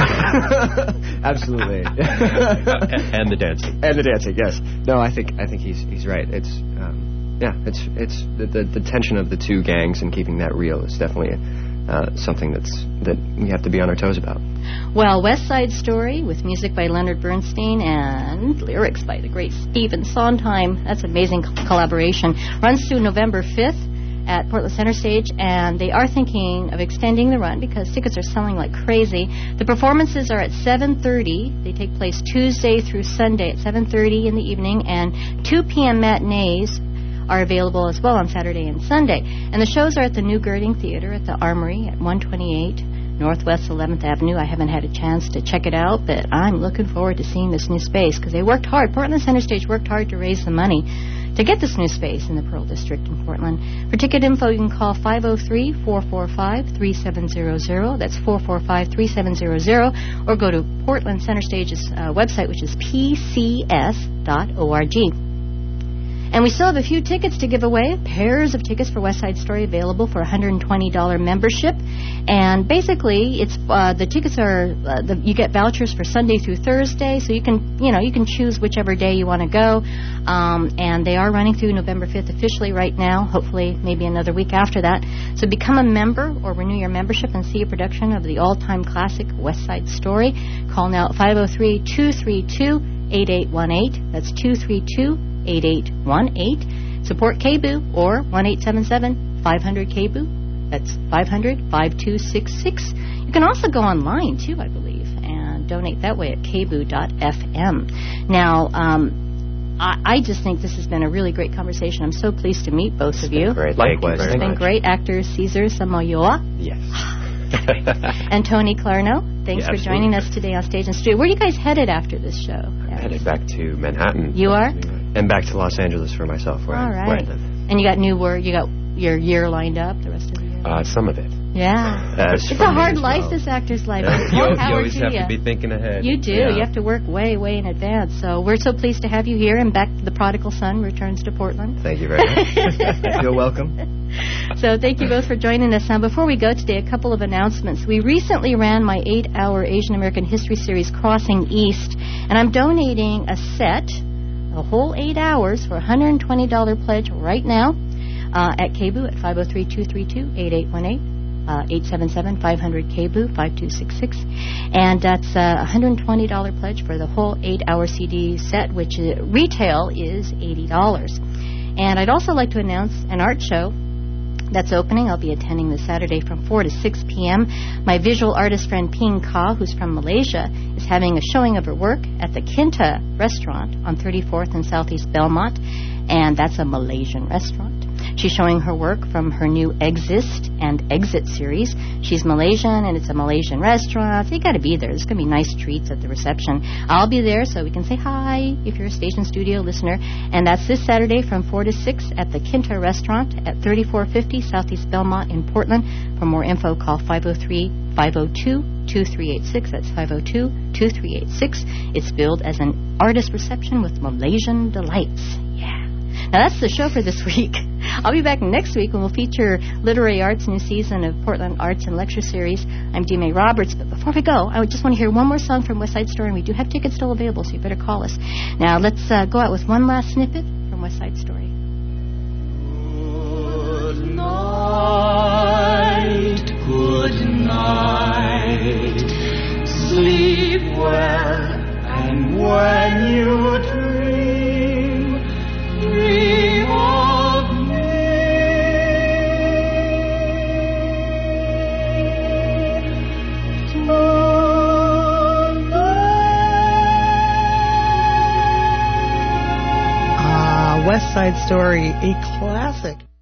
Absolutely. and the dancing. And the dancing. Yes. No, I think I think he's he's right. It's um, yeah. It's it's the, the the tension of the two gangs and keeping that real is definitely uh, something that's that we have to be on our toes about. Well, West Side Story with music by Leonard Bernstein and lyrics by the great Stephen Sondheim. That's an amazing co- collaboration. Runs through November fifth at Portland Center Stage, and they are thinking of extending the run because tickets are selling like crazy. The performances are at seven thirty. They take place Tuesday through Sunday at seven thirty in the evening, and two p.m. matinees are available as well on Saturday and Sunday. And the shows are at the New Girding Theater at the Armory at one twenty-eight Northwest eleventh Avenue. I haven't had a chance to check it out, but I'm looking forward to seeing this new space because they worked hard. Portland Center Stage worked hard to raise the money to get this new space in the Pearl District in Portland. For ticket info, you can call five oh three, four four five, three seven zero zero. That's four four five, three seven zero zero. Or go to Portland Center Stage's uh, website, which is p c s dot org. And we still have a few tickets to give away. Pairs of tickets for West Side Story available for one hundred twenty dollars membership. And basically, it's uh, the tickets are uh, the, you get vouchers for Sunday through Thursday, so you can you know you can choose whichever day you want to go. Um, and they are running through November fifth officially right now. Hopefully, maybe another week after that. So become a member or renew your membership and see a production of the all-time classic West Side Story. Call now at five oh three, two three two, eight eight one eight. That's two three two, eight eight one eight. Support K B U or one eight seven seven, five hundred K B U. That's five hundred, five two six six. You can also go online, too, I believe, and donate that way at k b u dot f m. Now, um, I, I just think this has been a really great conversation. I'm so pleased to meet both of you. Great. Likewise. It's been great. Actor Caesar Samoyoa. Yes. And Tony Clarno. Thanks Yeah, for joining us today on Stage and Studio. Where are you guys headed after this show? I'm headed back to Manhattan. You are? And back to Los Angeles for myself, where, All I, where I right. live. And you got new work. You got your year lined up, the rest of the year? Uh, some of it. Yeah. That's It's for a me hard as life, well. this actor's life. Yeah. More You, you power always to have you. to be thinking ahead. You do. Yeah. You have to work way, way in advance. So we're so pleased to have you here, and back the prodigal son returns to Portland. Thank you very much. You're welcome. So thank you both for joining us. Now, before we go today, a couple of announcements. We recently ran my eight-hour Asian American History Series, Crossing East, and I'm donating a set, a whole eight hours, for a one hundred twenty dollars pledge right now uh, at K B U at five oh three, two three two, eight eight one eight. Uh, eight seven seven, five hundred K B U, five two six six. And that's a one hundred twenty dollars pledge for the whole eight-hour C D set, which uh, retail is eighty dollars. And I'd also like to announce an art show that's opening. I'll be attending this Saturday from four to six p.m. My visual artist friend Ping Ka, who's from Malaysia, is having a showing of her work at the Kinta restaurant on thirty-fourth and Southeast Belmont, and that's a Malaysian restaurant. She's showing her work from her new Exist and Exit series. She's Malaysian, and it's a Malaysian restaurant, so you got to be there. There's going to be nice treats at the reception. I'll be there, so we can say hi if you're a Station Studio listener. And that's this Saturday from four to six at the Quinta Restaurant at thirty-four fifty Southeast Belmont in Portland. For more info, call five oh three, five oh two, two three eight six. That's five oh two, two three eight six. It's billed as an artist reception with Malaysian delights. Yeah. Now that's the show for this week. I'll be back next week when we'll feature Literary Arts' new season of Portland Arts and Lecture Series. I'm D. May Roberts, but before we go, I would just want to hear one more song from West Side Story, and we do have tickets still available, so you better call us. Now let's uh, go out with one last snippet from West Side Story. Good night, good night. Sleep well, and when you dream, dream of me. Ah, West Side Story, a classic.